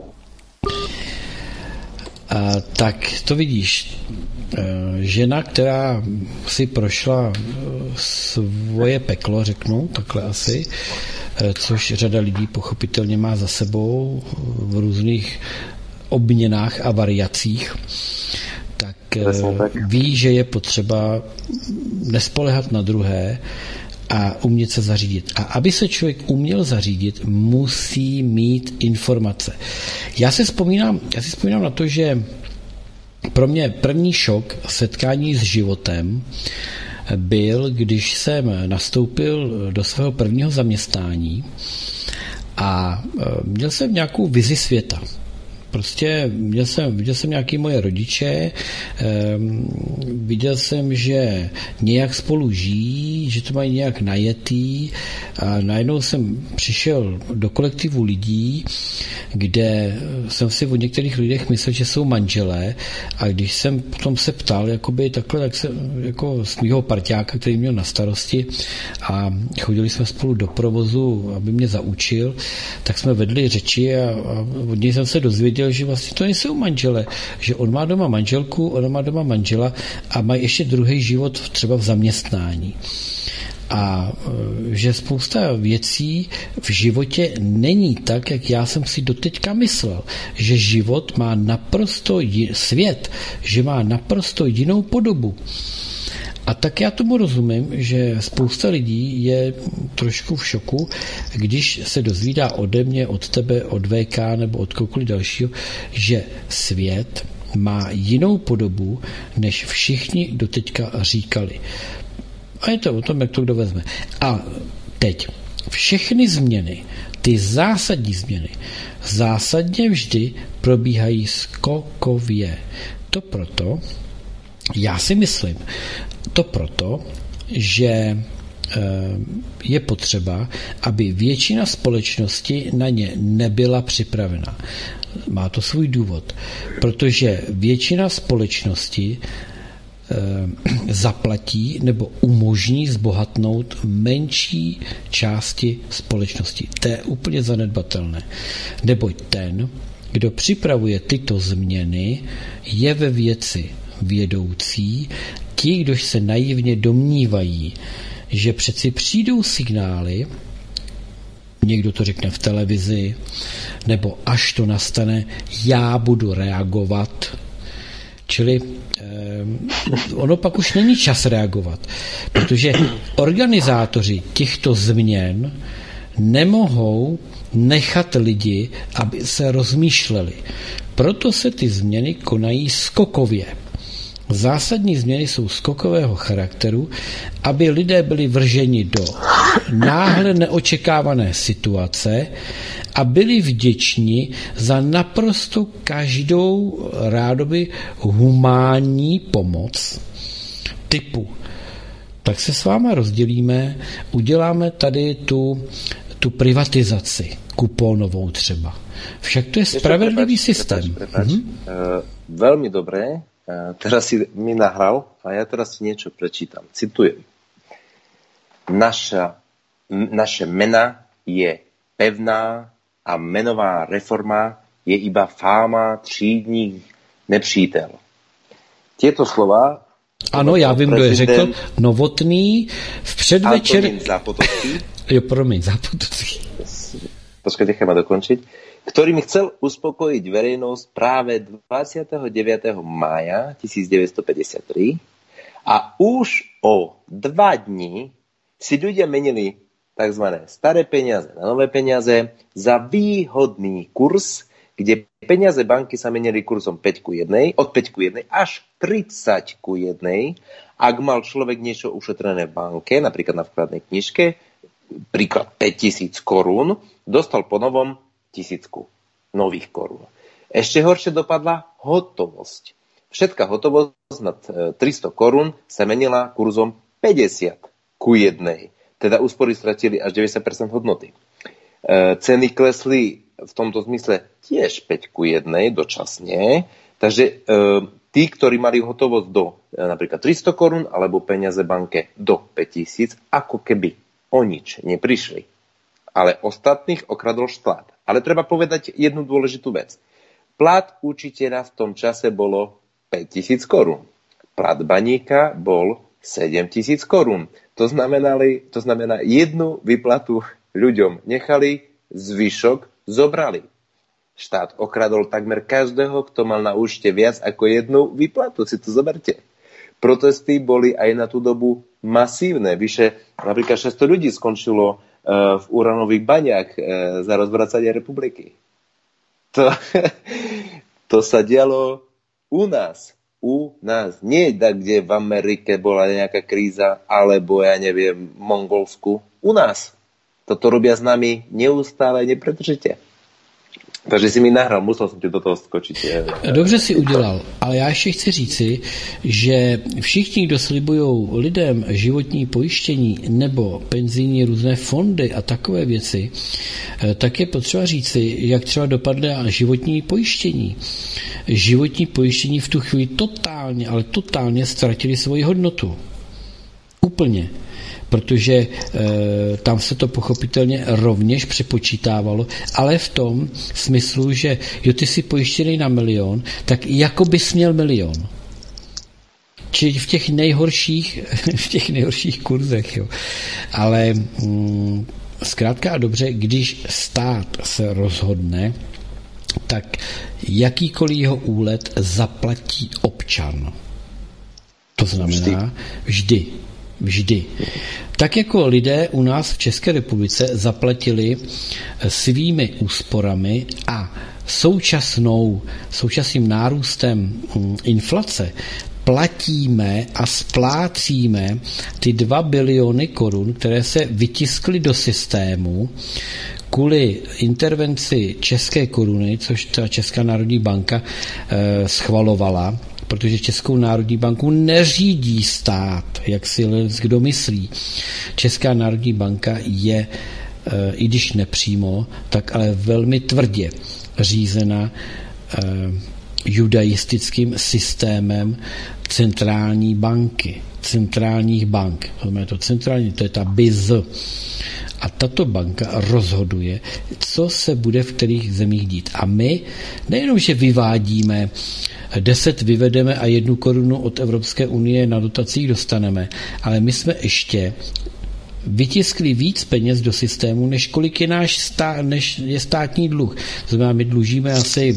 Tak to vidíš, žena, která si prošla svoje peklo, řeknu, takhle asi, což řada lidí pochopitelně má za sebou v různých obměnách a variacích, tak ví, že je potřeba nespoléhat na druhé a umět se zařídit. A aby se člověk uměl zařídit, musí mít informace. Já si vzpomínám na to, že pro mě první šok setkání s životem byl, když jsem nastoupil do svého prvního zaměstnání a měl jsem nějakou vizi světa. Prostě viděl jsem nějaký moje rodiče, viděl jsem, že nějak spolu žijí, že to mají nějak najetý a najednou jsem přišel do kolektivu lidí, kde jsem si o některých lidech myslel, že jsou manželé a když jsem potom se ptal, jakoby takhle, tak se, jako z mýho parťáka, který měl na starosti a chodili jsme spolu do provozu, aby mě zaučil, tak jsme vedli řeči a od něj jsem se dozvěděl, že vlastně to nejsou manžele, že on má doma manželku, ona má doma manžela a mají ještě druhý život třeba v zaměstnání. A že spousta věcí v životě není tak, jak já jsem si doteďka myslel, že život má naprosto svět, že má naprosto jinou podobu. A tak já tomu rozumím, že spousta lidí je trošku v šoku, když se dozvídá ode mě, od tebe, od VK nebo od kohokoliv dalšího, že svět má jinou podobu, než všichni doteďka říkali. A je to o tom, jak to kdo vezme. A teď všechny změny, ty zásadní změny, zásadně vždy probíhají skokově. To proto, já si myslím, to proto, že je potřeba, aby většina společnosti na ně nebyla připravena. Má to svůj důvod, protože většina společnosti zaplatí nebo umožní zbohatnout menší části společnosti. To je úplně zanedbatelné. Neboť ten, kdo připravuje tyto změny, je ve věci vědoucí. Ti, kdo se naivně domnívají, že přeci přijdou signály, někdo to řekne v televizi, nebo až to nastane, já budu reagovat. Čili ono pak už není čas reagovat, protože organizátoři těchto změn nemohou nechat lidi, aby se rozmýšleli. Proto se ty změny konají skokově. Zásadní změny jsou skokového charakteru, aby lidé byli vrženi do náhle neočekávané situace a byli vděční za naprosto každou rádoby humánní pomoc typu. Tak se s váma rozdělíme, uděláme tady tu privatizaci kupónovou třeba. Však to je spravedlivý systém. Veľmi dobré. Teraz si mi nahral a ja teraz si niečo prečítam. Citujem. Naše mena je pevná a menová reforma je iba fáma třídních nepřítel. Tieto slova... Ano, já vím, kdo je řekl. Novotný v předvečer... Antonín Zápotocký. Jo, promiň, Zápotocký. Počkaj, nechaj ma dokončiť. Ktorým chcel uspokojiť verejnosť práve 29. mája 1953 a už o 2 dní si ľudia menili tzv. Staré peniaze na nové peniaze za výhodný kurz, kde peniaze banky sa menili kurzom 5:1, od 5:1 až 30:1. Ak mal človek niečo ušetrené v banke, napríklad na vkladnej knižke, príklad 5000 korún, dostal po novom 1000 nových korún. Ešte horšie dopadla hotovosť. Všetká hotovosť nad 300 korún sa menila kurzom 50:1. Teda úspory stratili až 90% hodnoty. Ceny klesli v tomto zmysle tiež 5:1 dočasne. Takže tí, ktorí mali hotovosť do napríklad 300 korún alebo peniaze banke do 5000, ako keby o nič neprišli. Ale ostatných okradol štát. Ale treba povedať jednu dôležitú vec. Plat učiteľa v tom čase bolo 5000 korún. Plat baníka bol 7000 korún. To znamená jednu výplatu ľuďom nechali, zvyšok zobrali. Štát okradol takmer každého, kto mal na účte viac ako jednu výplatu. Si to zoberte. Protesty boli aj na tú dobu masívne. Vyše napríklad 600 ľudí skončilo v uranových baňách za rozvracanie republiky. To sa dialo u nás. Nie tak, kde v Amerike bola nejaká kríza, alebo ja neviem, v Mongolsku. U nás. Toto robia s nami neustále, nepretržite. Takže si mi nahral, musel jsem ti do toho skočit. Dobře si udělal, ale já ještě chci říci, že všichni, kdo slibují lidem životní pojištění nebo penzijní různé fondy a takové věci, tak je potřeba říci, jak třeba dopadne životní pojištění. Životní pojištění v tu chvíli totálně ztratili svoji hodnotu. Úplně. Protože tam se to pochopitelně rovněž přepočítávalo, ale v tom smyslu, že jo, ty jsi pojištěný na 1 000 000, tak jako bys měl 1 000 000. Čili v těch nejhorších kurzech. Jo. Ale zkrátka a dobře, když stát se rozhodne, tak jakýkoliv jeho úlet zaplatí občan. To znamená vždy. Tak jako lidé u nás v České republice zaplatili svými úsporami a současným nárůstem inflace platíme a splácíme ty 2 biliony korun, které se vytiskly do systému kvůli intervenci české koruny, což ta Česká národní banka schvalovala protože Českou národní banku neřídí stát, jak si kdo myslí. Česká národní banka je, i když nepřímo, tak ale velmi tvrdě řízena judaistickým systémem centrální banky, centrálních bank. To je ta BIZ. A tato banka rozhoduje, co se bude v kterých zemích dít. A my nejenom, že vyvádíme 10 vyvedeme a 1 korunu od Evropské unie na dotacích dostaneme, ale my jsme ještě vytiskli víc peněz do systému, než kolik je než je státní dluh. To znamená, my dlužíme asi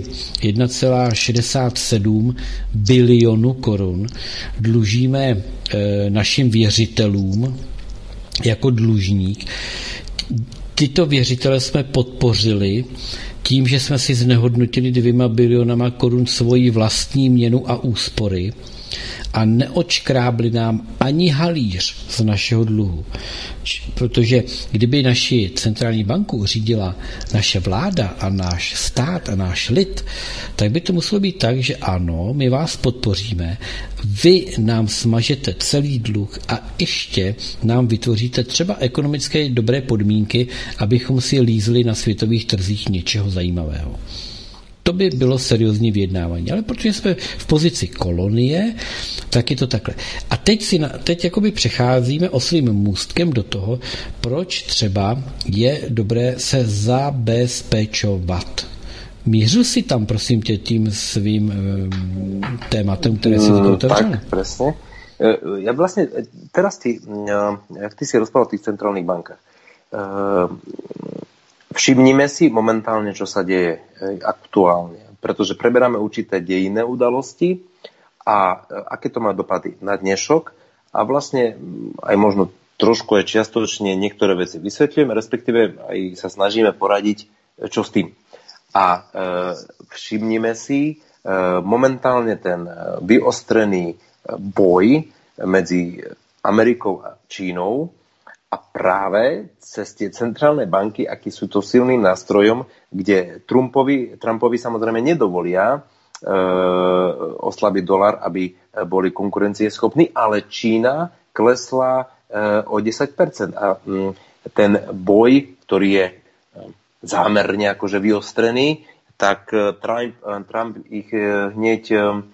1,67 bilionu korun. Dlužíme našim věřitelům jako dlužník. Tyto věřitele jsme podpořili tím, že jsme si znehodnotili 2 bilionama korun svoji vlastní měnu a úspory a neodškrábli nám ani halíř z našeho dluhu. Protože kdyby naši centrální banku řídila naše vláda a náš stát a náš lid, tak by to muselo být tak, že ano, my vás podpoříme, vy nám smažete celý dluh a ještě nám vytvoříte třeba ekonomické dobré podmínky, abychom si lízli na světových trzích něčeho zajímavého. To by bylo seriózní vyjednávání. Ale protože jsme v pozici kolonie, tak je to takhle. A teď jakoby přecházíme oslým můstkem do toho, proč třeba je dobré se zabezpečovat. Mířil si tam, prosím tě, tím svým tématem, které si otevřel? Tak, presne. Ja vlastne, teraz ty si rozprával o tých centrálnych bankách. Všimnime si momentálne, čo sa deje aktuálne, pretože preberáme určité dejinné udalosti a aké to má dopady na dnešok a vlastne aj možno trošku aj čiastočne niektoré veci vysvetľujeme, respektíve aj sa snažíme poradiť, čo s tým. A všimnime si momentálne ten vyostrený boj medzi Amerikou a Čínou a práve cez tie centrálne banky, aký sú to silným nástrojom, kde Trumpovi samozrejme nedovolia oslabiť dolar, aby boli konkurencieschopní, ale Čína klesla o 10%. A ten boj, ktorý je zámerne akože vyostrený, tak Trump ich hneď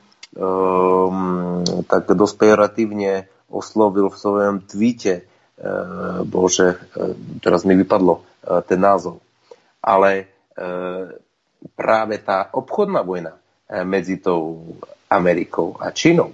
tak dosť pejoratívne oslovil v svojom tweete. Bože, teraz mi vypadlo ten názov. Ale práve tá obchodná vojna medzi tou Amerikou a Čínou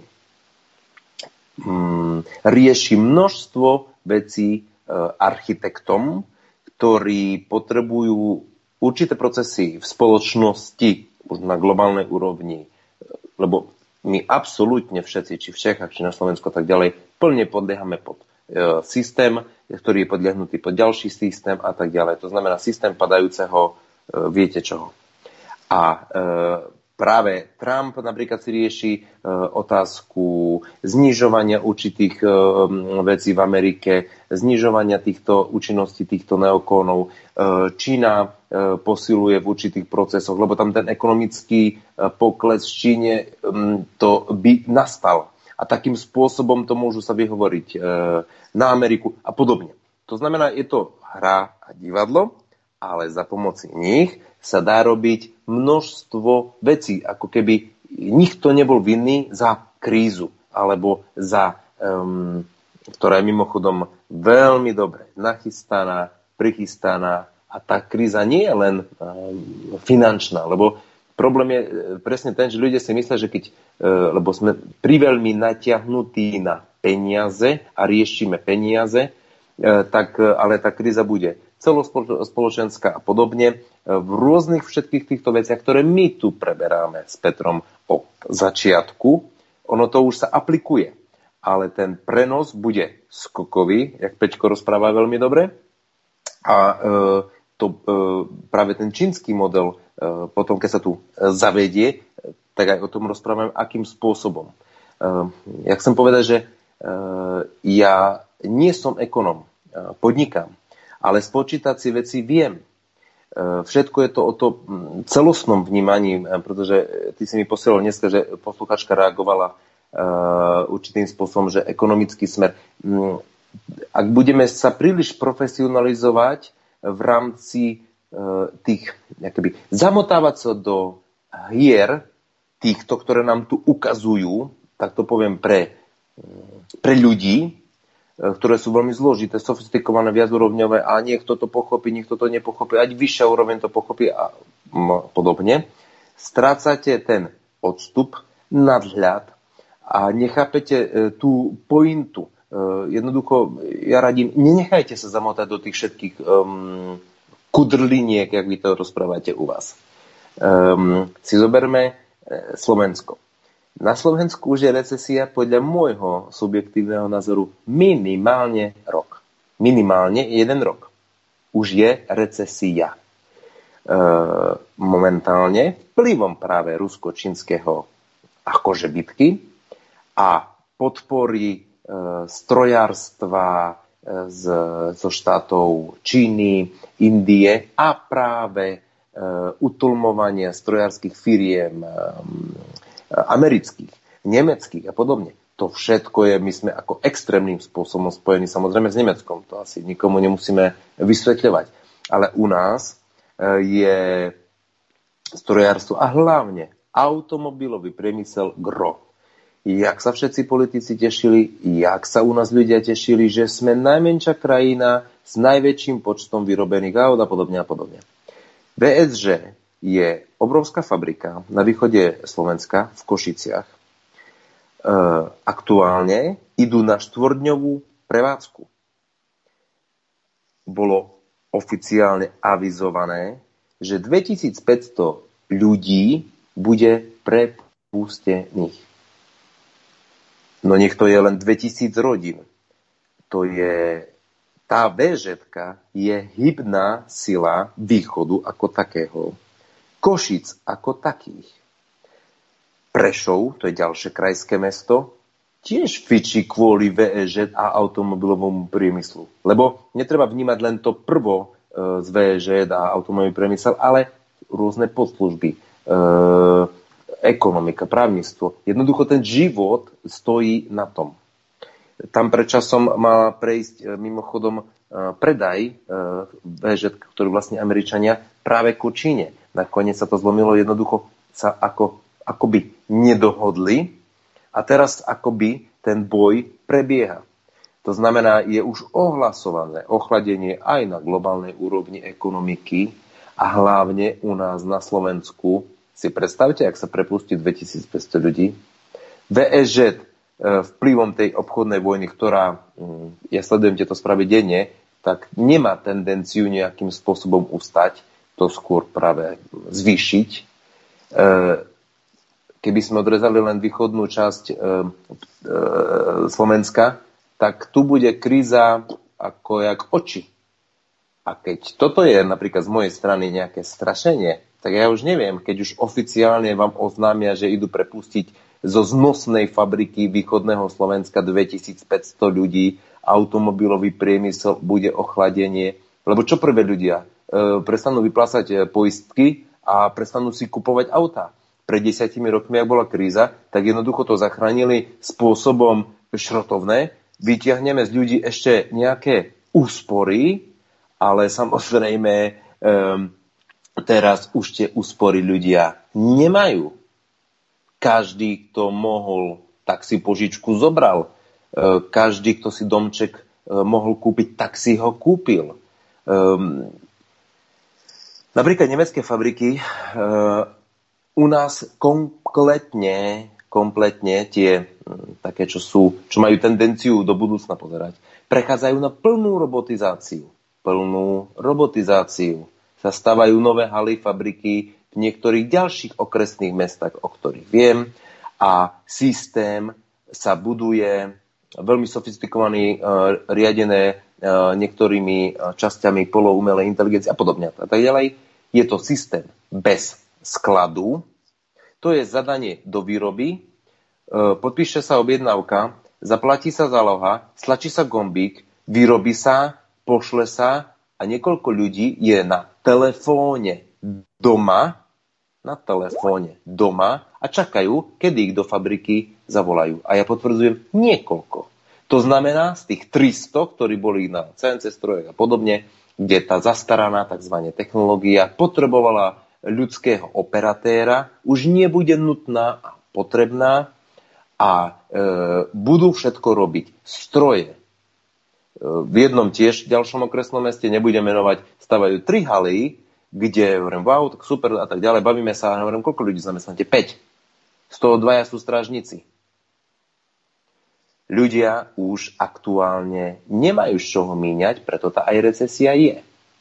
rieši množstvo vecí architektom, ktorí potrebujú určité procesy v spoločnosti, už na globálnej úrovni, lebo my absolútne všetci, či v Čechách, či na Slovensku a tak ďalej, plne podliehame pod systém, ktorý je podliahnutý pod ďalší systém a tak ďalej. To znamená systém padajúceho viete čoho. A práve Trump napríklad si rieši otázku znižovania určitých vecí v Amerike, znižovania týchto účinností týchto neokónov. Čína posiluje v určitých procesoch, lebo tam ten ekonomický pokles v Číne to by nastal. A takým spôsobom to môžu sa vyhovoriť na Ameriku a podobne. To znamená, je to hra a divadlo, ale za pomoci nich sa dá robiť množstvo vecí, ako keby nikto nebol vinný za krízu, alebo za, ktorá je mimochodom veľmi dobre nachystaná, prichystaná a tá kríza nie je len finančná, lebo problém je presne ten, že ľudia si myslia, že keď, lebo sme priveľmi natiahnutí na peniaze a riešime peniaze, tak, ale tá kríza bude celospoločenská a podobne v rôznych všetkých týchto veciach, ktoré my tu preberáme s Petrom od začiatku. Ono to už sa aplikuje, ale ten prenos bude skokový, jak Peťko rozpráva veľmi dobre. A práve ten čínsky model potom, keď sa tu zavedie, tak aj o tom rozprávam, akým spôsobom. Ja chcem povedať, že ja nie som ekonom, podnikám, ale spočítať si veci viem. Všetko je to o to celostnom vnímaní, pretože ty si mi posielal dneska, že posluchačka reagovala určitým spôsobom, že ekonomický smer. Ak budeme sa príliš profesionalizovať v rámci tých, akoby, zamotávať sa do hier týchto, ktoré nám tu ukazujú, tak to poviem pre ľudí, ktoré sú veľmi zložité, sofistikované, viacúrovňové a niekto to pochopí, niekto to nepochopí, ať vyššia úroveň to pochopí a podobne. Strácate ten odstup, nadhľad a nechápete tú pointu. Jednoducho, ja radím, nenechajte sa zamotať do tých všetkých kudrliniek, jak vy to rozprávate u vás. Si zoberme Slovensko. Na Slovensku už je recesia podľa môjho subjektívneho názoru minimálne rok. Minimálne 1 rok. Už je recesia. Momentálne vplyvom práve rusko-čínskeho akože bitky a podpory strojárstva zo štátov Číny, Indie a práve utlmovania strojárskych firiem amerických, nemeckých a podobne. To všetko je, my sme ako extrémnym spôsobom spojení samozrejme s Nemeckom. To asi nikomu nemusíme vysvetľovať. Ale u nás je strojárstvo a hlavne automobilový priemysel gro. Jak sa všetci politici tešili, jak sa u nás ľudia tešili, že sme najmenšia krajina s najväčším počtom vyrobených aut a podobne a podobne. VSŽ je obrovská fabrika na východe Slovenska v Košiciach. Aktuálne idú na 4-dňovú prevádzku. Bolo oficiálne avizované, že 2500 ľudí bude prepustených. No nech to je len 2000 rodín. To je... Tá VŽ-ka je hybná sila východu ako takého. Košic ako takých. Prešov, to je ďalšie krajské mesto, tiež fičí kvôli VŽ a automobilovému priemyslu. Lebo netreba vnímať len to prvo z VŽ a automobilový priemysel, ale rôzne podslužby, ekonomika, právnictvo. Jednoducho ten život stojí na tom. Tam predčasom mal prejsť mimochodom predaj VŽ, ktorú vlastne Američania práve ku Číne. Nakoniec sa to zlomilo, jednoducho sa akoby nedohodli a teraz akoby ten boj prebieha. To znamená, je už ohlasované ochladenie aj na globálnej úrovni ekonomiky a hlavne u nás na Slovensku. Si predstavte, ak sa prepustí 2500 ľudí. VSŽ vplyvom tej obchodnej vojny, ktorá, ja sledujem tieto správy denne, tak nemá tendenciu nejakým spôsobom ustať, to skôr práve zvýšiť. Keby sme odrezali len východnú časť Slovenska, tak tu bude kríza ako jak oči. A keď toto je napríklad z mojej strany nejaké strašenie, tak ja už neviem, keď už oficiálne vám oznámia, že idú prepustiť zo znosnej fabriky východného Slovenska 2500 ľudí, automobilový priemysel, bude ochladenie. Lebo čo prvé ľudia? Prestanú vyplácať poistky a prestanú si kupovať autá. Pred 10 rokmi, ak bola kríza, tak jednoducho to zachránili spôsobom šrotovné. Vytiahneme z ľudí ešte nejaké úspory, ale samozrejme teraz už tie úspory ľudia nemajú. Každý, kto mohol, tak si požičku zobral. Každý, kto si domček mohol kúpiť, tak si ho kúpil. Napríklad nemecké fabriky u nás kompletne tie také, čo majú tendenciu do budúcna pozerať, prechádzajú na plnú robotizáciu. Sa stavajú nové haly, fabriky v niektorých ďalších okresných mestách, o ktorých viem, a systém sa buduje veľmi sofistikovaný, riadené niektorými časťami poloumelej inteligencie a podobne. A tak ďalej. Je to systém bez skladu, to je zadanie do výroby, podpíše sa objednávka, zaplatí sa záloha, stlačí sa gombík, vyrobí sa, pošle sa a niekoľko ľudí je na telefóne doma a čakajú, kedy ich do fabriky zavolajú. A ja potvrdzujem niekoľko. To znamená, z tých 300, ktorí boli na CNC stroje a podobne, kde tá zastaraná tzv. Technológia potrebovala ľudského operatéra, už nebude nutná a potrebná a budú všetko robiť stroje. V jednom tiež ďalšom okresnom meste, nebudem menovať, stavajú 3 haly, kde hovorím, wow, tak super a tak ďalej, bavíme sa a hovorím, koľko ľudí zamestnáte? 5. Z toho 2 sú strážnici. Ľudia už aktuálne nemajú z čoho míňať, preto tá aj recesia je.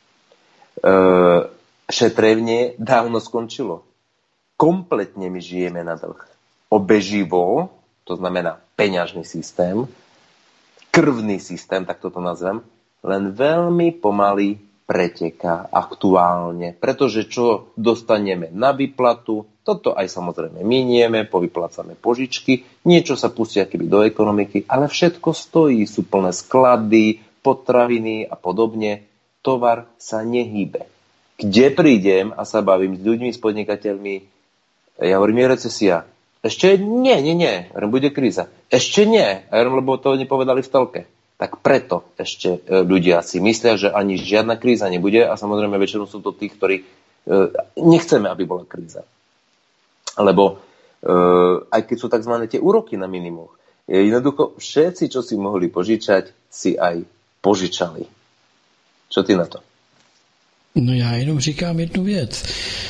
Šetrevne dávno skončilo. Kompletne my žijeme na dlh. Obeživo, to znamená peňažný systém, krvný systém, tak toto nazvem, len veľmi pomaly preteká aktuálne, pretože čo dostaneme na výplatu, toto aj samozrejme minieme, povyplácame požičky, niečo sa pustí akoby do ekonomiky, ale všetko stojí, sú plné sklady, potraviny a podobne, tovar sa nehýbe. Kde prídem a sa bavím s ľuďmi, s podnikateľmi, ja hovorím, je recesia. Ešte nie, hovorím, bude kríza. Ešte nie, lebo to nepovedali v telke. Tak preto ešte ľudia si myslia, že ani žiadna kríza nebude a samozrejme väčšinou sú to tí, ktorí nechceme, aby bola kríza. Lebo aj keď sú tzv. Tie úroky na minimumoch, jednoducho všetci, čo si mohli požičať, si aj požičali. Čo ty na to? No já jenom říkám jednu věc.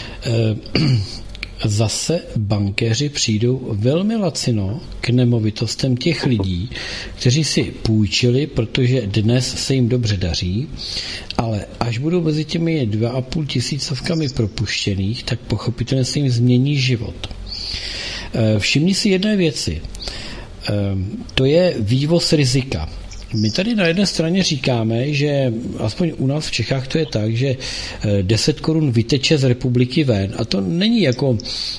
Zase bankéři přijdou velmi lacino k nemovitostem těch lidí, kteří si půjčili, protože dnes se jim dobře daří, ale až budou mezi těmi 2,5 tisícovkami propuštěných, tak pochopitelně se jim změní život. Všimni si jedné věci. To je vývoz rizika. My tady na jedné straně říkáme, že aspoň u nás v Čechách to je tak, že 10 korun vyteče z republiky ven a to není jako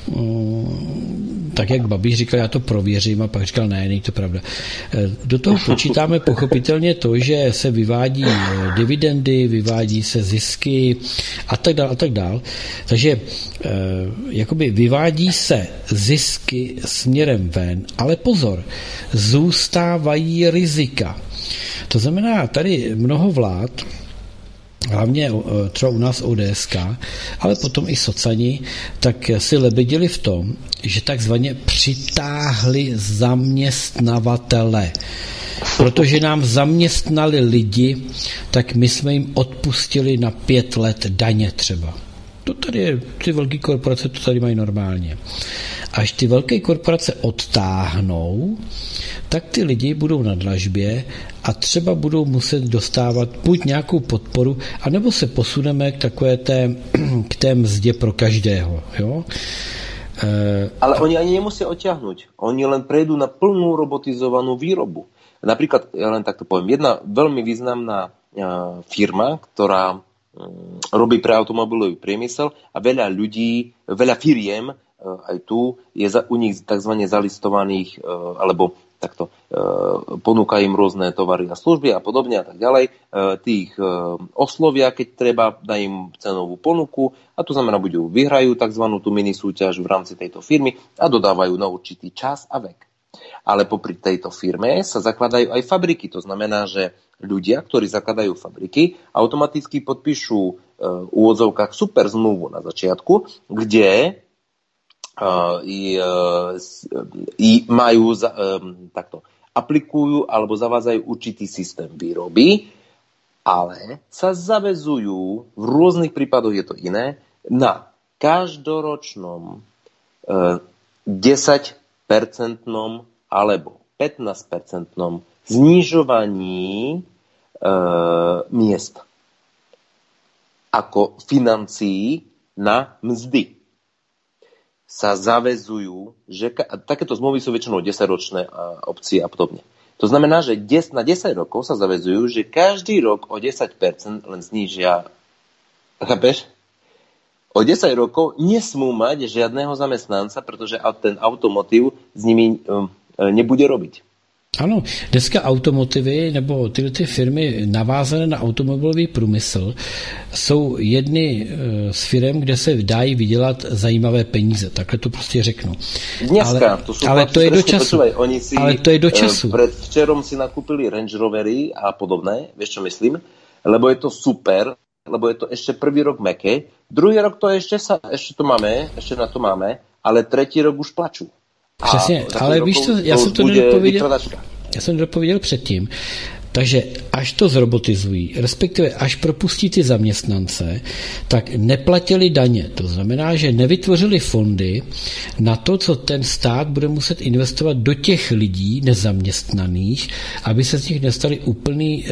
tak, jak Babiš říkal, já to prověřím a pak říkal, ne, není to pravda. Do toho počítáme pochopitelně to, že se vyvádí dividendy, vyvádí se zisky a tak dál a tak dál. Takže jakoby vyvádí se zisky směrem ven, ale pozor, zůstávají rizika. To znamená, tady mnoho vlád, hlavně třeba u nás ODSK, ale potom i socani, tak si lebedili v tom, že takzvaně přitáhli zaměstnavatele. Protože nám zaměstnali lidi, tak my jsme jim odpustili na 5 let daně třeba. To tady ty velké korporace to tady mají normálně. Až ty velké korporace odtáhnou, tak ty lidi budou na dlažbě a třeba budou muset dostávat buď nějakou podporu, anebo se posuneme k takové té mzdě pro každého. Jo? Ale oni ani nemusia odťahnuť. Oni len prejdú na plnú robotizovanú výrobu. Napríklad, ja len takto poviem, jedna veľmi významná firma, ktorá robí pre automobilový priemysel a veľa ľudí, veľa firiem aj tu je u nich tzv. Zalistovaných alebo takto ponúka im rôzne tovary a služby a podobne a tak ďalej. Tých oslovia, keď treba, dá im cenovú ponuku a to znamená, vyhrajú tzv. Tú mini súťaž v rámci tejto firmy a dodávajú na určitý čas a vek. Ale popri tejto firme sa zakladajú aj fabriky. To znamená, že ľudia, ktorí zakladajú fabriky, automaticky podpíšu v úvodzovkách super zmluvu na začiatku, kde majú takto, aplikujú alebo zavádzajú určitý systém výroby, ale sa zaväzujú, v rôznych prípadoch je to iné, na každoročnom 10% alebo 15% znižovaní miest ako financií na mzdy. Sa zaväzujú, že takéto zmluvy sú väčšinou 10-ročné opcie a podobne. To znamená, že na 10 rokov sa zaväzujú, že každý rok o 10% len znížia. Chápeš? O 10 rokov nesmú mať žiadneho zamestnanca, pretože ten automotív s nimi nebude robiť. Ano, dneska automotivy nebo tyhle ty firmy navázané na automobilový průmysl jsou jedny z firm, kde se dají vydělat zajímavé peníze. Takhle to prostě řeknu. Dneska, ale to je do času. Ale to je do času. Predvčerom si nakúpili Range Rovery a podobné, vieš čo myslím? Lebo je to super, lebo je to ešte prvý rok mäkké, druhý rok to ešte na to máme, ale tretí rok už plačú. Přesně, ale víš co, já jsem to dopověděl předtím. Takže až to zrobotizují, respektive až propustí ty zaměstnance, tak neplatili daně. To znamená, že nevytvořili fondy na to, co ten stát bude muset investovat do těch lidí nezaměstnaných, aby se z nich nestali úplný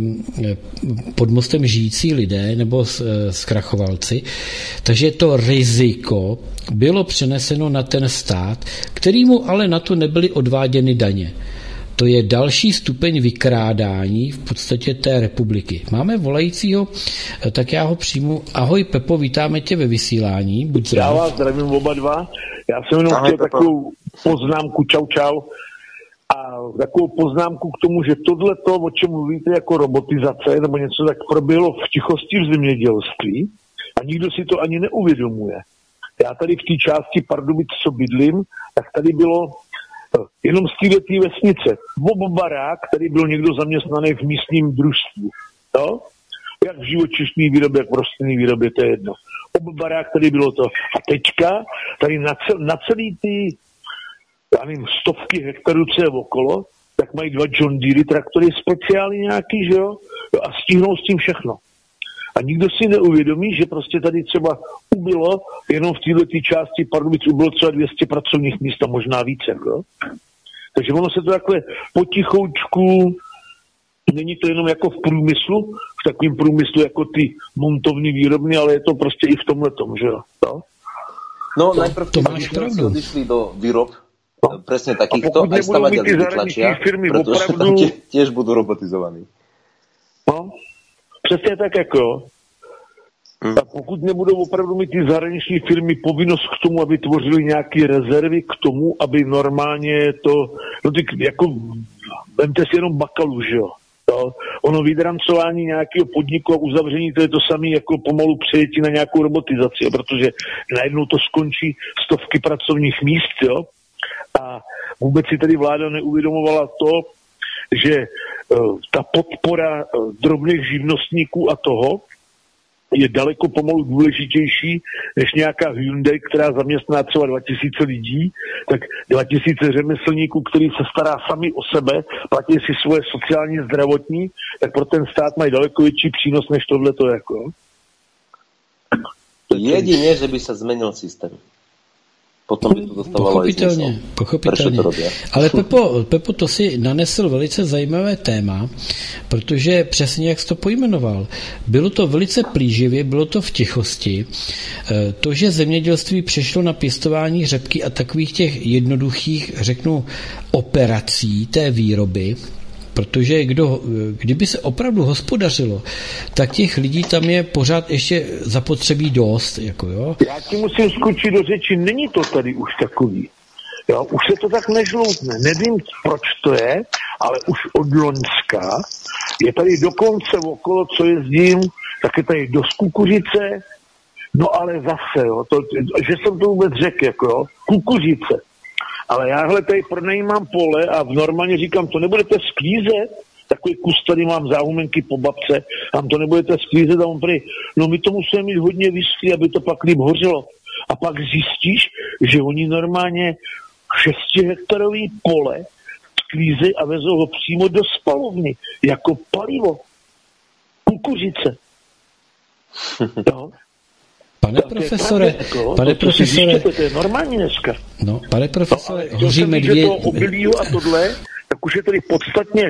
pod mostem žijící lidé nebo zkrachovalci. Takže to riziko bylo přeneseno na ten stát, kterýmu ale na to nebyly odváděny daně. To je další stupeň vykrádání v podstatě té republiky. Máme volajícího, tak já ho přijmu. Ahoj Pepo, vítáme tě ve vysílání. Buď zdrav. Já vás zdravím oba dva. Já jsem jenom chtěl takovou poznámku, čau. A takovou poznámku k tomu, že tohleto, o čem mluvíte jako robotizace, nebo něco tak proběhlo v tichosti v zemědělství a nikdo si to ani neuvědomuje. Já tady v té části Pardubic, co bydlím, tak tady bylo jenom z této vesnice barák, který byl někdo zaměstnaný v místním družstvu. Jo? Jak v živočišný výrobě, jak v rostlinný výrobě, to je jedno. Barák, tady bylo to. A teďka tady na celý ty, já nevím, stovky hektarů, co je okolo, tak mají 2 John Deere traktory speciální nějaký, že jo? A stihnou s tím všechno. A nikdo si neuvědomí, že prostě tady třeba ubylo, jenom v této části Pardubic ubylo třeba 200 pracovních míst a možná více. Jo? Takže ono se to takhle potichoučku, není to jenom jako v průmyslu, v takovém průmyslu jako ty montovní výrobny, ale je to prostě i v tomhletom, že jo? No, najprv to máš pravdu. Odišli do výrob, presne takýchto, aj stavateľi vytlačia, pretože tam tiež budú robotizovaní. No, přesně tak jako. A pokud nebudou opravdu mít ty zahraniční firmy povinnost k tomu, aby tvořili nějaké rezervy k tomu, aby normálně to, no ty, jako, vemte si jenom Bakalu, že jo. Ono vydrancování nějakého podniku a uzavření, to je to samé jako pomalu přejetí na nějakou robotizaci, protože najednou to skončí stovky pracovních míst, jo. A vůbec si tady vláda neuvědomovala to, že ta podpora drobných živnostníků a toho je daleko pomalu důležitější než nějaká Hyundai, která zaměstná třeba 2000 lidí, tak 2000 řemeslníků, který se stará sami o sebe, platí si svoje sociální zdravotní, tak pro ten stát mají daleko větší přínos než tohleto jako. Jedině, že by se změnil systém. Potom by to dostávalo Pochopitelně. Ale Pepo, to si nanesl velice zajímavé téma, protože přesně jak jsi to pojmenoval, bylo to velice plíživě, bylo to v tichosti. To, že zemědělství přešlo na pěstování řepky a takových těch jednoduchých, řeknu, operací té výroby, protože kdyby se opravdu hospodařilo, tak těch lidí tam je pořád ještě zapotřebí dost. Jako jo. Já ti musím skočit do řeči, není to tady už takový. Jo, už se to tak nežloutne. Nevím, proč to je, ale už od loňska je tady dokonce okolo, co jezdím, tak je tady dost kukuřice, no ale zase, jo, že jsem to vůbec řekl, jako jo, kukuřice. Ale jáhle tady pronajímám pole a normálně říkám, to nebudete sklízet, takový kus tady mám záhumenky po babce, tam to nebudete sklízet a on prý, no my to musíme mít hodně vyschlý, aby to pak líp hořelo. A pak zjistíš, že oni normálně 6hektarový pole sklízejí a vezou ho přímo do spalovny, jako palivo. Kukuřice. No. Pane profesore, to je normální dneska. No, pane profesore, hoříme dvě... toho obilího a tohle, tak už je tady podstatně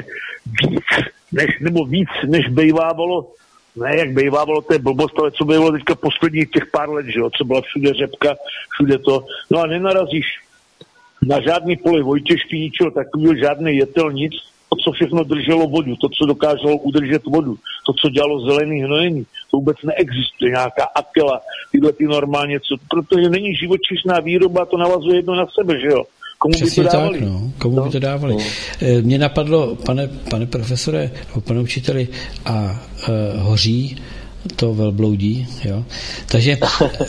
víc, než bejvávalo, ne jak bejvávalo, to je blbost, ale co bejvalo teďka posledních těch pár let, že jo, co byla všude řepka, všude to, no a nenarazíš na žádný pole Vojtěžky, ničeho takového, žádný jetel, nic, to, co všechno drželo vodu, to, co dokázalo udržet vodu, to, co dělalo zelený hnojení, to vůbec neexistuje, nějaká akela, tyhle ty normálně, protože není živočišná výroba, to navazuje jedno na sebe, že jo. Komu přesně by to dávali? Tak, no. Komu by to dávali? Mně napadlo, pane profesore, nebo pane učiteli, a hoří to velbloudí, jo. Takže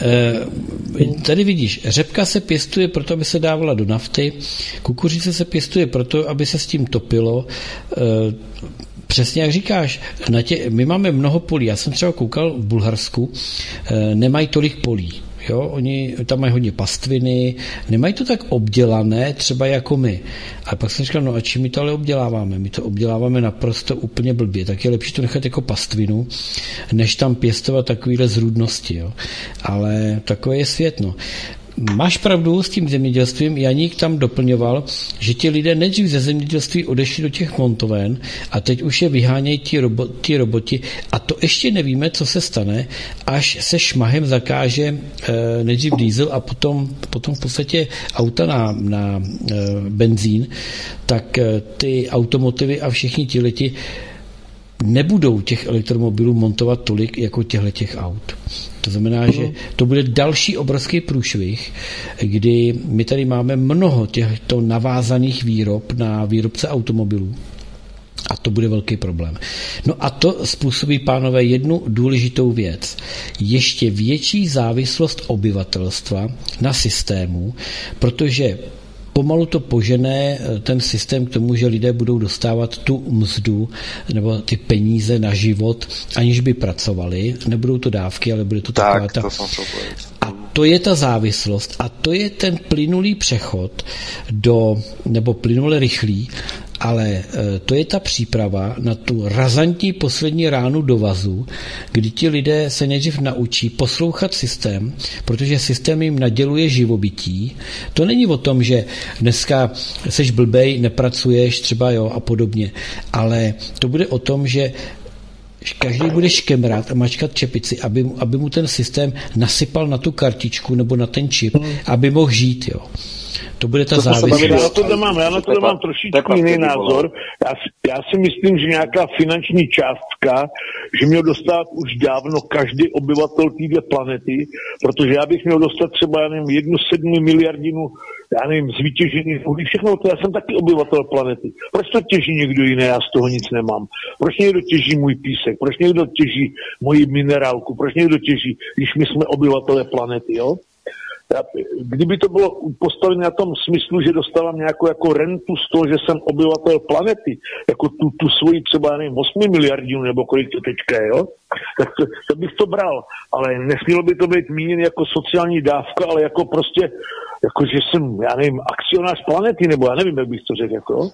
tady vidíš, řepka se pěstuje proto, aby se dávala do nafty, kukuřice se pěstuje proto, aby se s tím topilo. Přesně jak říkáš, my máme mnoho polí. Já jsem třeba koukal v Bulharsku, nemají tolik polí. Jo, oni tam mají hodně pastviny, nemají to tak obdělané, třeba jako my. A pak jsem říkal, no a čím my to ale obděláváme? My to obděláváme naprosto úplně blbě. Tak je lepší to nechat jako pastvinu, než tam pěstovat takovýhle zrůdnosti. Jo. Ale takové je svět, no. Máš pravdu s tím zemědělstvím, Janík tam doplňoval, že ti lidé nejdřív ze zemědělství odešli do těch montoven a teď už je vyhánějí ti roboti a to ještě nevíme, co se stane, až se šmahem zakáže nejdřív diesel a potom v podstatě auta na benzín, tak ty automotivy a všichni ti nebudou těch elektromobilů montovat tolik jako těch aut. To znamená, že to bude další obrovský průšvih, kdy my tady máme mnoho těchto navázaných výrob na výrobce automobilů. A to bude velký problém. No a to způsobí, pánové, jednu důležitou věc. Ještě větší závislost obyvatelstva na systému, protože pomalu to požené ten systém k tomu, že lidé budou dostávat tu mzdu nebo ty peníze na život, aniž by pracovali. Nebudou to dávky, ale bude to taková ta... A to je ta závislost a to je ten plynulý přechod nebo plynule rychlý, ale to je ta příprava na tu razantní poslední ránu do vazu, kdy ti lidé se nejdřív naučí poslouchat systém, protože systém jim naděluje živobytí. To není o tom, že dneska seš blbej, nepracuješ třeba, jo, a podobně, ale to bude o tom, že každý bude škemrat a mačkat čepici, aby mu ten systém nasypal na tu kartičku nebo na ten čip, aby mohl žít, jo. To bude ta závislost. Já na to mám trošičku jiný názor. Já si myslím, že nějaká finanční částka, že měl dostat už dávno každý obyvatel této planety, protože já bych měl dostat třeba, já nevím, 1,7 miliardinu, já nevím, z vytěžených uhlí, všechno to, já jsem taky obyvatel planety. Proč to těží někdo jiný, já z toho nic nemám? Proč někdo těží můj písek? Proč někdo těží moji minerálku? Proč někdo těží, když my jsme obyvatele planety, jo? Kdyby to bylo postavené na tom smyslu, že dostávám nějakou jako rentu z toho, že jsem obyvatel planety, jako tu svoji třeba, nevím, 8 miliardů nebo kolik to teďka je, jo? Tak to bych to bral, ale nesmělo by to být míněn jako sociální dávka, ale jako prostě, jako že jsem, já nevím, akcionář planety, nebo já nevím, jak bych to řekl, jako.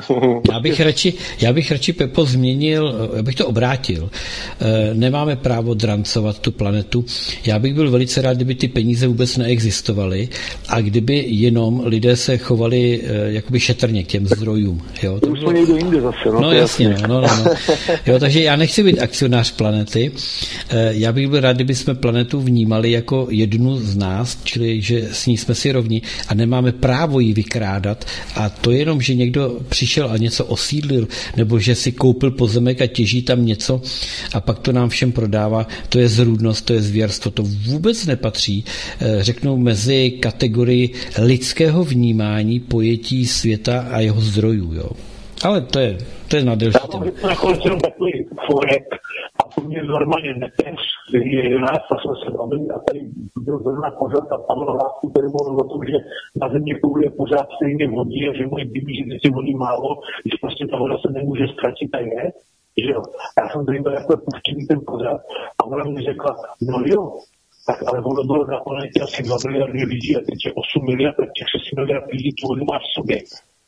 Já bych radši, Pepo, změnil, já bych to obrátil. Nemáme právo drancovat tu planetu. Já bych byl velice rád, kdyby ty peníze vůbec neexistovaly a kdyby jenom lidé se chovali jakoby šetrně k těm zdrojům. Jo, to už jsme někdo jinde zase. No jasně, no. Jo, takže já nechci být akcionář planety. Já bych byl rád, kdyby jsme planetu vnímali jako jednu z nás, čili že s ní jsme si rovni a nemáme právo ji vykrádat a to jenom, že někdo přišel a něco osídlil, nebo že si koupil pozemek a těží tam něco a pak to nám všem prodává, to je zrůdnost, to je zvěrstvo, to vůbec nepatří, řeknu, mezi kategorii lidského vnímání pojetí světa a jeho zdrojů, jo. Ale to je na delší téma. Já mám nakonec jenom takový forek a to mě normálně netež, který je 11 a jsme se bavili a tady byl zrovna pořád a Pavel Lásku, který mluvil o tom, že na země je pořád stejně vodí a že můj bíbí, že si vodí málo, když prostě ta voda se nemůže ztratit a je, že jo. Já jsem byl jako puštěný ten pořád a ona mi řekla, no jo, tak ale ono bylo na planetě asi 2 miliardy lidí a teď je 8 miliard, tak těch 6 miliard lidí tu vodu má v sobě.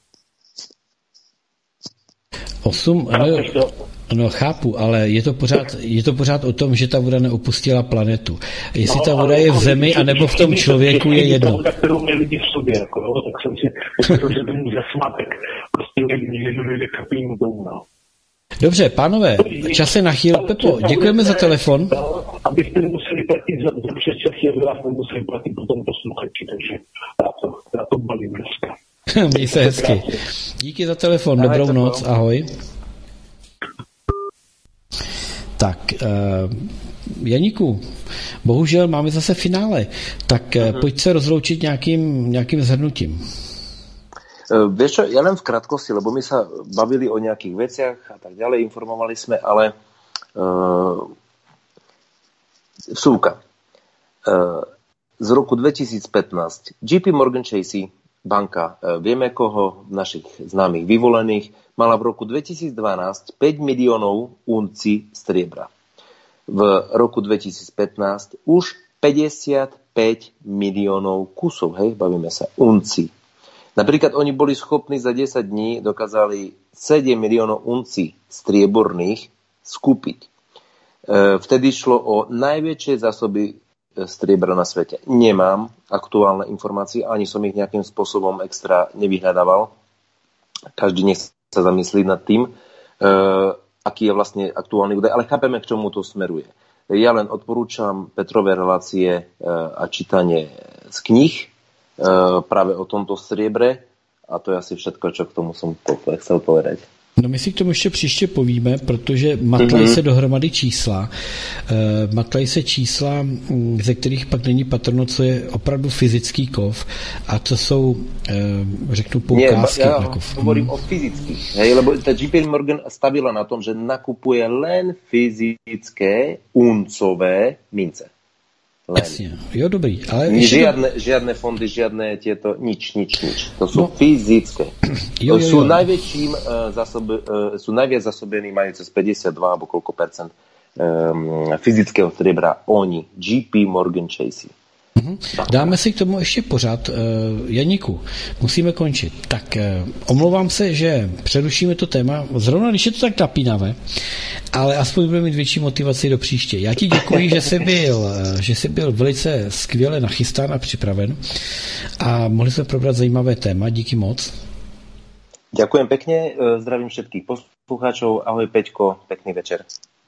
8, ano, chápu, ale je to pořád o tom, že ta voda neopustila planetu. Jestli ta voda je v zemi, anebo v tom člověku, je jedno. Voda, kterou měli lidi v sobě, jako, jo, tak jsem si myslel, že to není zasmatek. Prostě někdo kapínu tomu, no. Dobře, pánové, čas se nachýl. Pepo, děkujeme za telefon. Abyste nemuseli platit za přesčas, jak vás nemuseli platit potom posluchači, takže já to balím dneska. Měj se hezky. Díky za telefon, dobrou noc, ahoj. Tak, Janíku, bohužel máme zase finále, tak pojď se rozloučit nějakým shrnutím. Vieš čo, ja len v krátkosti, lebo my sa bavili o nejakých veciach a tak ďalej, informovali sme, ale vsúka. Z roku 2015 JP Morgan Chase banka, vieme koho, našich známych vyvolených, mala v roku 2012 5 miliónov uncí striebra. V roku 2015 už 55 miliónov kusov, hej, bavíme sa, uncí. Napríklad oni boli schopní za 10 dní, dokázali 7 miliónov uncí strieborných skúpiť. Vtedy šlo o najväčšie zásoby striebra na svete. Nemám aktuálne informácie, ani som ich nejakým spôsobom extra nevyhľadával. Každý nech sa zamyslí nad tým, aký je vlastne aktuálny údaj, ale chápeme, k čomu to smeruje. Ja len odporúčam Petrové relácie a čítanie z kníh práve o tomto striebre a to je asi všetko, čo k tomu som chcel povedať. No my si k tomu ještě příště povíme, protože matlají se dohromady čísla. Matlají se čísla, ze kterých pak není patrno, co je opravdu fyzický kov a co jsou, řeknu, poukázky na kov. Hovorím o fyzických, hej, lebo ta JP Morgan stavila na tom, že nakupuje len fyzické uncové mince. Jasně, jo, dobrý. Ale žiadne fondy, žiadne tieto, nič. To sú fyzické. Sú najväčším sú najviac zasobení, majú cez 52 alebo koľko percent fyzického striebra oni, JP Morgan Chase. Dáme si k tomu ještě pořád. Janíku, musíme končit. Tak omlouvám se, že přerušíme to téma, zrovna když je to tak napínavé, ale aspoň budeme mít větší motivaci do příště. Já ti děkuji, že jsi byl velice skvěle nachystán a připraven a mohli jsme probrat zajímavé téma. Díky moc. Ďakujem pekne, zdravím všetkých poslucháčov. Ahoj Peťko, pekný večer.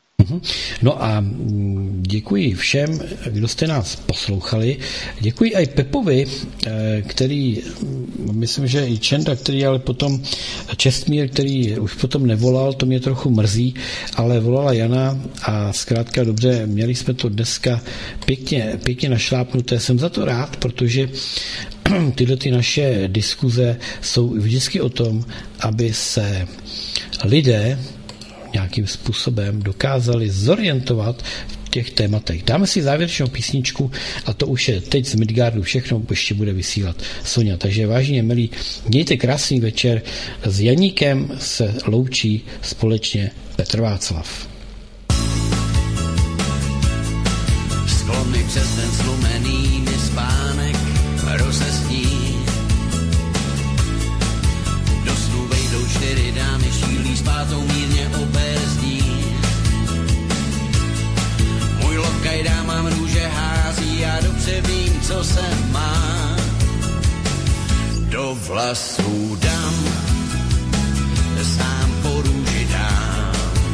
No a děkuji všem, kdo jste nás poslouchali. Děkuji i Pepovi, který, myslím, že i Čenda, který ale potom, Čestmír, který už potom nevolal, to mě trochu mrzí, ale volala Jana a zkrátka dobře, měli jsme to dneska pěkně našlápnuté. Jsem za to rád, protože tyhle ty naše diskuze jsou vždycky o tom, aby se lidé nějakým způsobem dokázali zorientovat v těch tématech. Dáme si závěrečnou písničku a to už je teď z Midgardu všechno, ještě bude vysílat Soňa. Takže vážně milí, mějte krásný večer. S Janíkem se loučí společně Petr Václav. Sklony přes ten zlumený mi spánek rozesní. Do snu vejdou 4 dámy, šílí s pátou mírně obezdí. Můj lokaj dámám růže hází, já dobře vím, co se má. Do vlasů dám, sám po růži dám.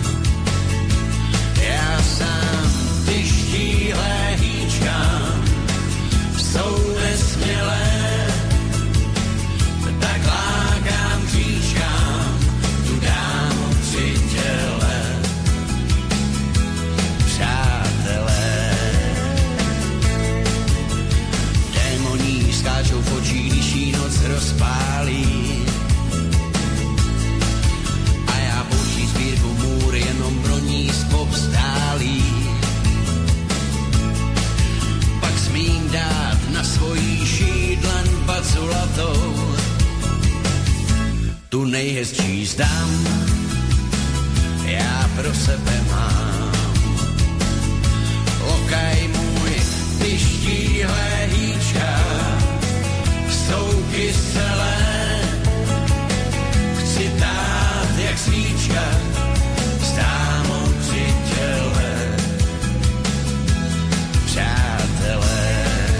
Já sám ty štíhlé hýčkám, jsou nesmělé, tak lákám kříčkám, tu dámu při těle. Přátelé, démoní skáčou v očích, když jí noc rozpálí. A já pouští sbírku můr, jenom pro ní povstálí. Pak smím dát na svojí šídlen baculatou. Tu nejhezčí zdám, já pro sebe mám. Lokaj můj, ty štíhlé hýčka, jsou kyselé. Chci dát jak svíčka, s dámou při těle. Přátelé,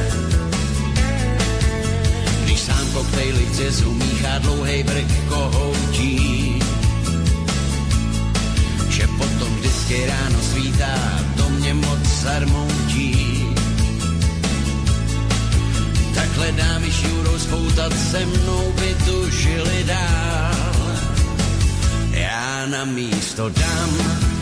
když sám koktejly v jazzu míchá dlouhej brk kohoutí, že potom vždycky ráno svítá, to mě moc zarmoutí. Takhle dámy šňůrou spoutat se mnou by tu žili dál. Já na místo dám